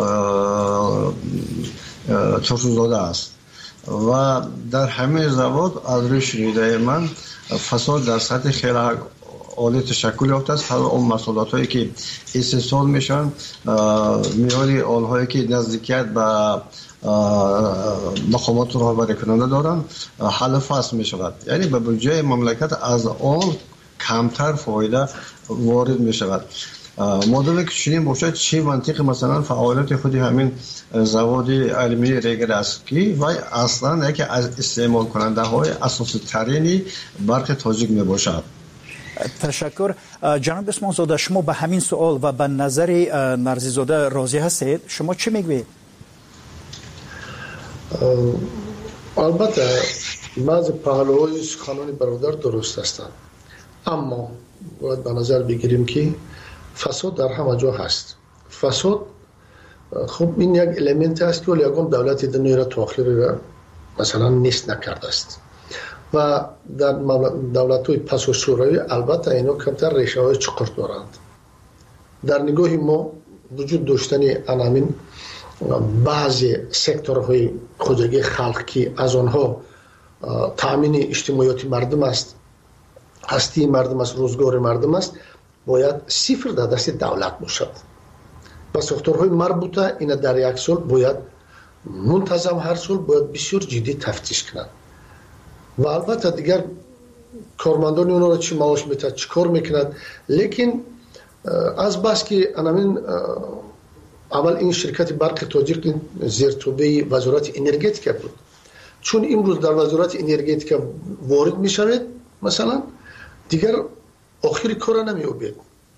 چرسوزاده است و در همه زواد از روی شنیده من فساد در سطح خیلی عالی تشکل یافته است. هر اون مسئولات هایی که استحصال میشن میان آنهایی که نزدیکیت به مقامات راهبری کننده دارن حل فصل می شود، یعنی به بودجه مملکت از آن کمتر فایده وارد می شود. مادامی که چنین باشد چه منطق مثلا فعالیت خودی همین زواد آلومینی ریگر است که وای اصلا یکی از استعمال کننده های اساسی ترینی برق تاجیک می باشد. تشکر. جناب اسمانزاده، شما به همین سوال و به نظر نرزیزاده راضی هستید؟ شما چی میگویید؟ البته بعض پهلوهای سخنان برادر درست هستند، اما باید به نظر بگیریم که فساد در همه جا هست. فساد خب این یک المنت است که ولی یکم دولت دنیا را تأخیر را مثلا نیست نکرده است و در دولت های پس و شوروی البته اینا کمتر ریشه های چقر دارند. در نگاه ما وجود داشتنی انامین بعضی سکتورهای خودگی خلق که از آنها تامین اجتماعیات مردم است، هستی مردم است، روزگار مردم است، باید صفر در دست دولت باشد و ساختارهای مربوطه این در یک سال باید منتظم هر سال باید بسیار جدی تفتیش کنند و البته دیگر کارمندان اونا را چی معاش میده چی کار میکند، لیکن از بس که انامین اول این شرکت برق تاجیک زیرتوبه وزارت انرژتیک بود، چون امروز در وزارت انرژتیک وارد میشود مثلا دیگر آخر کار نمیابید.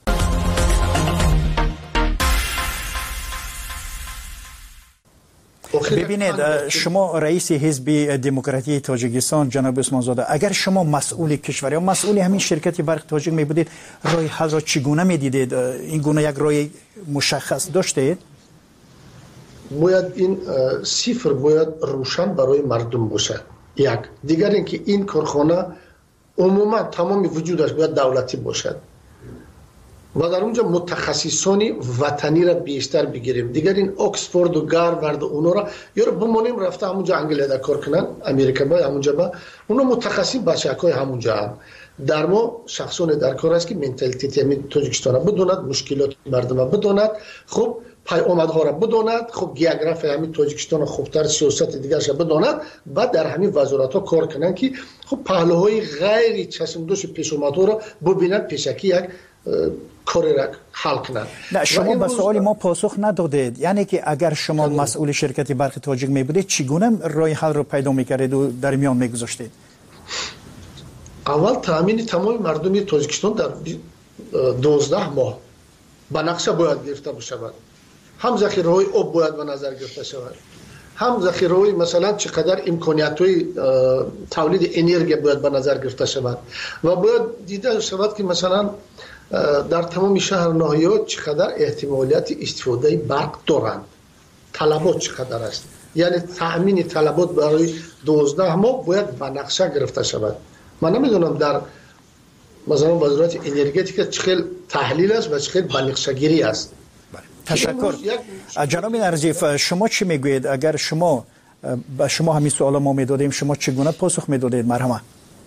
ببینید، شما رئیس حزب دموکراتی تاجیکستان جناب اسمانزاده، اگر شما مسئول کشور یا مسئول همین شرکت برق تاجیک می بودید، راه حل را چگونه می دیدید؟ این گونه یک راه مشخص داشتید؟ باید این صفر باید روشن برای مردم باشه. یک دیگر اینکه این, این کارخانه عموما تمام وجودش باید دولتی باشد و در اونجا متخصصان وطنی را بیشتر بگیریم. دیگر این اکسفورد و گاروارد و اونا را یا رو بمونیم رفته همونجا انگلیس دا کار کنن، امریکا با همونجا با اونا متخصص بچه‌های همونجا هم. در ما شخصان در کار است که منتالیتی همین تاجیکستان بدوند، مشکلات مردم بدوند، خب پیامدها را بدوند، خب گیوگرافی همین تاجیکستان خوبتر، سیاست دیگرش بدوند، بعد در همین وزارت‌ها کار کنن که خب پهلوهای غیر چشم‌دوش پیش اومده را ببینند پیشکی یک کاری را حل کنند. نه شما به سوال ما پاسخ ندادید، یعنی که اگر شما مسئول شرکت برق تاجیک می بودید چگونه راه حل رو پیدا می‌کردید و در میان می‌گذاشتید؟ اول تامین تمام مردم تاجیکستان در دوازده ماه به نقشه باید گرفته بشود. هم ذخیره‌های آب باید به نظر گرفته شود، هم ذخیره‌های مثلا چقدر امکانیت‌های تولید انرژی باید به نظر گرفته شود و باید دیده شود که مثلا در تمام شهر ناحیات چقدر احتمالیت استفاده برق دارند، طلبات چقدر است، یعنی تأمین طلبات برای دوازده ماه باید به نقشه گرفته شود. من نمیدونم در مثلا وزارت انرژتیک چه تحلیل است و چه به نقشه گیری است. تشکر. جناب نرزیف شما چی میگویید؟ اگر شما به شما همین سوال ما میدادیم شما چگونه پاسخ میدادید؟ مرحمت.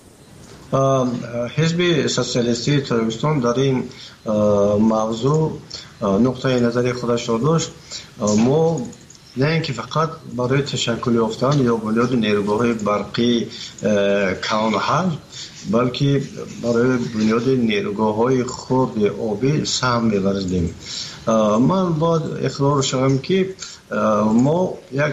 حزب سوسیالیستی تاجیکستان در این موضوع نقطه نظری خودش را داشت. ما نه اینکه فقط برای تشکل یافتن یا بنیاد نیروگاه‌های برقی کلان حل، بلکه برای بنیاد نیروگاه‌های خرد آبی سهم می‌ورزیدیم. من باید اقرار شوم که ما یک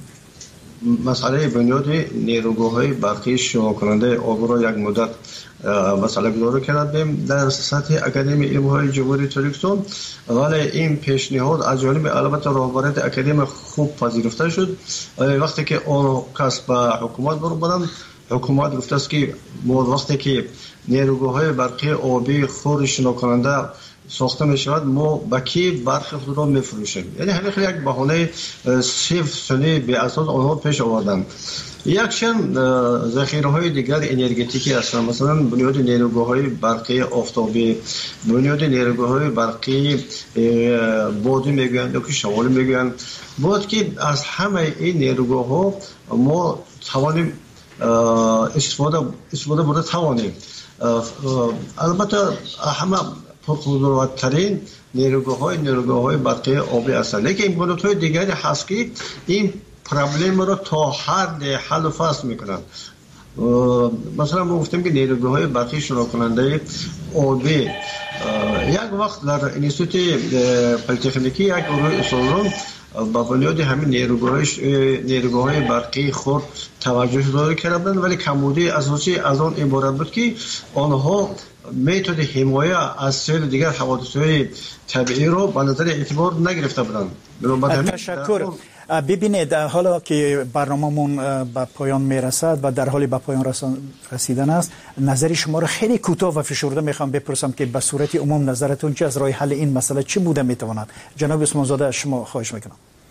مسئله بنیاد نیروگاه‌های برقی شروع کننده آب را یک مدت مسئله گذاری کردیم در سطح اکادمی علم‌های جمهوری تاجیکستان، ولی این پیشنهاد از جانب البته رهبریت اکادمی خوب پذیرفته شد. وقتی که آن کس به حکومت برو بودن، حکومت گفته است که وقتی که نیروگاه‌های برقی آبی خرد شروع کننده ساخته می شود ما با کی برق خود را می فروشیم. یعنی همین یک بهانه صفر سنی به اساس آنها پیش آوردند. یکشن ذخیره های دیگر انرژتیکی هستند، مثلا بنیاد نیروگاه های برقی آفتابی، بنیاد نیروگاه های برقی بادی میگویند یا که شمالی میگویند. باید که از همه این نیروگاه ها ما توانیم استفاده استفاده برده توانیم. البته همه پرقدرت‌ترین نیروگاه‌های نیروگاه‌های برقی آبی هستند، لیکن امکانات‌های دیگری هست که این پرابلم را تا حد حل و فصل می‌کنند. مثلا ما گفتیم که نیروگاه‌های برقی شروع کننده آبی یک وقت در انستیتوت پلی‌تکنیکی یک گروه استادان با بنیاد همین نیروگاه‌های برقی خود توجه داری کردند، ولی کمبودی اساسی از آن عبارت بود که آنها میتود حمایه از سیل دیگر حوادث‌های طبیعی رو به نظر اعتبار نگرفته بودند. تشکر. ببینید حالا که برنامه‌مون به پایان میرسد و در حال به پایان رسیدن است، نظر شما رو خیلی کوتاه و فشرده میخوام بپرسم که به صورت عموم نظرتون چه از راه حل این مسئله چی بوده میتواند؟ جناب عثمان زاده شما خواهش میکنم.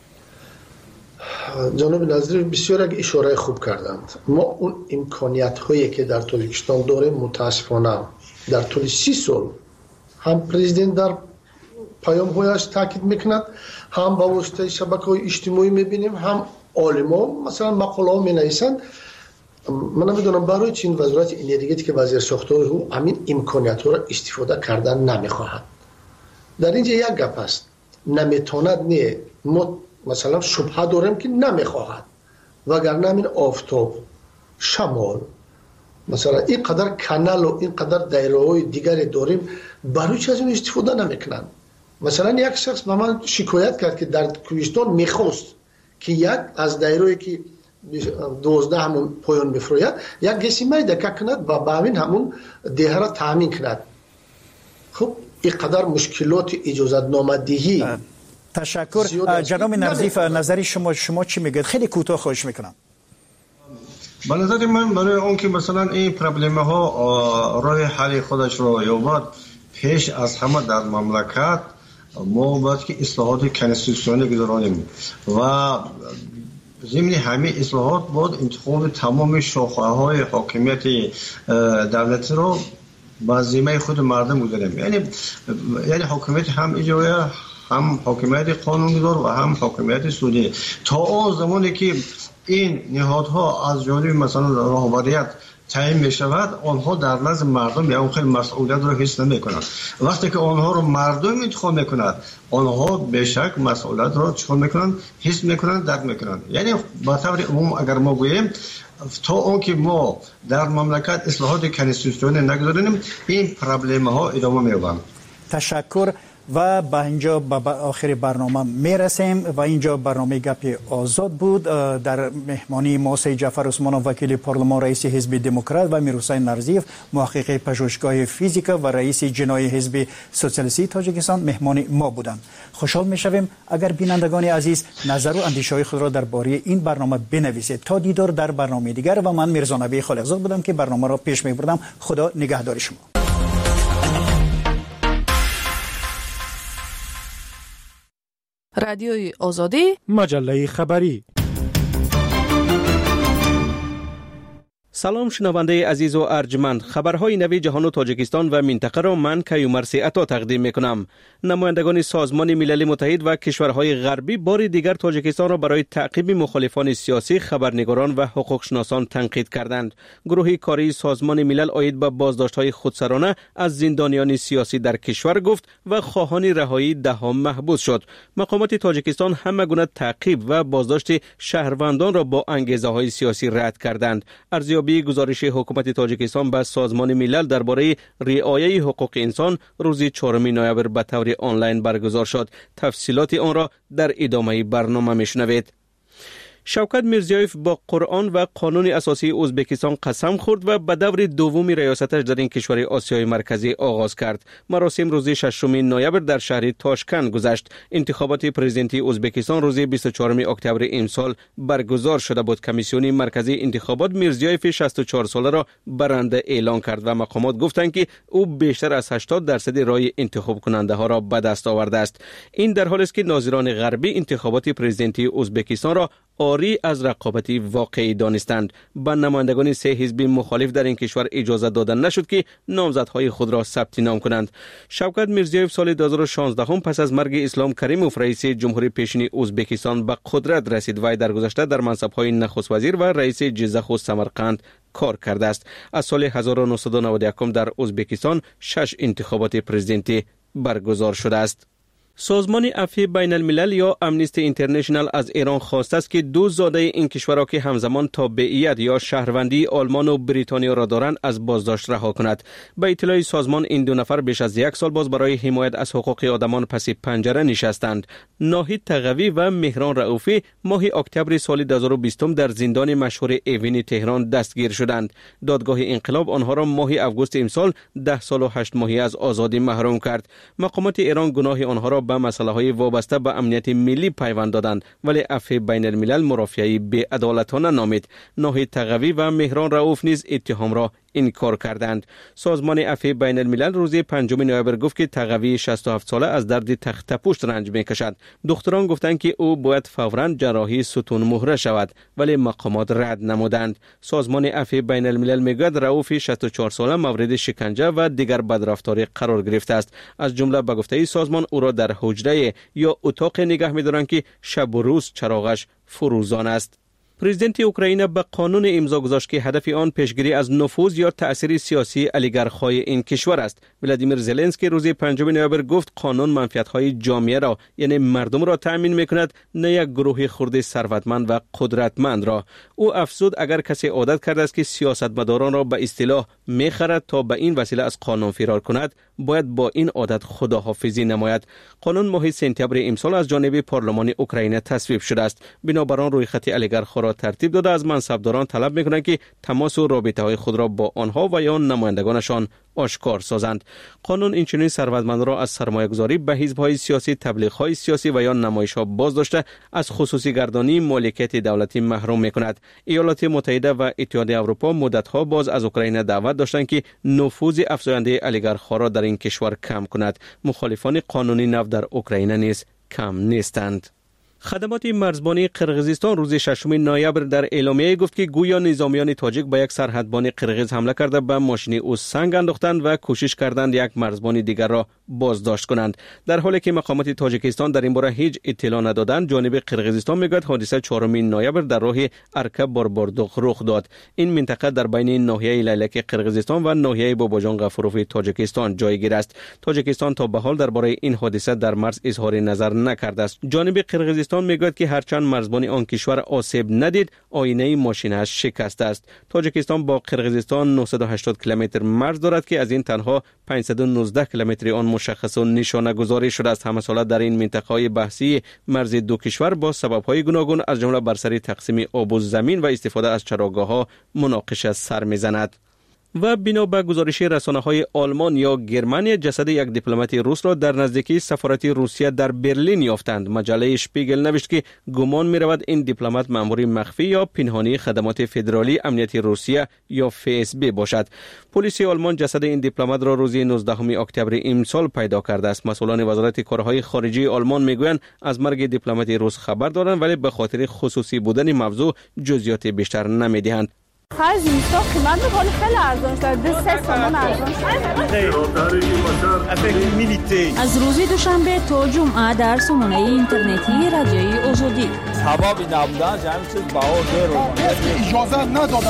جناب نظری بسیار یک اشاره خوب کردند. ما اون امکانیت هایی که در تاجیکستان داریم متاسفانه در طول سی سال هم پرزیدنت در پیام هایش تاکید میکند، هم با واسطه شبکه‌های اجتماعی میبینیم، هم عالمان مثلا مقاله ها مینویسند. من نمیدونم برای چین وزارت انرژی که وزیر ساختار او همین امکانیت ها را استفاده کردن نمیخواهد. در اینجا یک گپ است، نمیتواند نه، ما مثلا شبهه داریم که نمیخواهد، وگرنه همین آفتاب، شمال، مثلا این قدر کانال و این قدر دایره های دیگری داریم، برای چی از این استفاده نمیکنن؟ مثلا یک شخص به من شکایت کرد که در کوهستان میخواست که یک از دایره‌ای که دوازده همون پایان بفروید یک قسمه دکه کند و به همین همون دیه را تامین کند. خب این قدر مشکلات اجازت نامدهی. تشکر. جناب نرزیف نظری شما شما چی میگید؟ خیلی کوتاه خواهش میکنم. به نظر من برای اون که مثلا این پرابلم ها راه حل خودش رو یابد، پیش از همه در مملکت ما باید که اصلاحات کنستیتوسیونی گذارانیم و ضمن همه اصلاحات باید انتخاب تمام شاخه های حاکمیت دولتی رو با ذمه خود مردم گذاریم. یعنی یعنی حکومت هم اجرایی، هم حکومت قانونگذار و هم حکومت سودی. تا اون زمانی که این نهادها از جانب مثلا رهبریت تعیین می شود، آنها در نزد مردم یا اون خیلی مسئولیت رو حس نمی کنند. وقتی که آنها رو مردم انتخاب می کند، آنها به شک مسئولیت رو چون می کنند، حس می کنند، درک می کنند. یعنی با طور عموم اگر ما گوییم تا اون که ما در مملکت اصلاحات کنستیتوسیونی نگذاریم، این پرابلم ها ادامه می یابند. تشکر. و با اینجا به آخر برنامه میرسیم و اینجا برنامه گپ آزاد بود. در مهمانی ما سید جعفر عثمانov وکیل پارلمان، رئیس حزب دموکرات و میرحسین نرزیف محقق پژوهشگاه فیزیکا و رئیس جنایی حزب سوسیالیستی تاجیکستان مهمان ما بودند. خوشحال میشویم اگر بینندگان عزیز نظر و اندیشه‌های خود را درباره این برنامه بنویسید. تا دیدار در برنامه دیگر و من میرزا نبی خالقزاد بودم که برنامه را پیش میبردم. خدا نگهدار شما. رادیوی آزادی، مجله خبری. سلام شنونده عزیز و ارجمند، خبرهای نوی جهان و تاجیکستان و منطقه را من کیومرثی عطا تقدیم میکنم. نمایندگان سازمان ملل متحد و کشورهای غربی بار دیگر تاجیکستان را برای تعقیب مخالفان سیاسی، خبرنگاران و حقوق شناسان تنقید کردند. گروه کاری سازمان ملل عاید به بازداشت‌های خودسرانه از زندانیان سیاسی در کشور گفت و خواهان رهایی ده‌ها محبوس شد. مقامات تاجیکستان همه گونه تعقیب و بازداشت شهروندان را با انگیزه‌های سیاسی رد کردند. ارزیابی گزارش حکومت تاجیکستان به سازمان ملل درباره رعایت حقوق انسان روز چهارم نوامبر به طور آنلاین برگزار شد. تفصیلات آن را در ادامه برنامه میشنوید. شوکت میرزیایف با قرآن و قانون اساسی ازبکستان قسم خورد و به دور دوم ریاستش در این کشور آسیای مرکزی آغاز کرد. مراسم روز ششم نوامبر در شهر تاشکند گذشت. انتخابات پرزیدنتی ازبکستان روز بیست و چهارم اکتبر امسال برگزار شده بود. کمیسیون مرکزی انتخابات میرزیایف شصت و چهار ساله را برنده اعلان کرد و مقامات گفتند که او بیشتر از هشتاد درصد رای انتخاب کننده ها را به دست آورده است. این در حالی است که ناظران غربی انتخابات پرزیدنتی ازبکستان را آری از رقابتی واقعی دانستند. به نمایندگان سه حزب مخالف در این کشور اجازه دادن نشد که نامزدهای خود را ثبت نام کنند. شوکت میرزیایف سال دو هزار و شانزده هم پس از مرگ اسلام کریموف رئیس جمهوری پیشین ازبکستان به قدرت رسید و در گذشته در منصب‌های نخست وزیر و رئیس جزخ و سمرقند کار کرده است. از سال هزار و نهصد و نود و یک در ازبکستان شش انتخابات پرزیدنتی برگزار شده است. سازمان عفو بین الملل یا امنیستی اینترنشنال از ایران خواسته است که دو زاده این کشورها که همزمان تابعیت یا شهروندی آلمان و بریتانیا را دارند از بازداشت رها کند. به اطلاع سازمان این دو نفر بیش از یک سال باز برای حمایت از حقوق آدمان پس پنجره نشستند. ناهید تقوی و مهران رؤوفی ماه اکتبر سال دو هزار و بیست در زندان مشهور ایوین تهران دستگیر شدند. دادگاه انقلاب آنها را ماه آگوست امسال ده سال و هشت ماهی از آزادی محروم کرد. مقامات ایران گناه آنها را به مسائل وابسته به امنیت ملی پیوند دادند، ولی عفو بین الملل مرافعه بی‌عدالتانه نامید. ناهید تقوی و مهران رؤوف نیز اتهام را انکار کردند. سازمان عفو بین الملل روز پنجم نوامبر گفت که تقوی شصت و هفت ساله از درد تخت پوست رنج میکشد. دکتران گفتند که او باید فوراً جراحی ستون مهره شود، ولی مقامات رد نمودند. سازمان عفو بین الملل میگوید رؤوف شصت و چهار ساله مورد شکنجه و دیگر بدرفتاری قرار گرفته است. از جمله به گفته سازمان او را در حجره یا اتاق نگه می‌دارند که شب و روز چراغش فروزان است. پرزیدنت اوکراین به قانون امضا گذاشت که هدف آن پیشگیری از نفوذ یا تأثیر سیاسی اولیگارخ‌های این کشور است. ولادیمیر زلنسکی روز پنجم نوامبر گفت قانون منفعت‌های جامعه را یعنی مردم را تأمین می‌کند، نه یک گروه خرد ثروتمند و قدرتمند را. او افزود اگر کسی عادت کرده است که سیاستمداران را به اصطلاح می‌خرد تا به این وسیله از قانون فرار کند، باید با این عادت خداحافظی نماید. قانون ماه سپتامبر امسال از جانب پارلمان اوکراین تصویب شده است. بنابراین روی خط اولیگارخ را ترتیب داده از منصبداران طلب می‌کنند که تماس و رابطه‌های خود را با آنها و یا نمایندگانشان آشکار سازند. قانون اینچنین ثروتمندان را از سرمایه‌گذاری به حزب‌های سیاسی، تبلیغ‌های سیاسی و یا نمایش‌ها باز داشته از خصوصی گردانی مالکیت دولتی محروم می‌کند. ایالات متحده و اتحادیه اروپا مدت‌ها باز از اوکراین دعوت داشتند که نفوذ افزاینده اولیگارخ‌ها را در این کشور کم کند. مخالفان قانونی نفت در اوکراین نیز کم نیستند. خدمات مرزبانی قرقیزستان روز ششم نوامبر در اعلامیه گفت که گویا نظامیان تاجیک به یک سرحدبان قرقیز حمله کرده به ماشین او سنگ انداختند و کوشش کردند یک مرزبان دیگر را بازداشت کنند. در حالی که مقامات تاجیکستان در این باره هیچ اطلاع ندادند، جانب قرقیزستان میگوید حادثه چهارم نوامبر در راه ارکب بارباردوق رخ داد. این منطقه در بین ناحیه لیلک قرقیزستان و ناحیه باباجان غفوروف تاجیکستان جایگیر است. تاجیکستان تا به حال درباره این حادثه در مرز اظهار نظر نکرده است. جانب قرقیزستان میگوید که هرچند مرزبان آن کشور آسیب ندید، آینه ماشینش شکسته است. تاجیکستان با قرقیزستان نهصد و هشتاد کیلومتر مرز دارد که از این تنها پانصد و نوزده کیلومتر آن مشخص و نشانه گذاری شده است. همه ساله در این منطقه بحثی مرز دو کشور با سبب‌های گوناگون از جمله بر سر تقسیم آب و زمین و استفاده از چراگاه‌ها مناقشه سر می‌زند. و بنا به گزارش رسانه‌های آلمان یا گرمانی، جسد یک دیپلمات روس را در نزدیکی سفارت روسیه در برلین یافتند. مجله شپیگل نوشت که گمان می‌رود این دیپلمات مأمور مخفی یا پنهانی خدمات فدرالی امنیتی روسیه یا اف اس بی باشد. پلیس آلمان جسد این دیپلمات را روز نوزدهم اکتبر امسال پیدا کرده است. مسئولان وزارت کارهای خارجه آلمان میگویند از مرگ دیپلمات روس خبر دارند، ولی به خاطر خصوصی بودن موضوع جزئیات بیشتر نمی‌دهند. خرج اینستا قیمت می‌کنه خیلی ارزان شده، دو سه تومان ارزان شده. از روز دوشنبه تا جمعه در سامانه اینترنتی رادیوی آزادی. ثوابی نبودن جمعی چیز باور داره. اجازه ندادن.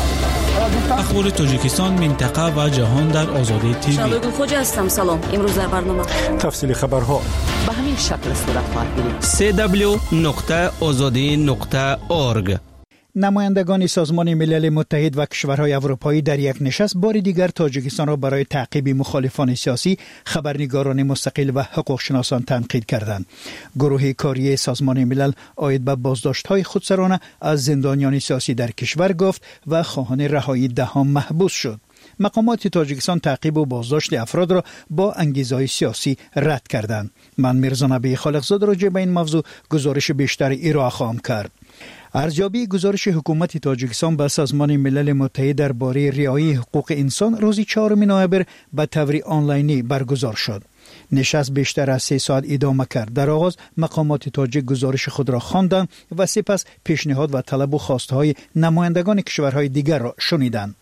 اخبار تاجیکستان، منطقه و جهان در آزادی تیوی. شالوگو خوجا هستم. سلام. امروز در برنامه تفصیل خبرها به همین شکل صورت خواهد گرفت. سی دبلیو نقطه آزادی نقطه اورگ. نمایندگان سازمان ملل متحد و کشورهای اروپایی در یک نشست بار دیگر تاجیکستان را برای تعقیب مخالفان سیاسی، خبرنگاران مستقل و حقوقشناسان تنقید کردند. گروه کاری سازمان ملل عاید به بازداشت‌های خودسرانه از زندانیان سیاسی در کشور گفت و خواهان رهایی دهان محبوس شد. مقامات تاجیکستان تعقیب و بازداشت افراد را با انگیزه‌های سیاسی رد کردند. من میرزا نبی خالقزاده راجع به این موضوع گزارش بیشتر ارائه خواهم کرد. ارزیابی گزارش حکومت تاجیکستان به سازمان ملل متحد درباره رعایت حقوق انسان روز چهارم نوامبر به طور آنلاینی برگزار شد. نشست بیشتر از سه ساعت ادامه کرد. در آغاز مقامات تاجیک گزارش خود را خواندند و سپس پیشنهاد و طلب و خواستهای نمایندگان کشورهای دیگر را شنیدند.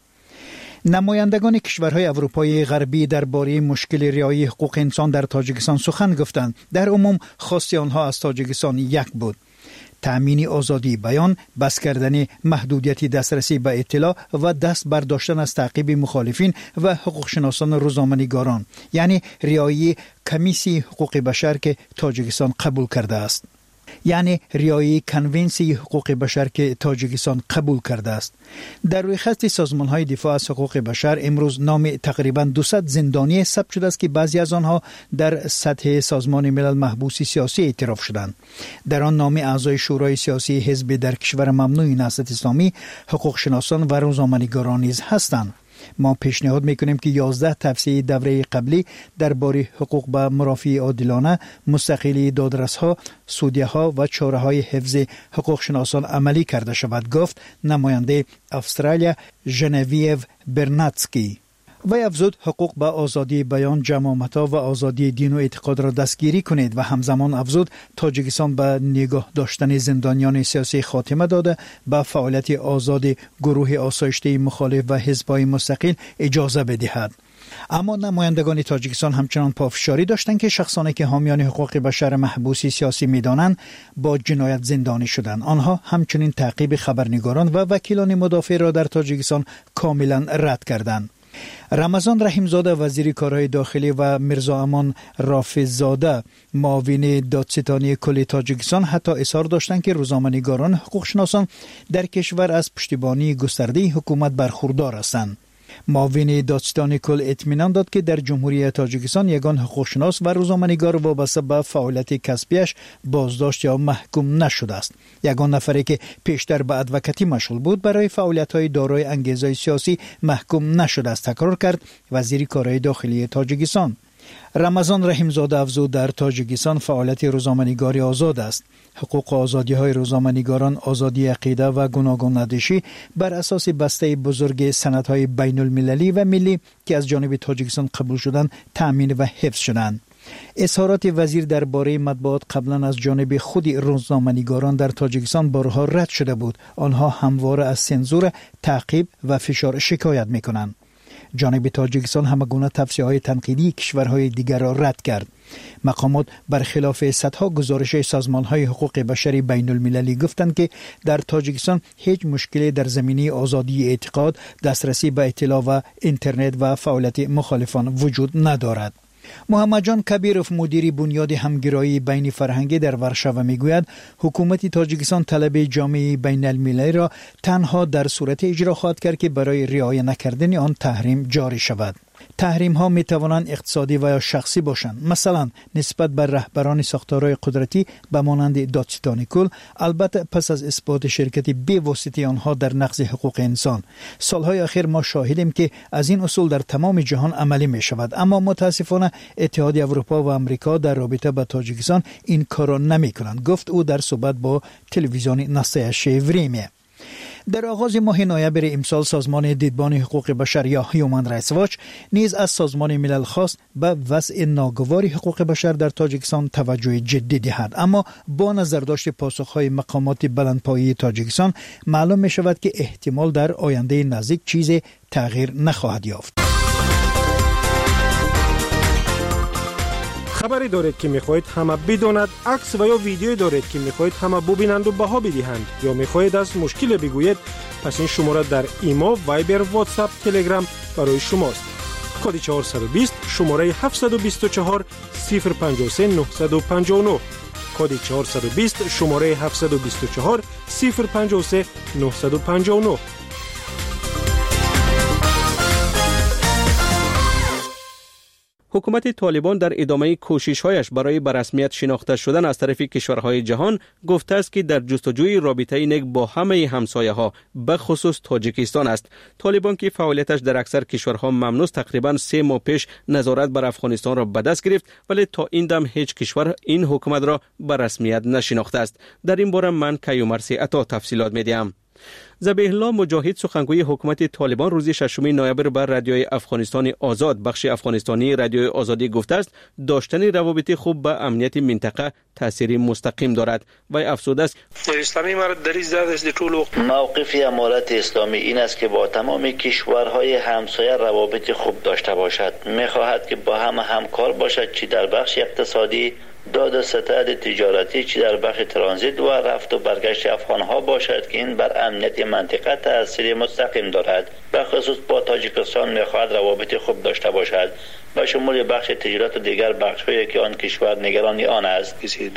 نمایندگان کشورهای اروپایی غربی درباره مشکل رعایت حقوق انسان در تاجیکستان سخن گفتند. در عموم خواست آنها از تاجیکستان یک بود: تأمین آزادی بیان، بس کردن محدودیت دسترسی به اطلاع و دست برداشتن از تعقیب مخالفین و حقوقشناسان روزنامه‌نگاران، یعنی رعایت کمیسی حقوق بشر که تاجیکستان قبول کرده است. یعنی رعایت کنونسی حقوق بشر که تاجیکستان قبول کرده است. در روی خط سازمان‌های دفاع از حقوق بشر امروز نام تقریباً دویست زندانی ثبت شده است که بعضی از آنها در سطح سازمان ملل محبوس سیاسی اعتراف شدند. در آن نام اعضای شورای سیاسی حزب در کشور ممنوع نهضت اسلامی، حقوق شناسان و روزنامه‌نگاران نیز هستند. ما پیشنهاد میکنیم که یازده توصیه دوره قبلی درباره حقوق به مرافعه عادلانه، مستقلی دادرس‌ها، سودیه‌ها و چاره‌های حفظ حقوق شناسان عملی کرده شود، گفت نماینده استرالیا ژنویو برناتسکی. و افزود حقوق به آزادی بیان، جماعت‌ها و آزادی دین و اعتقاد را دستگیری کنید و همزمان افزود تاجیکستان به نگاه داشتن زندانیان سیاسی خاتمه داده به فعالیت آزاد گروه آسایشته مخالف و حزب‌های مستقل اجازه بدهد. اما نمایندگان تاجیکستان همچنان پافشاری داشتند که شخصانی که حامیان حقوق بشر محبوس سیاسی می‌دانند با جنایت زندانی شدند. آنها همچنین تعقیب خبرنگاران و وکیلان مدافع را در تاجیکستان کاملا رد کردند. رمضان رحیمزاده وزیر کارهای داخلی و میرزا امان رافض‌زاده معاون دادستانی کل تاجیکستان حتی اصرار داشتند که روزنامه‌نگاران حقوقشناسان در کشور از پشتیبانی گسترده حکومت برخوردار هستند. معاون دادستان کل اطمینان داد که در جمهوری تاجیکستان یگان حقوقشناس و روزنامه‌نگار وابسته به فعالیت کسبیش بازداشت یا محکوم نشده است. یگان نفری که پیشتر به ادوکاتی مشغول بود برای فعالیت‌های دارای انگیزه سیاسی محکوم نشده است، تکرار کرد وزیر کارهای داخلی تاجیکستان. رمضان رحیمزاده افزود در تاجیکستان فعالیت روزنامه‌نگاری آزاد است. حقوق و آزادی‌های روزنامه‌نگاران، آزادی عقیده و گوناگون نداشی بر اساس بسته بزرگ سندهای بین‌المللی و ملی که از جانب تاجیکستان قبول شدند تأمین و حفظ شدند. اظهارات وزیر درباره مطبوعات قبلا از جانب خود روزنامه‌نگاران در تاجیکستان بارها رد شده بود. آنها همواره از سانسور، تعقیب و فشار شکایت می‌کنند. جانب تاجیکستان همگونه توصیه‌های تنقیدی کشورهای دیگر را رد کرد. مقامات برخلاف صدها گزارش سازمان‌های حقوق بشری بین المللی گفتند که در تاجیکستان هیچ مشکلی در زمینه آزادی اعتقاد، دسترسی به اطلاع و اینترنت و فعالیت مخالفان وجود ندارد. محمد جان کبیروف مدیر بنیاد همگرایی بین فرهنگی در ورشاو میگوید حکومت تاجیکستان طلب جامعه بین المللی را تنها در صورت اجرا خواهد کرد که برای رعایت نکردن آن تحریم جاری شود. تحریم ها می توانند اقتصادی و یا شخصی باشند، مثلا نسبت به رهبران ساختارهای قدرتی به مانند دادستان کل، البته پس از اثبات شرکت به واسطه آنها در نقض حقوق انسان. سالهای اخیر ما شاهدیم که از این اصول در تمام جهان عملی می شود، اما متاسفانه اتحادیه اروپا و امریکا در رابطه با تاجیکستان این کار نمی کنند، گفت او در صحبت با تلویزیون نصیحت وریمیه. در آغاز ماه نوامبر امسال سازمان دیدبان حقوق بشر یا هیومن رایتس واچ نیز از سازمان ملل خواست به وضع ناگوار حقوق بشر در تاجیکستان توجه جدی دهد، اما با نظرداشت پاسخهای مقامات بلندپایه تاجیکستان معلوم می شود که احتمال در آینده نزدیک چیزی تغییر نخواهد یافت. خبری دارید که میخواهید همه بداند، عکس و یا ویدیویی دارید که میخواهید همه ببینند و بها بدهند، یا میخواهید از مشکل بگویید، پس این شماره در ایما، وایبر، واتساپ، تلگرام برای شماست. کد چهارصد و بیست شماره هفتصد و بیست و چهار صفر پنجاه و سه نهصد و پنجاه و نه. کد چهارصد و بیست شماره هفتصد و بیست و چهار صفر پنجاه و سه نهصد و پنجاه و نه. حکومت طالبان در ادامه کوشش‌هایش برای به رسمیت شناخته شدن از طرف کشورهای جهان گفته است که در جستجوی رابطه نیک با همه همسایه‌ها به خصوص تاجیکستان است. طالبان که فعالیتش در اکثر کشورها ممنوع است، تقریباً سه ماه پیش نظارت بر افغانستان را به دست گرفت، ولی تا این دم هیچ کشور این حکومت را به رسمیت نشناخته است. در این باره من کیومرثی عطا تفصیلات می‌دهم. ذبیح الله مجاهد سخنگوی حکومت طالبان روز ششم نوامبر بر رادیوی افغانستان آزاد بخش افغانستانی رادیوی آزادی گفته است داشتن روابط خوب به امنیت منطقه تاثیر مستقیم دارد و افزوده است اسلامی امارت در این است طول موقف امارت اسلامی این است که با تمام کشورهای همسایه روابط خوب داشته باشد. می‌خواهد که با هم همکار باشد، چی در بخش اقتصادی، داد و ستد تجارتی، چی در بخش ترانزیت و رفت و برگشت افغانها باشد که این بر امنیت منطقه تأثیر مستقیم دارد. به خصوص با تاجیکستان می‌خواهد روابط خوب داشته باشد، به شمول بخش تجارت و دیگر بخش‌هایی که آن کشور نگران آن است.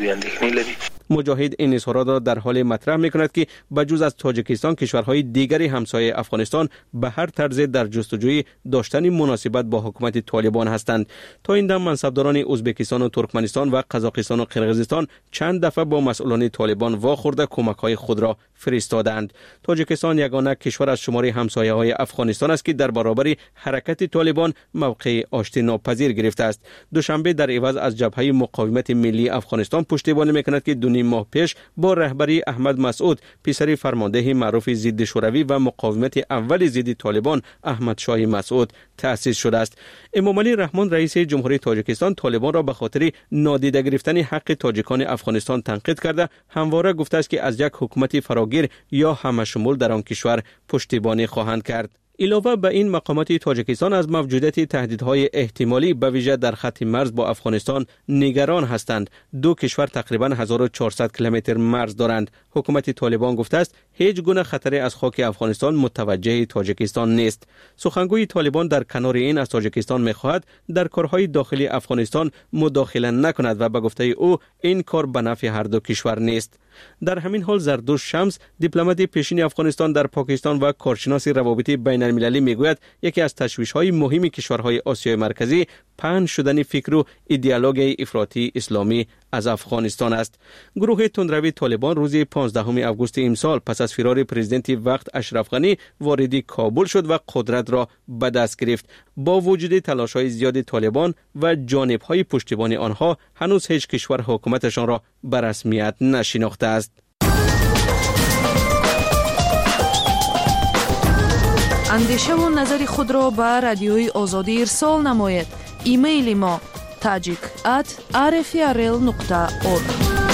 مجاهد این اظهارات را در حال مطرح می‌کند که بجز از تاجیکستان کشورهای دیگری همسایه افغانستان به هر طرز در جستجوی داشتن مناسبت با حکومت طالبان هستند. تا این دم منصبداران ازبکستان و ترکمنستان و قزاقستان و قرقیزستان چند دفعه با مسئولان طالبان واخورده کمک‌های خود را فرستادند. تاجیکستان یگانه کشور از شماره همسایه‌های افغانستان است که در برابر حرکت طالبان موقع آشتی ناپذیر گرفته است. دوشنبه در عوض از جبهه مقاومت ملی افغانستان پشتیبانی می‌کند که دو نیم ماه پیش با رهبری احمد مسعود پسر فرمانده معروف ضد شوروی و مقاومت اول ضد طالبان احمد شاه مسعود تأسیس شده است. امام علی رحمان رئیس جمهوری تاجیکستان طالبان را به خاطر نادیده گرفتن حق تاجیکان افغانستان تنقید کرده همواره گفته است که از یک حکومت فراگیر یا همشمول در آن کشور پشتیبانی خواهند کرد. علاوه به این مقامات تاجیکستان از موجودیت تهدیدهای احتمالی به ویژه در خط مرز با افغانستان نگران هستند. دو کشور تقریبا هزار و چهارصد کیلومتر مرز دارند. حکومت طالبان گفته است هیچ گونه خطری از خاک افغانستان متوجه تاجیکستان نیست. سخنگوی طالبان در کنار این از تاجیکستان می‌خواهد در کارهای داخلی افغانستان مداخله نکند و به گفته او این کار به نفع هر دو کشور نیست. در همین حال زردوش شمس دیپلمات پیشین افغانستان در پاکستان و کارشناس روابط بین المللی میگوید یکی از تشویش‌های مهم کشورهای آسیای مرکزی پهن شدن فکر و ایدئولوژی افراطی اسلامی از افغانستان است. گروه تندروی طالبان روز پانزدهم آگوست امسال پس از فرار پرزیدنت وقت اشرف غنی وارد کابل شد و قدرت را به دست گرفت. با وجود تلاش‌های زیاد طالبان و جانب‌های پشتیبانی آنها هنوز هیچ کشور حکومتشان را به رسمیت نشناخته است. اندیشه و نظر خود را به رادیوی آزادی ارسال نماید. ایمیل ما تاجیک ات آر اف ای آر ال نقطه اورگ.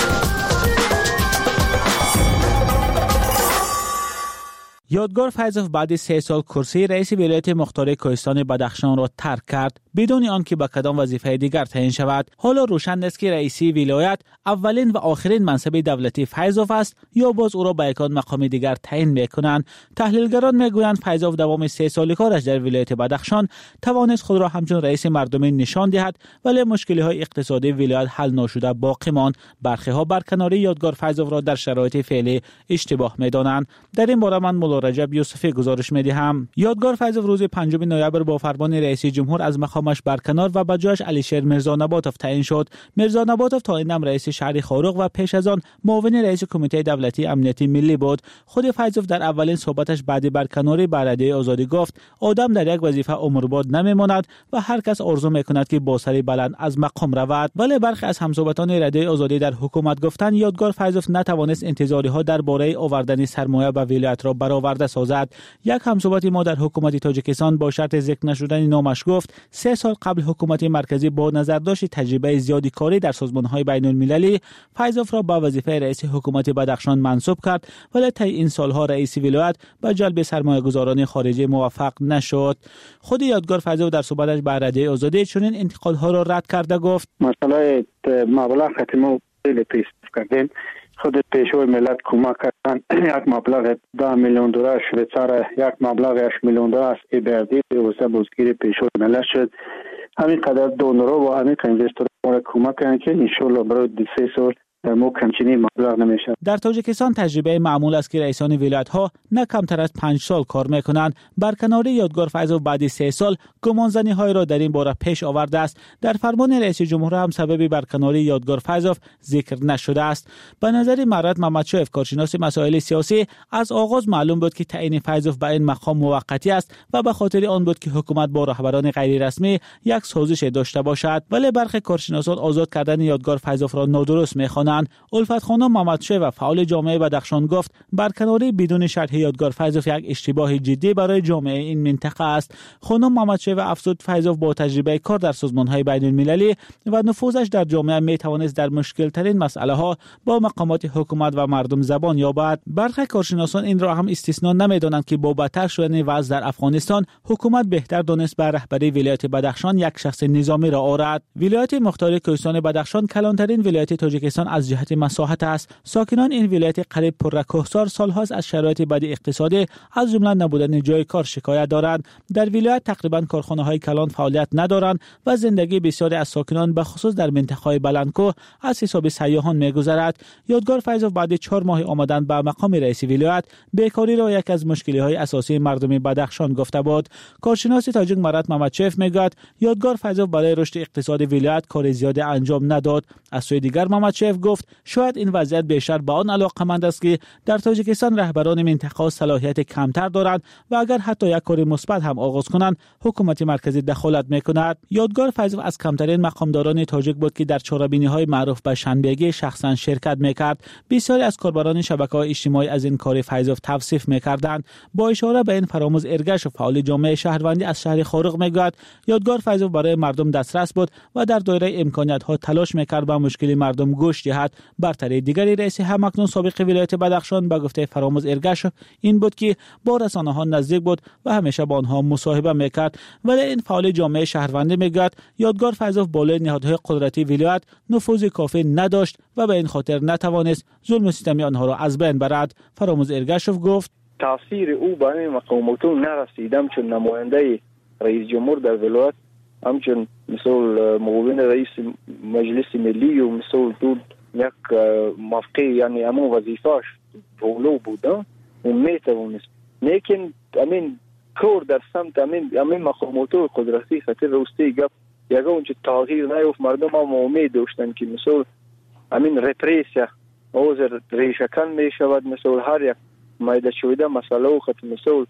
یادگار فیضوف بعد سه سال کرسی رئیس ولایت مختار کوهستان بدخشان را ترک کرد بدون آنکه به کدام وظیفه دیگر تعیین شود. حالا روشن است که رئیسی ولایت اولین و آخرین منصب دولتی فیضوف است یا باز او را به یکان مقام دیگر تعیین میکنند. تحلیلگران میگویند فیضوف دوام سه سال کارش در ولایت بدخشان توانست خود را همچون رئیس مردمی نشان دهد، ولی مشکلی های اقتصادی ولایت حل نشده باقی ماند. برخی ها برکناری یادگار فیضوف را در شرایط فعلی اشتباه میدانند. در این باره من مولا رجب یوسفی گزارش میدهم. یادگار فیضوف روز پنجم نوامبر با فرمان رئیس جمهور از مقامش برکنار و به جایش علیشیر میرزا نباتوف تعیین شد. میرزا نباتوف تا این دم رئیس شهر خارق و پیش از آن معاون رئیس کمیته دولتی امنیتی ملی بود. خود فیضوف در اولین صحبتش بعد برکناری به رده آزادی گفت آدم در یک وظیفه عمرباد نمیماند و هر کس آرزو میکند که با سری بلند از مقام رود. ولی برخی از همصحبتان رده آزادی در حکومت گفتند یادگار فیضوف نتوانست انتظاری ها درباره آوردن سرمایه به ولایت را برآورده سازد. یک همصحبت ما در حکومت تاجیکستان با شرط ذکر نشدن نامش گفت سه سال قبل حکومت مرکزی با نظر داشت تجربه زیادی کاری در سازمان‌های بین‌المللی فیضوف را به وظیفه رئیس حکومت بدخشان منصوب کرد، ولی طی این سالها رئیس ولایت به جلب سرمایه‌گذاران خارجی موفق نشد. خود یادگار فیضوف در صحبتش به رده آزادی چنین انتقادها را رد کرده گفت مسئله مبلغ خاتمه خیلی پیش کردیم. خود پیشوی ملت کمک کردن یک مبلغ ده میلیون دلار شویچار، یک مبلغ هشت میلیون دلار از ایبردی واسه بازگیری پیشوی ملت شد. همین قدر دونرها و همین اینوسترها کمک کردن که ان شاء الله برای سه سال در مو کمچینی مبلغ نمیشه. در تاجیکستان تجربه معمول است که رئیسان ولایت ها نه کمتر از پنج سال کار میکنند. برکناری یادگار فیضوف بعد سه سال گمانزنی های را در این باره پیش آورده است. در فرمان رئیس جمهور هم سبب برکناری یادگار فیضوف ذکر نشده است. به نظر مراد محمدشایف کارشناس مسائل سیاسی از آغاز معلوم بود که تعیین فیضوف به این مقام موقتی است و به خاطر آن بود که حکومت با رهبران غیر رسمی یک سازش داشته باشد. ولی برخی کارشناسان آزاد کردن یادگار فیضوف را نادرست می‌خوانند. الفت خانم محمدشایف و فعال جامعه بدخشان گفت برکناری بدون شرح یادگار فیضوف یک اشتباه جدی برای جامعه این منطقه است. خانم محمدشایف افزود فیضوف با تجربه کار در سازمان‌های بین‌المللی و نفوذش در جامعه می‌توانست در مشکل‌ترین مسئله‌ها با مقامات حکومت و مردم زبان یابد. برخی کارشناسان این را هم استثنا نمی‌دانند که با بدتر شدن وضع در افغانستان حکومت بهتر دانست بر رهبری ولایت بدخشان یک شخص نظامی را آورد. ولایت مختار کوهستان بدخشان کلانترین ولایت تاجیکستان از جهت مساحت است. ساکنان این ولایت قریب پررکوهسار سالهاست از شرایط بد اقتصادی از جمله نبودن جای کار شکایت دارند. در ولایت تقریبا کارخانه‌های کلان فعالیت ندارند و زندگی بسیاری از ساکنان به خصوص در منطقه‌های بلندکوه از حساب سیاحان می‌گذرد. یادگار فیضوف بعد چهار ماه آمدن به مقام رئیس ولایت بیکاری را یک از مشکل‌های اساسی مردم بدخشان گفته بود. کارشناس تاجیک مراد محمدشایف میگوید یادگار فیضوف برای رشد اقتصادی ولایت کار زیاد انجام نداد. از سوی دیگر محمدشایف گفت شاید این وضعیت بیشتر به آن علاقه‌مند است که در تاجیکستان رهبران منطقه صلاحیت کمتر دارند و اگر حتی یک کار مثبت هم آغاز کنند حکومت مرکزی دخالت میکند. یادگار فیضوف از کمترین مقامداران تاجیک بود که در چهاربینی‌های معروف به شنبهگی شخصا شرکت میکرد. بسیاری از کاربران شبکه‌های اجتماعی از این کار فیضوف توصیف میکردند. با اشاره به این فراموز ارگش و فعال جامعه شهروندی از شهر خارق میگوید یادگار فیضوف برای مردم دسترس بود و در دایره امکانیت‌ها تلاش میکرد به مشکل مردم گوش دهد. برتری دیگری رئیس همکنون سابق ولایت بدخشان به گفته فراموز ارگش این بود که با رسانه‌ها نزدیک بود و همیشه با آنها مصاحبه میکرد. ولی این فعال جامعه شهروندی میگوید یادگار فیضوف بالای نهادهای قدرتی ولایت نفوذ کافی نداشت و به این خاطر نتوانست ظلم ستمی آنها را از بین برد. فراموز ارگشوف گفت تاثیر او به این مقاماتون نرسیدم چون نماینده رئیس جمهور در ولایت همچون مثل معاون رئیس مجلس ملی و مثل دود یک موقع یعنی همون وظیفه‌اش اولو بوده و میتوانست لیکن امین کور در سمت امین امین مقامات قدرتی خاطر روستی گپ یک اونچه تغییر نیافت. مردم هم امید داشتن که مثل امین رپریسیا اوزر ریشکن می شود مثل هر یک مایده شده مسئله خط مثل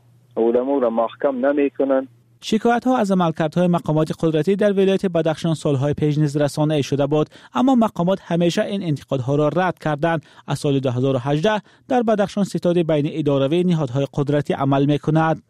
اولمو را محکم نمی کنن. شکایت ها از عملکردهای مقامات قدرتی در ولایت بدخشان سالهای پیش نیز رسانه‌ای شده بود، اما مقامات همیشه این انتقادها را رد کردند. از سال دو هزار و هجده در بدخشان ستاد بین اداروی نهادهای قدرتی عمل می‌کند.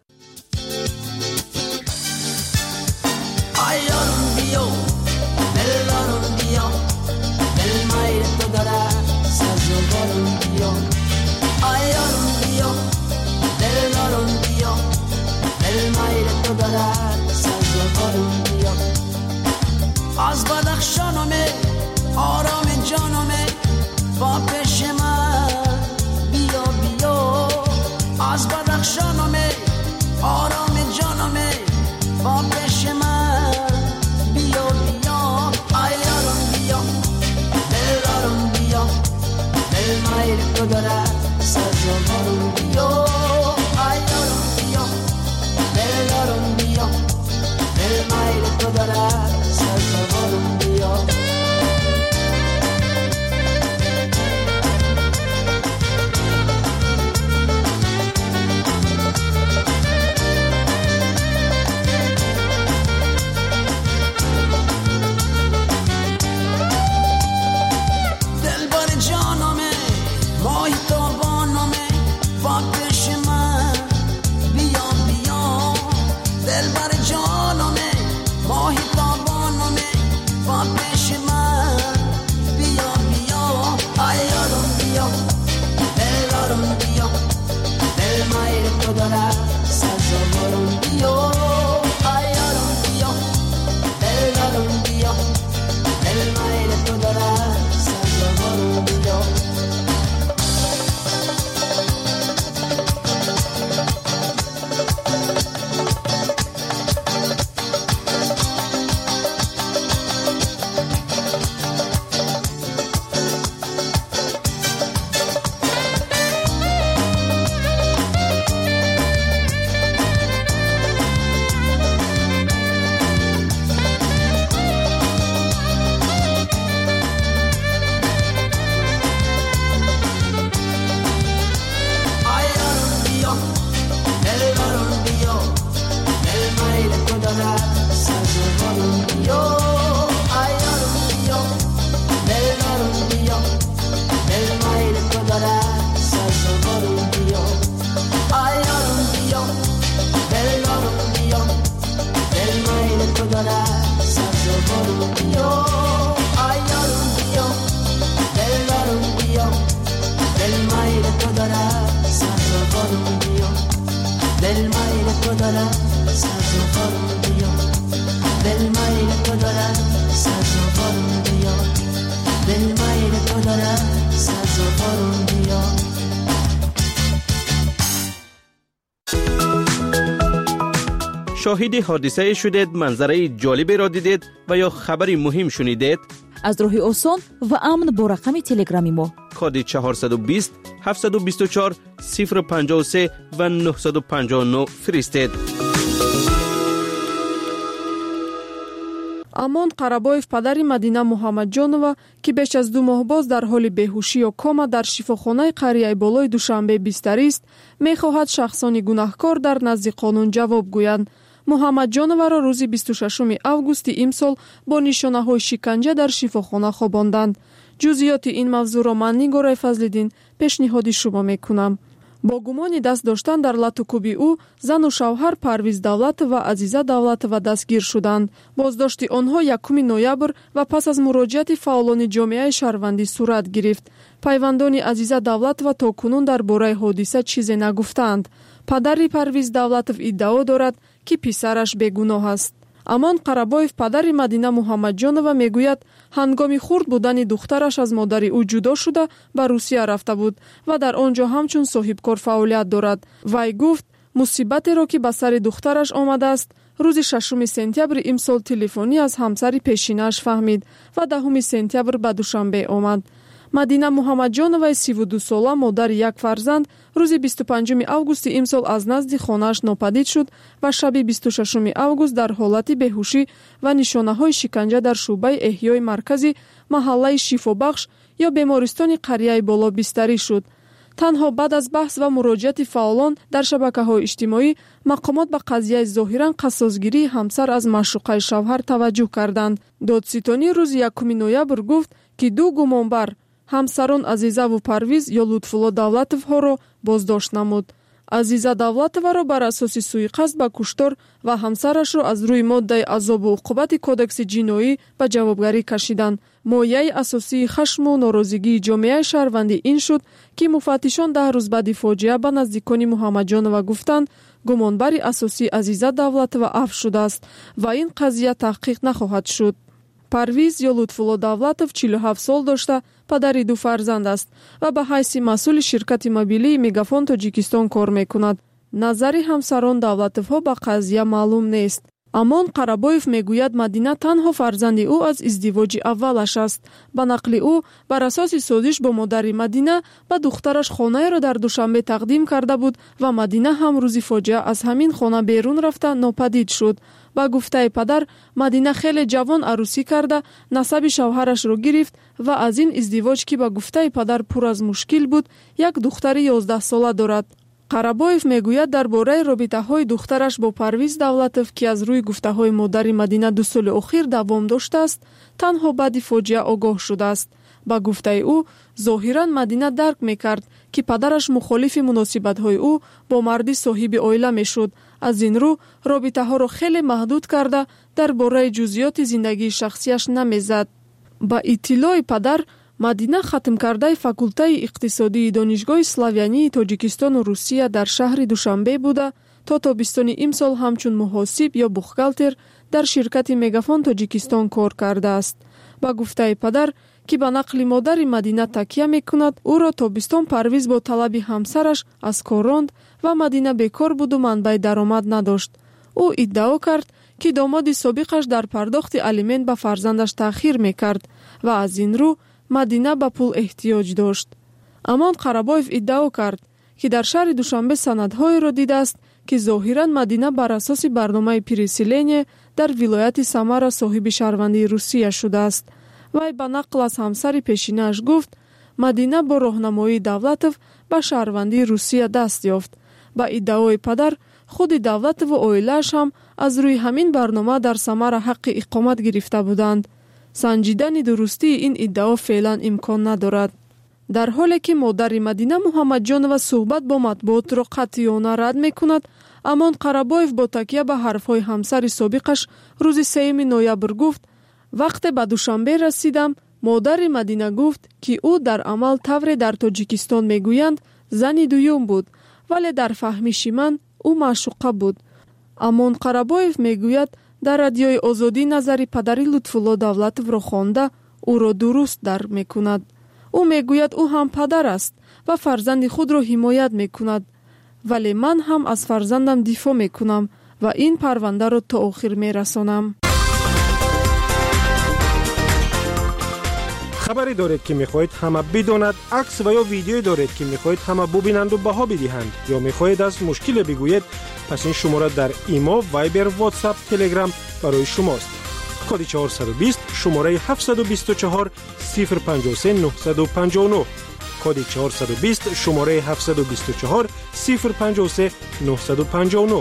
مایل تو داره سازوارم بیا ای یارم بیا دل یارم بیا دل مایل تو داره سازوارم بیا شاهد حادثه شدید، منظره جالبی را دیدید و یا خبری مهم شنیدید؟ از راه آسان و امن با رقم تلگرامی ما کد چهارصد و بیست هفتصد و بیست و چهار صفر پنجاه و سه و نهصد و پنجاه و نه فرستید. амон қарабоев падари мадина муҳаммадҷонова ки беш аз ду моҳ боз дар ҳоли беҳушию кома дар шифохонаи қарияи болои душанбе бистарист, мехоҳад шахсони гунаҳкор дар назди қонун ҷавоб гӯянд. муҳаммадҷоноваро рӯзи бисту шашуми августи имсол бо нишонаҳои шиканҷа дар шифохона хобонданд. ҷузъиёти ин мавзӯъро ман Нигораи Фазлиддин пешниҳоди шумо мекунам. бо гумони даст доштан дар латукуби ӯ зану шавҳар Парвиз Давлатова ва Азиза Давлатова дастгир шуданд. боздошти онҳо якуми ноябр ва пас аз муроҷиати фаъолони ҷомеаи шаҳрвандӣ сурат гирифт. пайвандони Азиза Давлатова то кунун дар бораи ҳодиса чизе нагуфтанд. падари Парвиз Давлатов иддао дорад ки писараш бегуноҳ аст. амон қарабоев падари Мадина Муҳаммадҷонова мегӯяд, ҳангоми хурд будани духтараш аз модари ӯ ҷудо шуда ба Русия рафта буд ва дар он ҷо ҳамчун соҳибкор фаъолият дорад. вай гуфт, мусибатеро ки ба сари духтараш омадааст, рӯзи шашуми сентябри имсол телефонӣ аз ҳамсари пешинааш фаҳмид ва даҳуми сентябр ба Душанбе омад. Мадина Муҳаммадҷоноваи сиву ду сола, модари як фарзанд, рӯзи бисту панҷуми августи имсол аз назди хонааш нопадид шуд ва шаби бисту шашуми август дар ҳолати беҳушӣ ва нишонаҳои шиканҷа дар шуъбаи эҳёи маркази маҳаллаи Шифобахш ё бемористони қарияи боло бистарӣ шуд. танҳо баъд аз баҳс ва муроҷиати фаъолон дар шабакаҳои иҷтимоӣ, мақомот ба қазияи зоҳиран қассосгирии ҳамсар аз маъшуқаи шавҳар таваҷҷӯҳ карданд. додситонӣ рӯзи якуми ноябр гуфт, ки ду гумонбар ҳамсарон Азизаву Парвиз ё Лутфулло Давлатовҳоро боздошт намуд. Азиза Давлатоваро бар асоси сӯиқасд ба куштор ва ҳамсарашро аз рӯи моддаи азобу уқубати кодекси ҷиноӣ ба ҷавобгарӣ кашиданд. мояи асосии хашму норозигии ҷомеаи шаҳрвандӣ ин шуд, ки муфаттишон даҳ рӯз баъди фоҷиа ба наздикони Муҳаммадҷонова гуфтанд, гумонбари асосӣ Азиза Давлатова афв шудааст ва ин қазия таҳқиқ нахоҳад шуд. Парвиз ё Лутфулло Давлатов чилу ҳафт сол дошта, падари ду фарзанд аст ва ба ҳайси масъули ширкати мобилии Мегафон Тоҷикистон кор мекунад. назари ҳамсарон Давлатовҳо ба қазия маълум нест. амон Қарабоев мегӯяд Мадина танҳо фарзанди ӯ аз издивоҷи аввалаш аст. Ба нақли ӯ, бар асоси созиш бо модари Мадина ба духтараш хонаеро дар Душанбе тақдим карда буд ва Мадина ҳам рӯзи фоҷиа аз ҳамин хона берун рафта нопадид шуд. ба гуфтаи падар, Мадина хеле ҷавон арӯсӣ карда, насаби шавҳарашро гирифт ва аз ин издивоҷ, ки ба гуфтаи падар пур аз мушкил буд, як духтари ёздаҳсола дорад. Қарабоев мегӯяд дар бораи робитаҳои духтараш бо Парвиз Давлатов, ки аз рӯи гуфтаҳои модари Мадина ду соли охир давом доштааст, танҳо баъди фоҷиа огоҳ шудааст. ба гуфтаи ӯ, зоҳиран Мадина дарк мекард, ки падараш мухолифи муносибатҳои ӯ бо марди соҳиби оила мешуд. аз ин рӯ робитаҳоро хеле маҳдуд карда, дар бораи ҷузъиёти зиндагии шахсияш намезад. ба иттилои падар, Мадина хатмкардаи факултаи иқтисодии донишгоҳи Славянии Тоҷикистону Русия дар шаҳри Душанбе буда, то тобистони имсол ҳамчун муҳосиб ё бухгалтер дар ширкати Мегафон Тоҷикистон кор кардааст. ба гуфтаи падар, ки ба нақли модари Мадина такя мекунад, ӯро тобистон Парвиз бо талаби ҳамсараш аз кор ронд ва Мадина бекор буду манбаи даромад надошт. ӯ иддао кард, ки домоди собиқаш дар пардохти алимент ба фарзандаш таъхир мекард ва аз ин рӯ Мадина ба пул эҳтиёҷ дошт. Амон Қарабоев иддао кард, ки дар шаҳри Душанбе санадҳоеро дидааст, ки зоҳиран Мадина бар асоси барномаи переселение дар вилояти Самара соҳиби шаҳрвандии Русия шудааст. вай ба нақл аз ҳамсари пешинааш гуфт, Мадина бо роҳнамоии Давлатов ба шаҳрвандии Русия даст ёфт. ба иддаои падар, худи Давлатову оилааш ҳам аз рӯи ҳамин барнома дар Самара ҳаққи иқомат гирифта буданд. санҷидани дурустии ин иддао феълан имкон надорад. дар ҳоле ки модари Мадина Муҳаммадҷонова суҳбат бо матбуотро қатъиёна рад мекунад, Амон Қарабоев бо такя ба ҳарфҳои ҳамсари собиқаш рӯзи сеюми ноябр гуфт, вақте ба Душанбе расидам, модари Мадина гуфт, ки ӯ дар амал тавре дар Тоҷикистон мегӯянд зани дуюм буд, вале дар фаҳмиши ман ӯ маъшуқа буд. Амон Қарабоев мегӯяд, дар радиои Озодӣ назари падари Лутфулло Давлатовро хонда, ӯро дуруст дарк мекунад. ӯ мегӯяд ӯ ҳам падар аст ва фарзанди худро ҳимоят мекунад, вале ман ҳам аз фарзандам дифоъ мекунам ва ин парвандаро то охир мерасонам. хабаре доред, ки мехоҳед ҳама бидонад, акс ва ё видеое доред, ки мехоҳед ҳама бубинанду баҳо бидиҳанд, ё мехоҳед аз мушкиле бигӯед, пас ин шумора дар имо, вайбер, вотсап, телеграм барои шумост. коди чаҳорсад و бист шумораи ҳафтсад و بیست و چهار صفر پنج سه نه پنج نه. коди чаҳорсад و бист шумораи ҳафтсад و بیست و چهار صفر پنج سه نه پنج نه.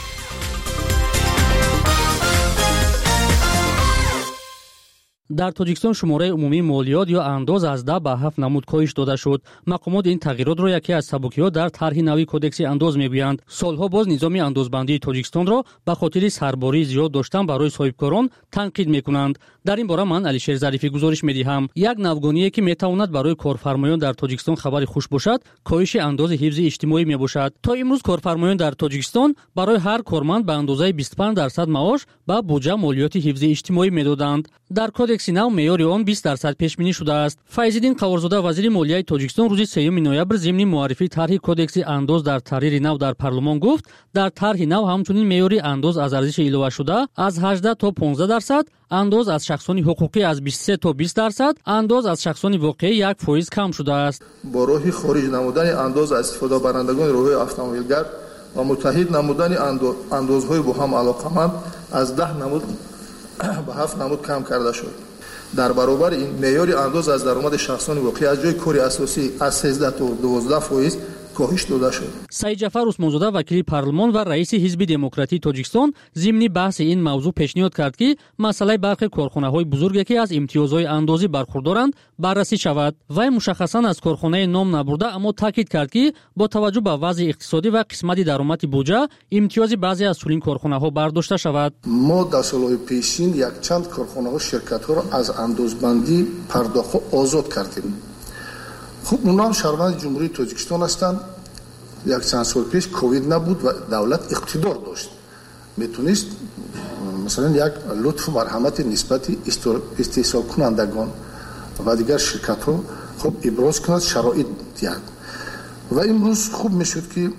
дар Тоҷикистон шумораи умумии молиёт ё андоз аз да ба ҳафт намуд коҳиш дода шуд. мақомот ин тағйиротро яке аз сабукиҳо дар тарҳи нави кодекси андоз мегӯянд. солҳо боз низоми андозбандии Тоҷикистонро ба хотири сарбории зиёд доштан барои соҳибкорон танқид мекунанд. дар ин бора ман Алишер Зарифӣ гузориш медиҳам. як навгоние ки метавонад барои корфармоён дар Тоҷикистон хабари хуш бошад, коҳиши андози ҳифзи иҷтимоӣ мебошад. то имрӯз корфармоён дар Тоҷикистон барои ҳар корманд ба андозаи бисту панҷ дарсад маош ба буҷа молиёти ҳифзи иҷтимоӣ медоданд. дар кодекси нав меъёри он бист дарсад пешбинӣ шудааст. Файзиддин Қавурзода, вазири молияи Тоҷикистон, рӯзи сеюми ноябр зимни муаррифии тарҳи кодекси андоз дар таҳрири нав дар парлумон гуфт, дар тарҳи нав ҳамчунин меъёри андоз аз арзиши иловашуда аз ҳаждаҳ то понздаҳ дарсад, андоз аз шахсони ҳуқуқӣ аз бисту се то бист дарсад, андоз аз шахсони воқеӣ як фоиз кам шудааст. бо роҳи хориҷ намудани андоз аз истифодабарандагони роҳҳои автомобилгар ва муттаҳид намудани андозҳои бо ҳам алоқаманд аз даҳ намуд ба ҳафт намуд кам карда шуд. дар баробари ин меъёри андоз аз даромади шахсони воқеӣ аз ҷои кори асосӣ аз сенздаҳ то дувоздаҳ фоиз коҳиш дода шуд. Саидҷафар Усмонзода, вакили парлумон ва раиси ҳизби демократии Тоҷикистон, зимни баҳси ин мавзӯъ пешниҳод кард, ки масъалаи бархе корхонаҳои бузурге, ки аз имтиёзҳои андозӣ бархурдоранд, баррасӣ шавад. вай мушаххасан аз корхонаи ном набурда, аммо таъкид кард, ки бо таваҷҷӯҳ ба вазъи иқтисодӣ ва қисмати даромади буҷа, имтиёзи баъзе аз чунин корхонаҳо бардошта шавад. мо дар солҳои пешин якчанд корхонаҳо ширкатҳоро аз андозбандӣ пардохтҳо озод кардем. хуб оно ҳам шаҳрванди ҷумҳурии Тоҷикистон ҳастанд. як чанд сол пеш ковид набуд ва давлат иқтидор дошт, метонист масалан як лутфу марҳамати нисбати истеҳсолкунандагон ва дигар ширкатҳо хуб иброз кунад, шароит диҳад. ва имрӯз хуб мешуд, ки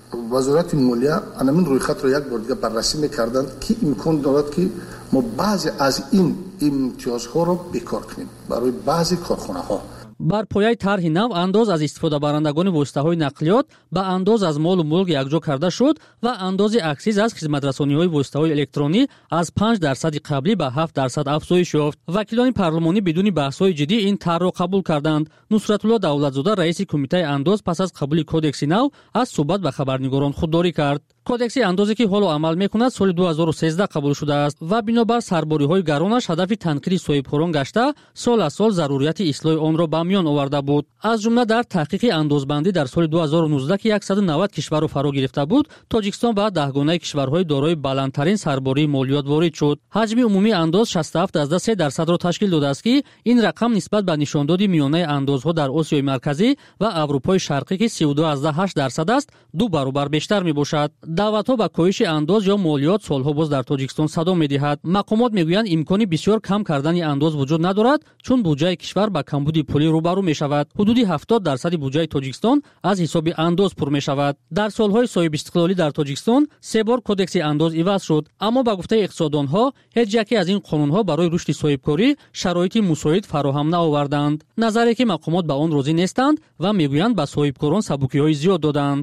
وزارت مالیه همین رویخط رو یک بار دیگه بررسی میکردند که امکان دارد که ما بعضی از این امتیازها رو بیکار کنیم برای بعضی کارخانه ها. бар пояи тарҳи нав андоз аз истифодабарандагони воситаҳои нақлиёт ба андоз аз молу мулк якҷо карда шуд ва андози аксиз аз хизматрасониҳои воситаҳои электронӣ аз панҷ дарсади қаблӣ ба ҳафт дарсад афзоиш ёфт. вакилони парлумонӣ бидуни баҳсҳои ҷиддӣ ин тарҳро қабул карданд. нусратулло давлатзода раиси кумитаи андоз пас аз қабули кодекси нав аз суҳбат ба хабарнигорон худдорӣ кард. кодекси андозе ки ҳоло амал мекунад соли ду ҳазору сездаҳ қабул шудааст ва бинобар сарбориҳои гаронаш ҳадафи танқиди соҳибкорон гашта сол аз сол зарурияти ислоҳи онро ба миён оварда буд. аз ҷумла дар таҳқиқи андозбандӣ дар соли ду ҳазору нуздаҳ ки саду навад кишварро фаро гирифта буд, тоҷикистон ба даҳгонаи кишварҳои дорои баландтарин сарбории молиёт ворид шуд. ҳаҷми умумии андоз шасту ҳафт дазда се дарсадро ташкил додааст ки ин рақам нисбат ба нишондоди миёнаи андозҳо дар осиёи марказӣ ва аврупои шарқӣ ки си ду ду дазда ҳашт дарсад аст, ду баробар бештар мебошад. даъватҳо ба коҳиши андоз ё молиёт солҳо боз дар тоҷикистон садо медиҳад. мақомот мегӯянд имкони бисёр кам кардани андоз вуҷуд надорад, чун буҷаи кишвар ба камбуди пулӣ рӯбарӯ мешавад. ҳудуди ҳафтод дарсади буҷаи тоҷикистон аз ҳисоби андоз пур мешавад. дар солҳои соҳибистиқлолӣ дар тоҷикистон се бор кодекси андоз иваз шуд, аммо ба гуфтаи иқтисоддонҳо ҳеҷ яке аз ин қонунҳо барои рушди соҳибкорӣ шароити мусоид фароҳам наоварданд. назаре ки мақомот ба он розӣ нестанд ва мегӯянд ба соҳибкорон сабукиҳои зиёд доданд.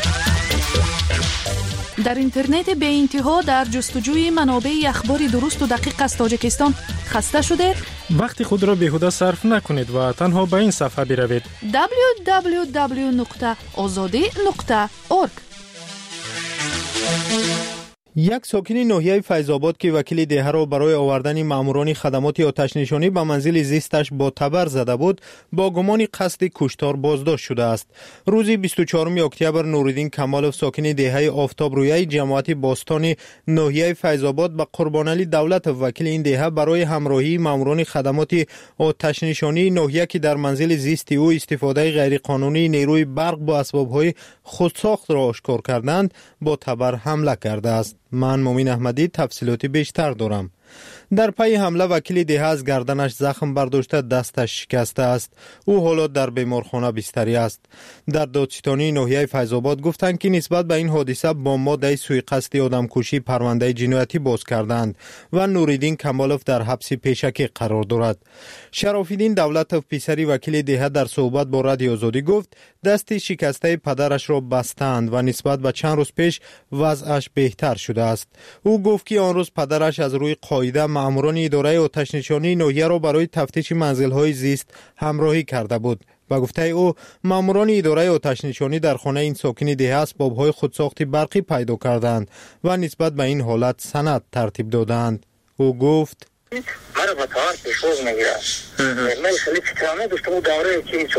дар интернете беинтиҳо дар ҷустуҷӯи манобеи ахбори дурусту дақиқ аз тоҷикистон хаста шудед? вақти худро беҳуда сарф накунед ва танҳо ба ин сафҳа биравед дабл ю дабл ю дабл ю нуқта озодӣ нуқта орг. یک ساکن ناحیه فیض‌آباد که وکیل دهه را برای آوردن ماموران خدمات آتش‌نشانی به منزل زیستش با تبر زده بود، با گمان قصد کشتار بازداشت شده است. روز بیست و چهارم اکتبر نورالدین کمالوف ساکن دهه آفتاب رویه جماعت باستان ناحیه فیض‌آباد به قربانعلی دولت وکیل این دهه برای همراهی ماموران خدمات آتش‌نشانی ناحیه که در منزل زیست او استفاده غیرقانونی نیروی برق با اسباب‌های خودساخت را آشکار کردند، با تبر حمله کرده است. من مومین احمدی تفصیلات بیشتر دارم. در پی حمله وکیل دهه از گردنش زخم برداشته دستش شکسته است. او حالا در بیمارخانه بستری است. در دادستانی ناحیه فیض‌آباد گفتند که نسبت به این حادثه با ماده سوءقصد آدمکشی پرونده جنایتی باز کردند و نورالدین کمالوف در حبس پیشکی قرار دارد. شراف‌الدین دولتوف پسری وکیل دهه در صحبت با رادیو آزادی گفت دست شکسته پدرش را بستند و نسبت به چند روز پیش وضعش بهتر شده است. او گفت که آن روز پدرش از روی قاعده ماموران اداره آتش‌نشانی ناحیه را برای تفتیش منزل‌های زیست همراهی کرده بود. با گفته او ماموران اداره آتش‌نشانی در خانه این ساکن دهه اسباب‌های خودساخت برقی پیدا کردند و نسبت به این حالت سند ترتیب دادند. او گفت مرا با تاور پیشوز میگیرد. من خیلی فکرانه داشتم او دوره که چو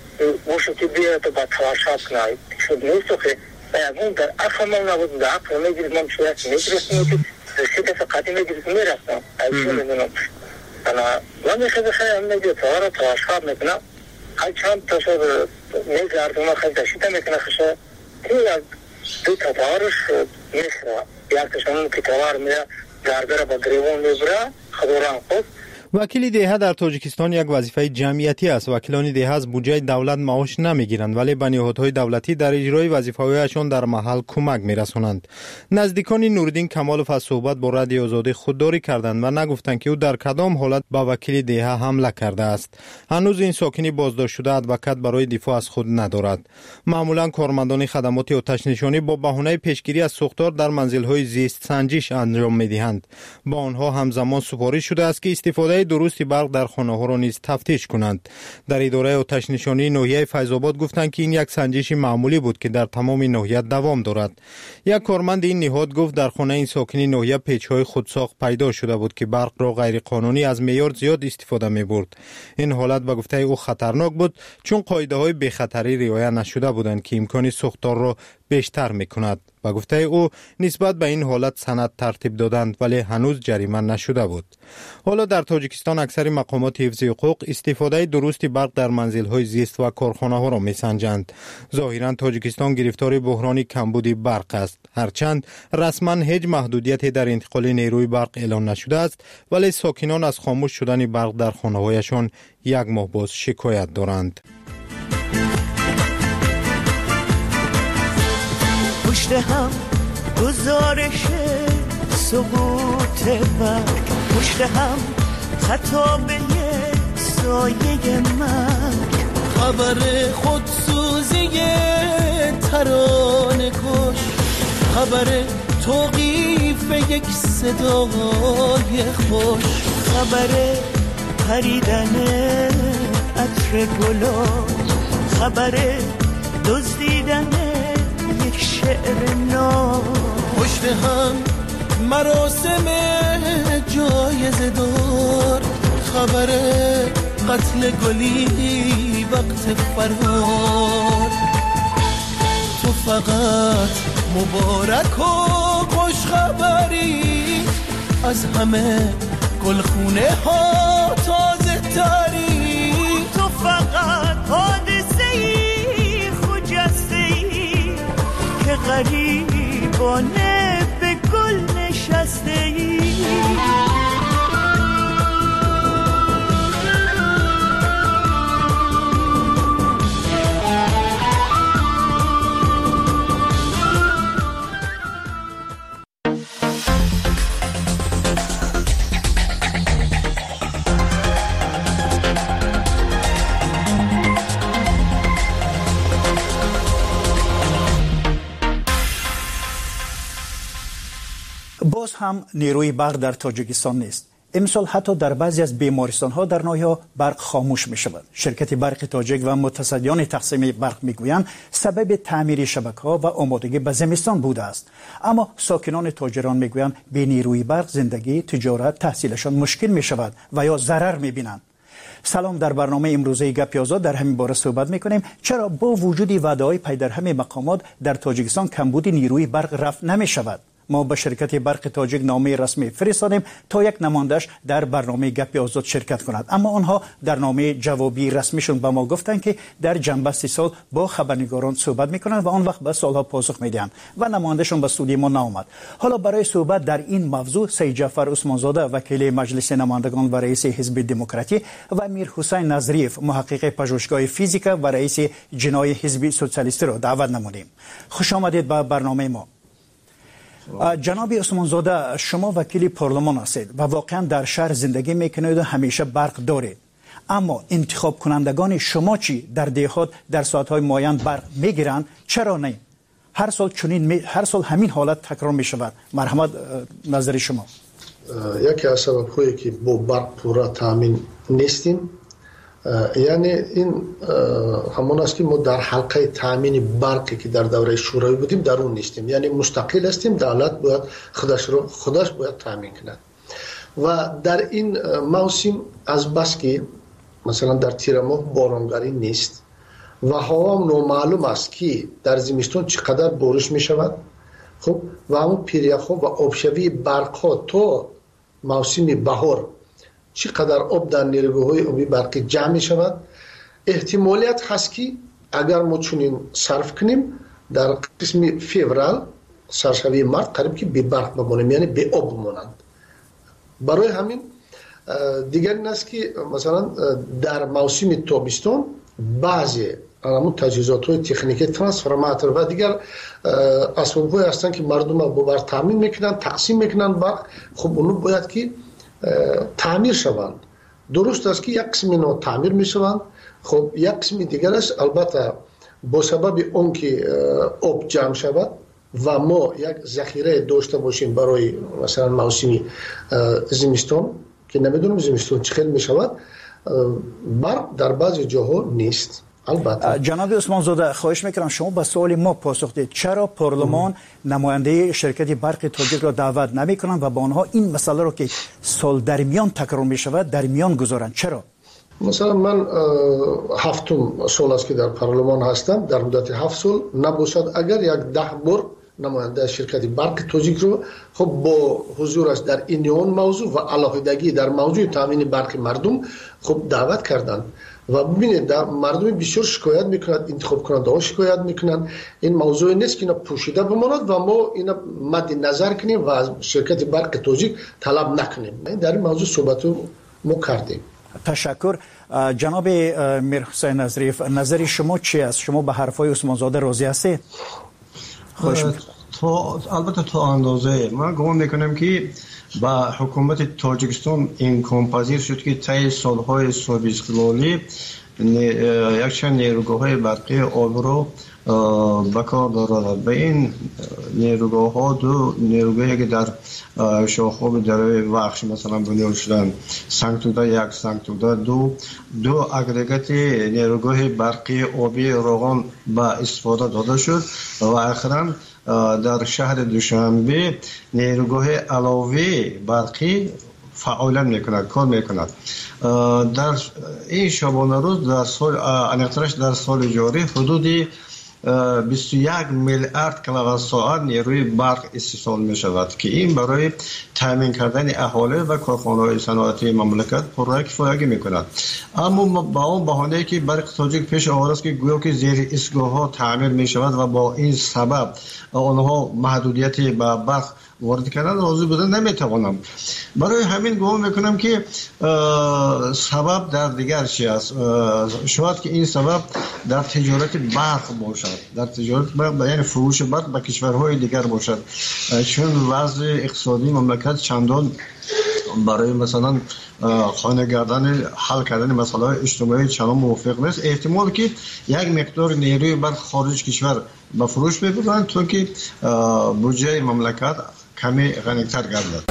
موشو که بیاد تو با تاور شاب کنید. شد نیست که اون در اخم من نبود در اخم میگیرد من شاید میگیرستم که سه دفعه قدیم میگیرد میرستم. ایشون میدونم. انا من خیلی خیلی هم میگیرد تاور تاور شاب میکنم. هر چند تا شد نیز اردوما خیلی داشته میکنه خشه. که دو تا تاورش نیست را. یک تشمون که تاور میره گردر با گریوان میبره خبران خود. وکیل دهه در تاجیکستان یک وظیفه جمعیتی است. وکیلان دهه از بودجه دولت معاش نمیگیرند ولی به نهادهای دولتی در اجرای وظیفه‌هایشان در محل کمک میرسانند. نزدیکان نورالدین کمالوف از صحبت با رادیو آزادی خودداری کردند و نگفتند که او در کدام حالت با وکیل دهه حمله کرده است. هنوز این ساکن بازداشت شده ادوکات برای دفاع از خود ندارد. معمولا کارمندان خدمات آتش‌نشانی با بهانه پیشگیری از سوختار در منزل‌های زیست سنجش انجام میدهند. با آنها همزمان سفارش شده است که استفاده درستی برق در خانه ها را نیز تفتیش کنند. در اداره آتش‌نشانی ناحیه فیض‌آباد گفتند که این یک سنجش معمولی بود که در تمام ناحیه دوام دارد. یک کارمند این نهاد گفت در خانه این ساکن ناحیه پیچ‌های خودساخت پیدا شده بود که برق را غیر قانونی از معیار زیاد استفاده می‌برد. این حالت به گفته او خطرناک بود چون قاعده‌های بی‌خطری رعایت نشده بودند که امکان سوختار را بیشتر می‌کند. با گفته او نسبت به این حالت سند ترتیب دادند ولی هنوز جریمه نشده بود. حالا در تاجیکستان اکثر مقامات حفظ حقوق استفاده درستی برق در منزل‌های زیست و کارخانه‌ها را می‌سنجند. ظاهراً تاجیکستان گرفتار بحران کمبود برق است. هرچند رسما هیچ محدودیتی در انتقال نیروی برق اعلان نشده است ولی ساکنان از خاموش شدن برق در خانه‌هایشان یک ماه باز شکایت دارند. پشت هم گزارش سقوط برگ، پشت هم خطابه سایه مرگ، خبر خودسوزی ترانه کش، خبر توقیف یک صدای خوش، خبر پریدن عطر گلا، خبر دزدیدن یک شعر نو، پشت هم مراسم جایزه دار، خبر قتل گلی وقت فرار، تو فقط مبارک و خوش خبری، از همه گلخونه ها تازه تری، تو فقط حادثه ای خجسته ای که غریبانه به گل نشسته ای. باز هم نیروی برق در تاجیکستان نیست. امسال حتی در بعضی از بیمارستان‌ها در ناحیه برق خاموش می‌شود. شرکت برق تاجیک و متصدیان تقسیم برق می‌گویند سبب تعمیر شبکه‌ها و آمادگی به زمستان بوده است. اما ساکنان تاجران می‌گویند بی نیروی برق زندگی، تجارت، تحصیلشان مشکل می‌شود و یا ضرر می‌بینند. سلام، در برنامه امروزه گپی آزاد در همین باره صحبت می‌کنیم چرا با وجود وعده‌های پی در همه مقامات در تاجیکستان کمبود نیروی برق رفع نمی‌شود. ما به شرکت برق تاجیک نامه رسمی فرستادیم تا یک نمایندش در برنامه گپی آزاد شرکت کند، اما آنها در نامه جوابی رسمیشون به ما گفتند که در جنبه سی سال با خبرنگاران صحبت میکنند و آن وقت به سالها پاسخ میدهند و نمایندشون به استودیو ما نآمد. حالا برای صحبت در این موضوع سید جعفر عثمانزاده وکیل مجلس نمایندگان و رئیس حزب دموکراتی و میر حسین نظریف محقق پژوهشگاه فیزیک و رئیس جنای حزب سوسیالیستی را دعوت نمودیم. خوش آمدید به برنامه ما. جناب عثمانزاده، شما وکیل پارلمان هستید و واقعا در شهر زندگی میکنید و همیشه برق دارید، اما انتخاب کنندگان شما چی؟ در دهات در ساعتهای معین برق میگیرند؟ چرا نه؟ هر سال چنین می... هر سال همین حالت تکرار میشود. مرحمت نظر شما. یکی از سبب‌هایی که با برق پورا تامین نیستیم یعنی این همون است که ما در حلقه تامین برقی که در دوره شوروی بودیم در اون نیستیم، یعنی مستقل هستیم، دولت باید خودش رو خودش باید تامین کند و در این موسم از بس که مثلا در تیر ماه بارانگری نیست و هوا نامعلوم است که در زمستون چقدر بارش می شود، خب و همون پیریخ‌ها و آبشوی برق‌ها تا موسم بهار چقدر آب در نیروگاه‌های آبی برقی جمع می شود، احتمالیت هست که اگر ما چنین صرف کنیم در قسم فوریه سرشوی مارت قریب که به برق بمانیم، یعنی به آب بمانند. برای همین دیگر این است که مثلا در موسم تابستان بعضی همون تجهیزات‌های تکنیکی ترانسفورماتور و دیگر اسباب‌های هستند که مردم با برق تامین میکنند، تقسیم میکنند برق، خب اونو باید که تعمیر شوند. درست است که یک قسم اینا تعمیر میشوند، خب یک قسم دیگر است البته با سبب اون که آب جمع شود و ما یک ذخیره داشته باشیم برای مثلا موسم زمستان که نمیدونم زمستان چه خیلی میشود، برق در بعضی جاها نیست. البته جناب عثمانزاده، خواهش میکنم شما به سوال ما پاسخ دهید. چرا پارلمان نماینده شرکت برق تاجیک را دعوت نمیکنند و با آنها این مسئله را که سال در میان تکرار میشود در میان گذارند؟ چرا؟ مثلا من هفتم سال است که در پارلمان هستم، در مدت هفت سال نباشد اگر یک ده بار نماینده شرکت برق تاجیک رو خب با حضورش در این موضوع و علاقه‌داری در موضوع تامین برق مردم خب دعوت کردند و ببینید مردم بسیار شکایت میکنند، انتخاب کننده ها شکایت میکنند. این موضوع نیست که اینا پوشیده بماند و ما اینا مد نظر کنیم و از شرکت برق تاجیک طلب نکنیم. در این موضوع صحبت ما کردیم. تشکر. جناب میر حسین نظریف، نظر شما چی است؟ شما به حرفای عثمانزاده راضی هستید؟ خوش تا البته تا اندازه ما گمان میکنم که با حکومت تاجیکستان این پذیر شد که طی سالهای صلح استقلالی یک چند نیروگاه‌های برقی آب رو به کار دارد. به این نیروگاه ها دو نیروگاهی که در شاخوب دره وخش مثلا بنیاد شدن، سنگتوده یک، سنگتوده دو، دو اگریگات نیروگاه برقی آبی روغن به استفاده داده شد و اخیراً در شهر دوشنبه نیروگاه علاوه برقی فعالیت میکند، کار میکند. در این شبانه روز در سال انقدرش در سال جاری حدود بیست و یک میلیارد کیلووات ساعت نیروی برق استحصال می شود که این برای تامین کردن اهالی و کارخانه‌های صنعتی مملکت پررای کفایت می کند. اما با اون بهانه که برق تاجیک پیش آورده است که گویا که زیر ایستگاه ها تعمیر می شود و با این سبب آنها محدودیت به برق وارد کردن راضی بودن نمیتوانم. برای همین گمان میکنم که سبب در دیگر چی است. شاید که این سبب در تجارت برق باشد، در تجارت برق یعنی فروش برق به کشورهای دیگر باشد، چون وضع اقتصادی مملکت چندان برای مثلا خانه گردن حل کردن مسائل اجتماعی چندان موافق نیست. احتمال که یک مقدار نیروی برق خارج کشور به فروش ببرند تا که بودجه مملکت کمی غنی‌تر گردد.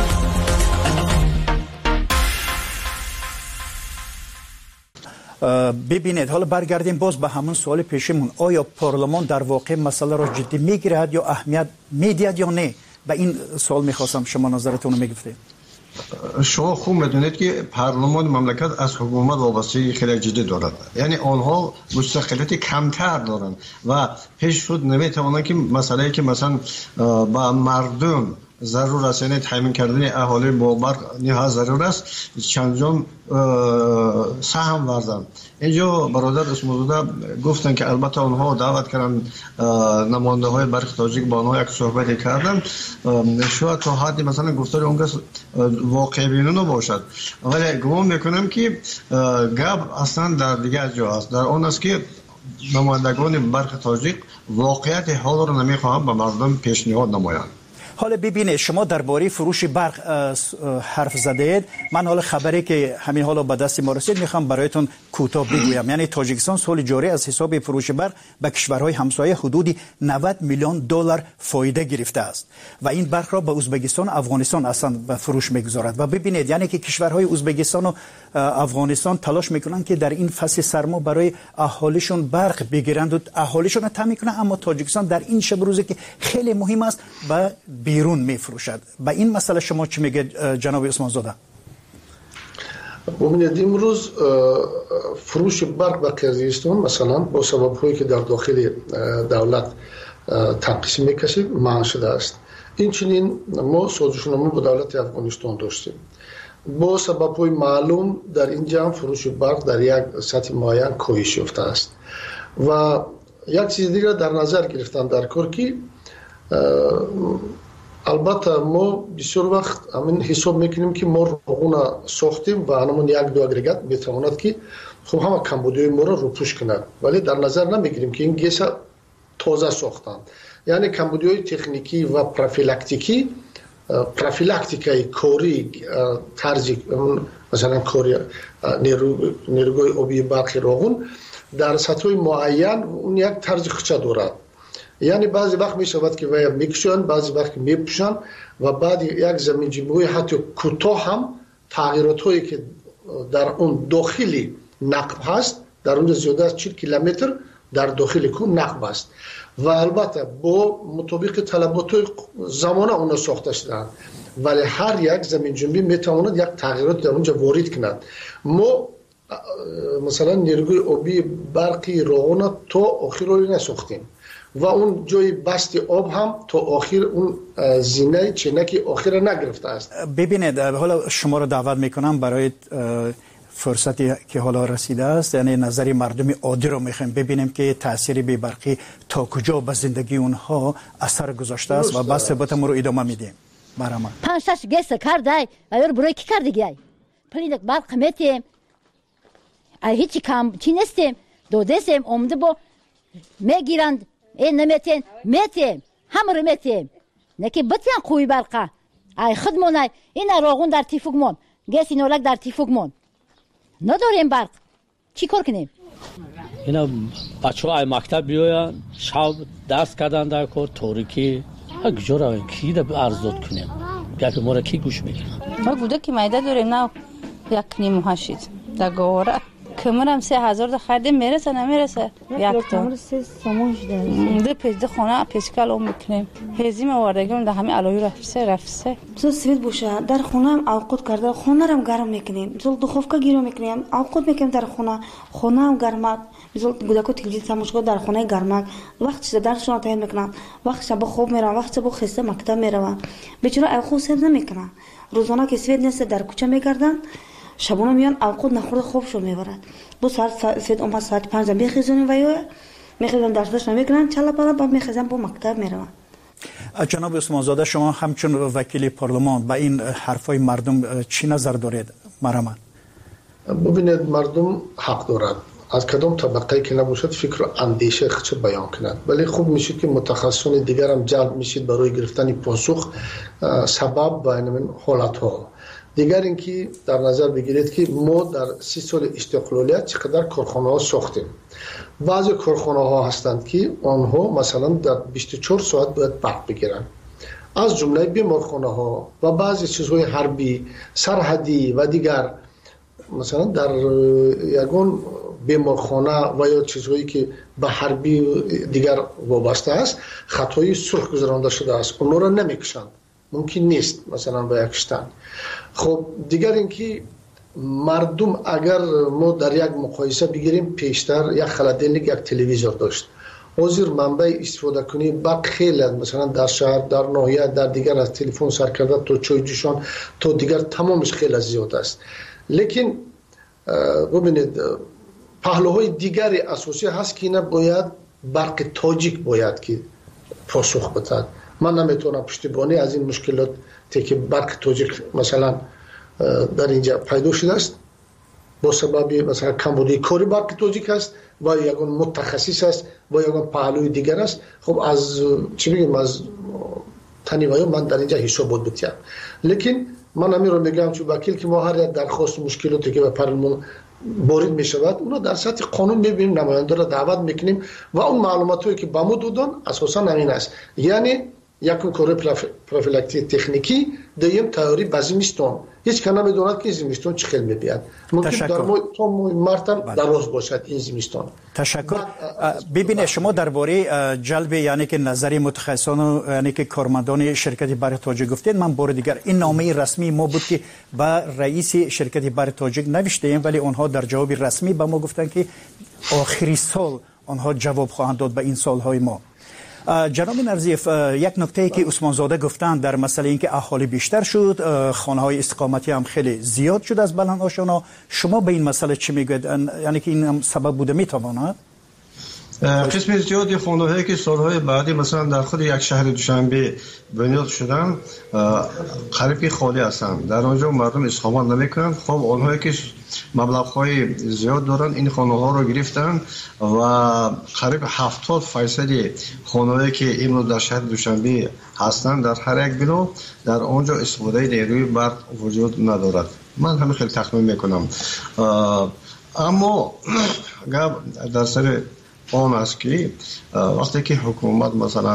ببینید، حالا برگردیم باز به همون سوال پیشمون، آیا پارلمان در واقع مسئله را جدی میگیرد یا اهمیت میدهد یا نه؟ به این سوال میخواستم شما نظرتون رو میگفتید. شما خوب میدونید که پارلمان مملکت از حکومت وابستگی خیلی جدی دارد، یعنی آنها مستقلیت کمتر دارند و پیش خود نمیتوانند که مسئله که مثلا با مردم ضرور است، یعنی تامین کردن اهالی با برق نهایت ضرور است، چندان سهم ورزند. اینجا برادر اسموزاده گفتن که البته آنها دعوت کردن نماینده های برق تاجیک با آنها یک صحبت کردن، شاید تا حدی مثلا گفتار اون کس واقع بینانه باشد، ولی گمان میکنم که گپ اصلا در دیگر جا است، در آن است که نمایندگان برق تاجیک واقعیت حال را نمیخواهند به مردم پیشنهاد نمایند. حالا ببینید، شما درباره فروش برق حرف زدید. من حالا خبری که همین حالا به دست ما رسید میخوام برایتون کوتاه بگویم. یعنی تاجیکستان سال جاری از حساب فروش برق به کشورهای همسایه حدود نود میلیون دلار فایده گرفته است و این برق را به ازبکستان و افغانستان اصلا به فروش میگذارد. و ببینید، یعنی که کشورهای ازبکستان و افغانستان تلاش میکنن که در این فصل سرما برای اهالیشون برق بگیرند و اهالیشون رو تامین کنند، اما تاجیکستان در این شب روزی که خیلی مهم است به بیرون میفروشد. با این مسئله شما چی میگه جناب عثمان زاده؟ ببینید، امروز فروش برق به قرقیزستان مثلا با سبب هایی که در داخل دولت تنقیص میکشه منع شده است. این چنین ما سازشنامه با دولت افغانستان داشتیم، با سبب های معلوم در اینجا فروش برق در یک سطح معین کاهش یافته است و یک چیز دیگر در نظر گرفتن در کار که البته ما بسیار وقت همین حساب میکنیم که ما روغن ساختیم و همون یک دو اگریگات میتواند که خب همه کمبودی ما را روپوش کند، ولی در نظر نمیگیریم که این گیس تازه ساختن. یعنی کمبودی های تکنیکی و پروفیلاکتیکی پروفیلاکتیکای کاری طرز مثلا کاری نیروگاه آبی برق روغن در سطح معین اون یک طرز خچه دارد. یعنی بعضی وقت می شود که وی میکشن، بعضی وقت میپوشن و بعد یک زمین جنبوی حتی کوتاه هم تغییرات هایی که در اون داخلی نقب هست، در اون زیاده از چهل کیلومتر در داخل کون نقب است و البته با مطابق طلبات زمانه اونا ساخته شدند، ولی هر یک زمین جنبی میتواند یک تغییرات در اونجا وارد کند. ما مثلا نیروگاه آبی برقی روغن تا آخر رو نساختیم و اون جای بست آب هم تا آخر اون زینه چنکی آخر نگرفته است. ببینید، حالا شما رو دعوت میکنم برای فرصتی که حالا رسیده است، یعنی نظری مردم عادی رو میخوایم ببینیم که تاثیر بی برقی تا کجا به زندگی اونها اثر گذاشته است و بس صحبتمون رو ادامه میدیم. برام پنج شش گس کردای اگر برای کی کردگی پلیدک برق میتیم هیچ کم چی نستیم دو دستیم اومده با میگیرند این نمیتین میتیم همه رو میتیم نکی بتیان قوی برقه ای خودمون این راغون در تیفوگمون گس اینولک در تیفوگمون نداریم برق چی کار کنیم؟ اینا بچه های مکتب بیاین شب درس کردن در کار تاریکی اگجور کی در ارزاد کنیم گفت ما را کی گوش میگیره ما بوده که مایده داریم نه یک نیم هشید در گواره کمرم سه هزار ده خریدیم میرسه نمیرسه یک تا کمر سه سموش داریم ده پیش ده خونه پیسکال اون میکنیم هزیم آوردگیم ده همه علوی رفسه رفسه بسید سوید باشه در خونه هم اوقات کرده خونه هم گرم میکنیم بسید دخوفکا گیرو میکنیم اوقات میکنیم در خونه خونه هم گرمک بسید گودکو تلویزیون تماشا در خونه گرمک وقت چیز درسشون تعیین میکنن وقت شب خوب میرن وقت شب خسته مکتب میرن بیچاره اوقات سید نمیکنن روزانه که سوید نیست در کوچه میگردن شبونه میان اوقات نخورده خوبشو میبرد بو ساعت سوید اومد ساعت پنج میخیزونیم ویوه میخیزن درسش نمیکنن چلا پلا با میخیزن با مکتب میرون. جناب عثمان زاده شما همچون وکیل پارلمان با این حرفای مردم چی نظر دارید مرحمت؟ ببینید مردم حق دارد از کدام طبقه که نباشد فکر و اندیشه خودش بیان کند ولی خوب میشه که متخصصان دیگر هم جلب میشید برای گرفتن پاسخ سبب با این حالت ها. دیگر اینکه در نظر بگیرید که ما در سی سال استقلالیت چقدر کارخانه ها ساختیم. بعضی کارخانه ها هستند که آنها مثلا در بیست و چهار ساعت باید برق بگیرن. از جمله بیمارخانه ها و بعضی چیزهای حربی، سرحدی و دیگر مثلا در یگان بیمارخانه و یا چیزهایی که به حربی دیگر وابسته است خطای سرخ گذرانده شده است. اونها را نمیکشند. ممکن نیست مثلا با یکشتن. خب دیگر اینکه مردم اگر ما در یک مقایسه بگیریم پیشتر یک خلدنیک یک تلویزیون داشت حاضر منبع استفاده کنی برق خیلی مثلا در شهر در ناحیه در دیگر از تلفن سر کرده تا چای جوشان تا دیگر تمامش خیلی زیاد است لیکن ببینید پهلوهای دیگری اساسی هست که اینا باید برق تاجیک باید که پاسخ بدهد. من نمیتونم پشتیبانی از این مشکلات که برق تاجیک مثلا در اینجا پیدا شده است با سبب مثلا کمبودی کاری برق تاجیک است و یگان متخصص است و یگان پهلوی دیگر است. خب از چی بگیم از تنیوایی من در اینجا حسابات بتیم لیکن من همین رو میگم چون وکیل که ما هر یک درخواست مشکلاتی که به پارلمان وارد می شود اونا در سطح قانون میبینیم نماینده را دعوت میکنیم و اون معلومات هایی که به ما دادن اساسا همین است یعنی یکم کار پروفیلاکتیک تکنیکی دویم تئوری به زمستان هیچ کنا میدوند که زمستان چه خیلی میبیاد ممکن در ما تا مرتب دراز باشد این زمستان. تشکر. ببینید شما درباره جلب یعنی که نظر متخصصان یعنی که کارمندان شرکت برق تاجیک گفتید من بار دیگر این نامه رسمی ما بود که با رئیس شرکت برق تاجیک نوشتیم ولی آنها در جواب رسمی به ما گفتن که آخری سال آنها جواب خواهند داد به این سالهای ما. جناب نرزیف یک نکته ای که عثمان زاده گفتن در مسئله اینکه اهالی بیشتر شد خانه های استقامتی هم خیلی زیاد شد از بلند آشانا شما به این مسئله چی میگوید یعنی که این هم سبب بوده میتواند؟ قسم زیادی خانه هایی که سالهای بعدی مثلا در خود یک شهر دوشنبه بنیاد شدن قریبی خالی هستند در آنجا مردم اقامت نمیکنند. خب آنهایی که مبلغ های زیاد دارن این خانه ها رو گرفتن و قریب هفتاد فیصد خانه هایی که امروز در شهر دوشنبه هستند در هر یک بنا در آنجا استفاده نیروی برق وجود ندارد. من همین خیلی تخمین میکنم اما در سر آن است که وقتی که حکومت مثلا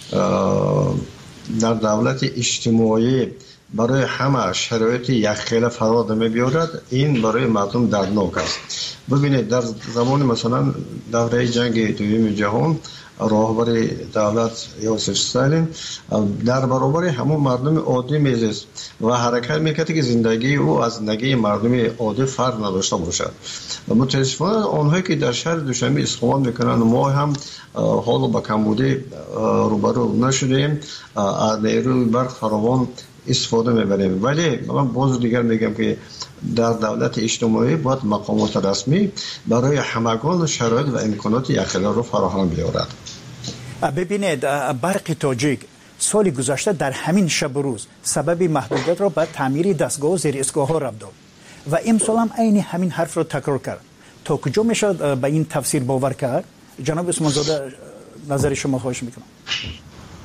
در دولت اجتماعی برای همه شرایط یک خیلی فراد می‌بیارد این برای مردم دردناک است. ببینید در زمان مثلا دوره جنگ دوم جهان راهبر دولت یوسف استالین در برابر همون مردم عادی میزیست و حرکت میکرد که زندگی او از زندگی مردم عادی فرق نداشته باشد و متاسفانه آنهایی که در شهر دوشنبه اقامت میکنند ما هم حالا با کمبودی روبرو نشدیم از نیروی برق فراوان استفاده میبریم ولی من باز دیگر میگم که در دولت اجتماعی باید مقامات رسمی برای همگان شرایط و امکانات یخلا رو فراهم بیارد. ببینید برق تاجیک سال گذشته در همین شب و روز سبب محدودیت را به تعمیر دستگاه و زیر اسگاه ها رفت داد و امسال هم عین همین حرف را تکرار کرد. تا کجا میشد به این تفسیر باور کرد؟ جناب عثمان زاده نظر شما خواهش میکنم.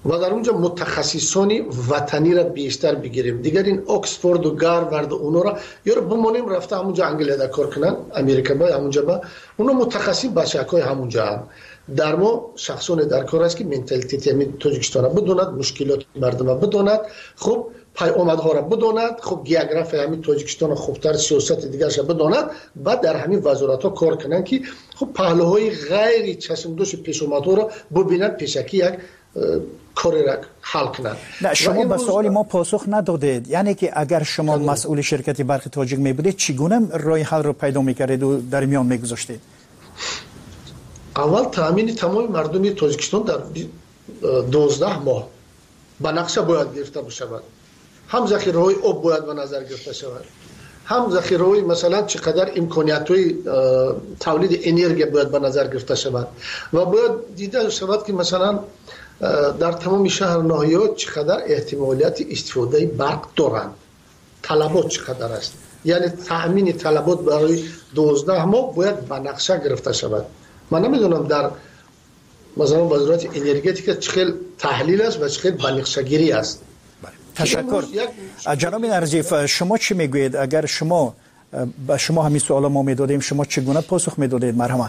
و در اونجا متخصصان وطنی را بیشتر بگیریم. دیگر این اکسفورد و گاروارد و اونا را یا را بمانیم رفته همونجا انگلیس دا کار کنن، امریکا با همونجا با اونا متخصص بچه‌های همونجا هم. در ما شخصان در کار است که منتالیتی همین تاجیکستان را بدوند، مشکلات مردم را بدوند، خب پیامدها را بدوند، خب گیوگرافی همین تاجیکستان خوبتر، سیاست دیگرش را بدوند، بعد در همین وزارت ها کار کنند که خب پهلوهای غیر چشمدوش پیش اومده را ببینند پیشکی یک کاری را حل کنند. نه شما به سوال ما پاسخ ندادید، یعنی که اگر شما مسئول شرکت برق تاجیک می بودید چگونه راه حل رو پیدا میکردید و در میان میگذاشتید؟ اول تامین تمام مردم تاجیکستان در دوازده ماه به نقشه باید گرفته بشود. هم ذخیره‌های آب باید به نظر گرفته شود، هم ذخیره‌های مثلا چقدر امکانیت‌های تولید انرژی باید به نظر گرفته شود و باید دیده شود که مثلا در تمام شهر ناحیه‌ها چقدر احتمالیت استفاده برق دارند، طلبات چقدر است، یعنی تأمین طلبات برای دوازده ماه باید به نقشه گرفته شود. من نمیدونم در مثلا وزارت انرژتیک چه تحلیل است و چه به نقشه گیری است. تشکر. جناب نرزیف، شما چی میگویید؟ اگر شما به شما همین سوال ما میدادیم شما چگونه پاسخ میدادید؟ مرحمت.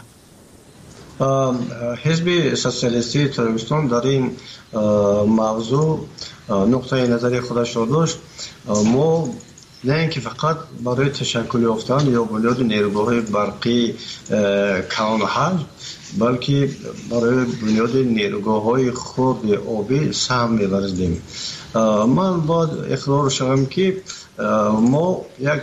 حزب سوسیالیستی تاجیکستان در این موضوع نقطه نظری خودش را داشت. ما نه اینکه فقط برای تشکل یافتن یا بنیاد نیروگاه‌های برقی کلان حل، بلکه برای بنیاد نیروگاه‌های خرد آبی سهم می‌ورزیدیم. من باید اقرار شوم که ما یک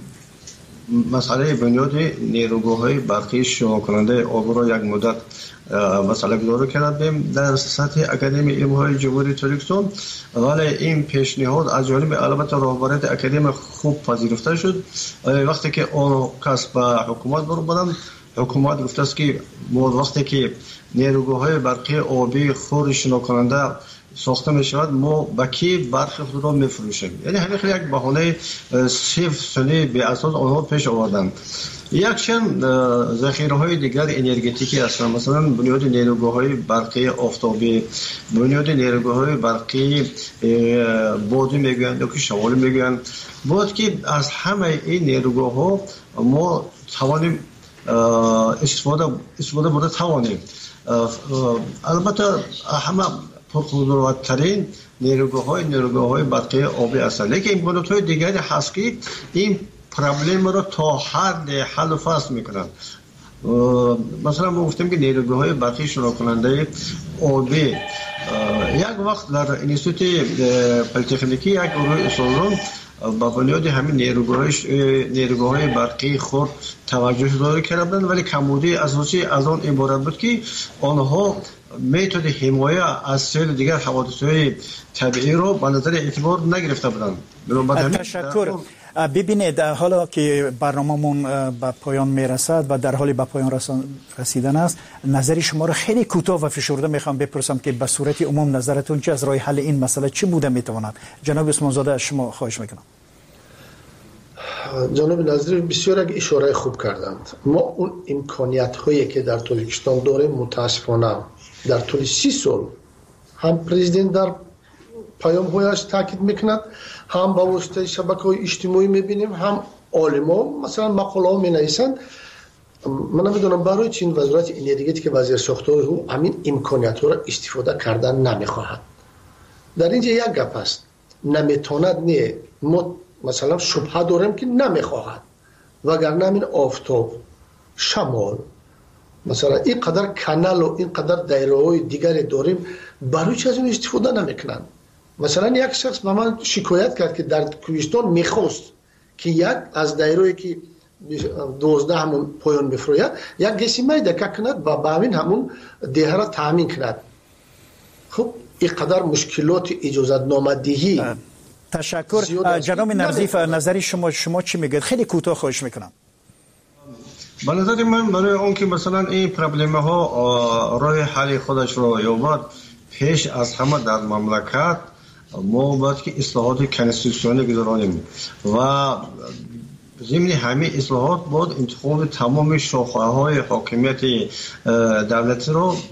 مسئله بنیاد نیروگاه‌های برقی شروع کننده آب را یک مدت مسئله گذاری کردیم در سطح اکادمی علم‌های جمهوری تاجیکستان، ولی این پیشنهاد از جانب البته رهبریت اکادمی خوب پذیرفته شد. وقتی که آن کس به حکومت برو بدن، حکومت گفته است که وقتی که نیروگاه‌های برقی آبی خرد شنا کننده ساخته می شود ما با کی برق خود را میفروشیم. یعنی همین یک بهانه صفر سنی به اساس آنها پیش آوردن. یک چند ذخیره های دیگر انرژتیکی هستند، مثلا بنیاد نیروگاه های برقی آفتابی، بنیاد نیروگاه های برقی بادی میگویند یا که شمالی میگویند. باید که از همه این نیروگاه ها ما توانیم استفاده استفاده بوده توانیم. البته همه پرقدرت‌ترین نیروگاه های نیروگاه های برقی آبی هستند، لیکن این بنیاد های دیگری هست که این پرابلم را تا حد حل و فصل میکنند. مثلا ما گفتیم که نیروگاه های برقی شروع کننده آبی یک وقت در انستیتوت پلی‌تکنیکی یک گروه استادان با بنیاد همین نیروگاه های برقی خود توجه داری کردند، ولی کمبودی اساسی از آن عبارت بود که آنها میتود حمایه از سیل دیگر حوادث‌های طبیعی رو به نظر اعتبار نگرفته بودند. تشکر. ببینید حالا که برنامه‌مون به پایان میرسد و در حال به پایان رسیدن است، نظر شما رو خیلی کوتاه و فشرده میخوام بپرسم که به صورت عموم نظرتون چه از راه حل این مسئله چی بوده میتواند؟ جناب عثمان زاده از شما خواهش میکنم. جناب نظری بسیار یک اشاره خوب کردند. ما اون امکانیت هایی که در تاجیکستان داریم متاسفانه در طول سی سال هم پرزیدنت در پیام هایش تاکید میکند، هم با واسطه شبکه های اجتماعی میبینیم، هم عالمان مثلا مقاله ها می نویسند. من نمیدونم برای چین وزارت انرژی که وزیر ساخته او همین امکانیت ها را استفاده کردن نمیخواهد. در اینجا یک گپ است، نمیتواند نه، ما مثلا شبهه داریم که نمیخواهد، وگرنه همین آفتاب، شمال، مثلا این قدر کانال و این قدر دایره های دیگری داریم، برای چی از اون استفاده نمیکنن؟ مثلا یک شخص به من شکایت کرد که در کوهستان میخواست که یک از دایره‌ای که دوازده همون پایان بفروید یک گسیمه دکه کند و با همین همون دیه را تامین کند. خب این قدر مشکلات اجازت نامدهی. تشکر. جناب نرزیف نظری شما شما چی میگید؟ خیلی کوتاه خواهش میکنم. به نظر من برای اون که مثلا این پرابلم ها راه حل خودش رو یابد، پیش از همه در مملکت ما باید که اصلاحات کنستیتوسیونی گذارانیم و ضمن همه اصلاحات باید انتخاب تمام شاخه های حاکمیت دولتی رو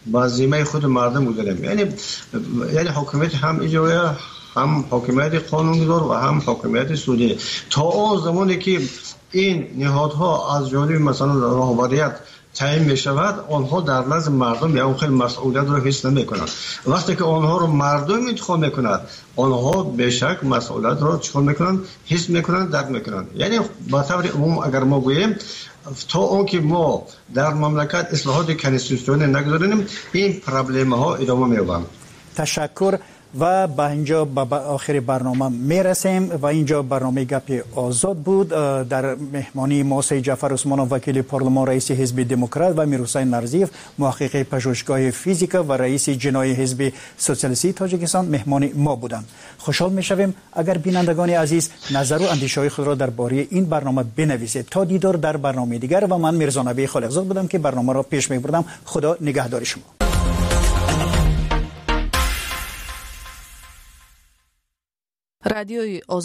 با ذمه خود مردم گذاریم. یعنی یعنی حکومت هم اجرایی، هم حکومت قانونگذار و هم حکومت سودی. تا اون زمانی که این نهادها از جانب مثلا رهبریت تعیین می شود، آنها در نزد مردم یا خیلی مسئولیت رو حس نمی کنند. وقتی که آنها رو مردم انتخاب می کند، آنها به شک مسئولیت رو چیکار می کنند؟ حس می کنند، درک می کنند. یعنی با طور عموم اگر ما گوییم تا اون که ما در مملکت اصلاحات کنستیتوسیونی نگذاریم، این پرابلم ها ادامه می‌یابد. تشکر. و به اینجا به آخر برنامه میرسیم و اینجا برنامه گپ آزاد بود. در مهمانی ما سید جعفر عثمانov وکیل پارلمان، رئیس حزب دموکرات و میرحسین نرزیف محقق پژوهشگاه فیزیکا و رئیس جنایی حزب سوسیالیستی تاجیکستان مهمان ما بودند. خوشحال میشویم اگر بینندگان عزیز نظر و اندیشه‌های خود را درباره این برنامه بنویسید. تا دیدار در برنامه دیگر و من میرزا نبی خالقزاد بودم که برنامه را پیش میبردم. خدا نگهدار شما. رادیوی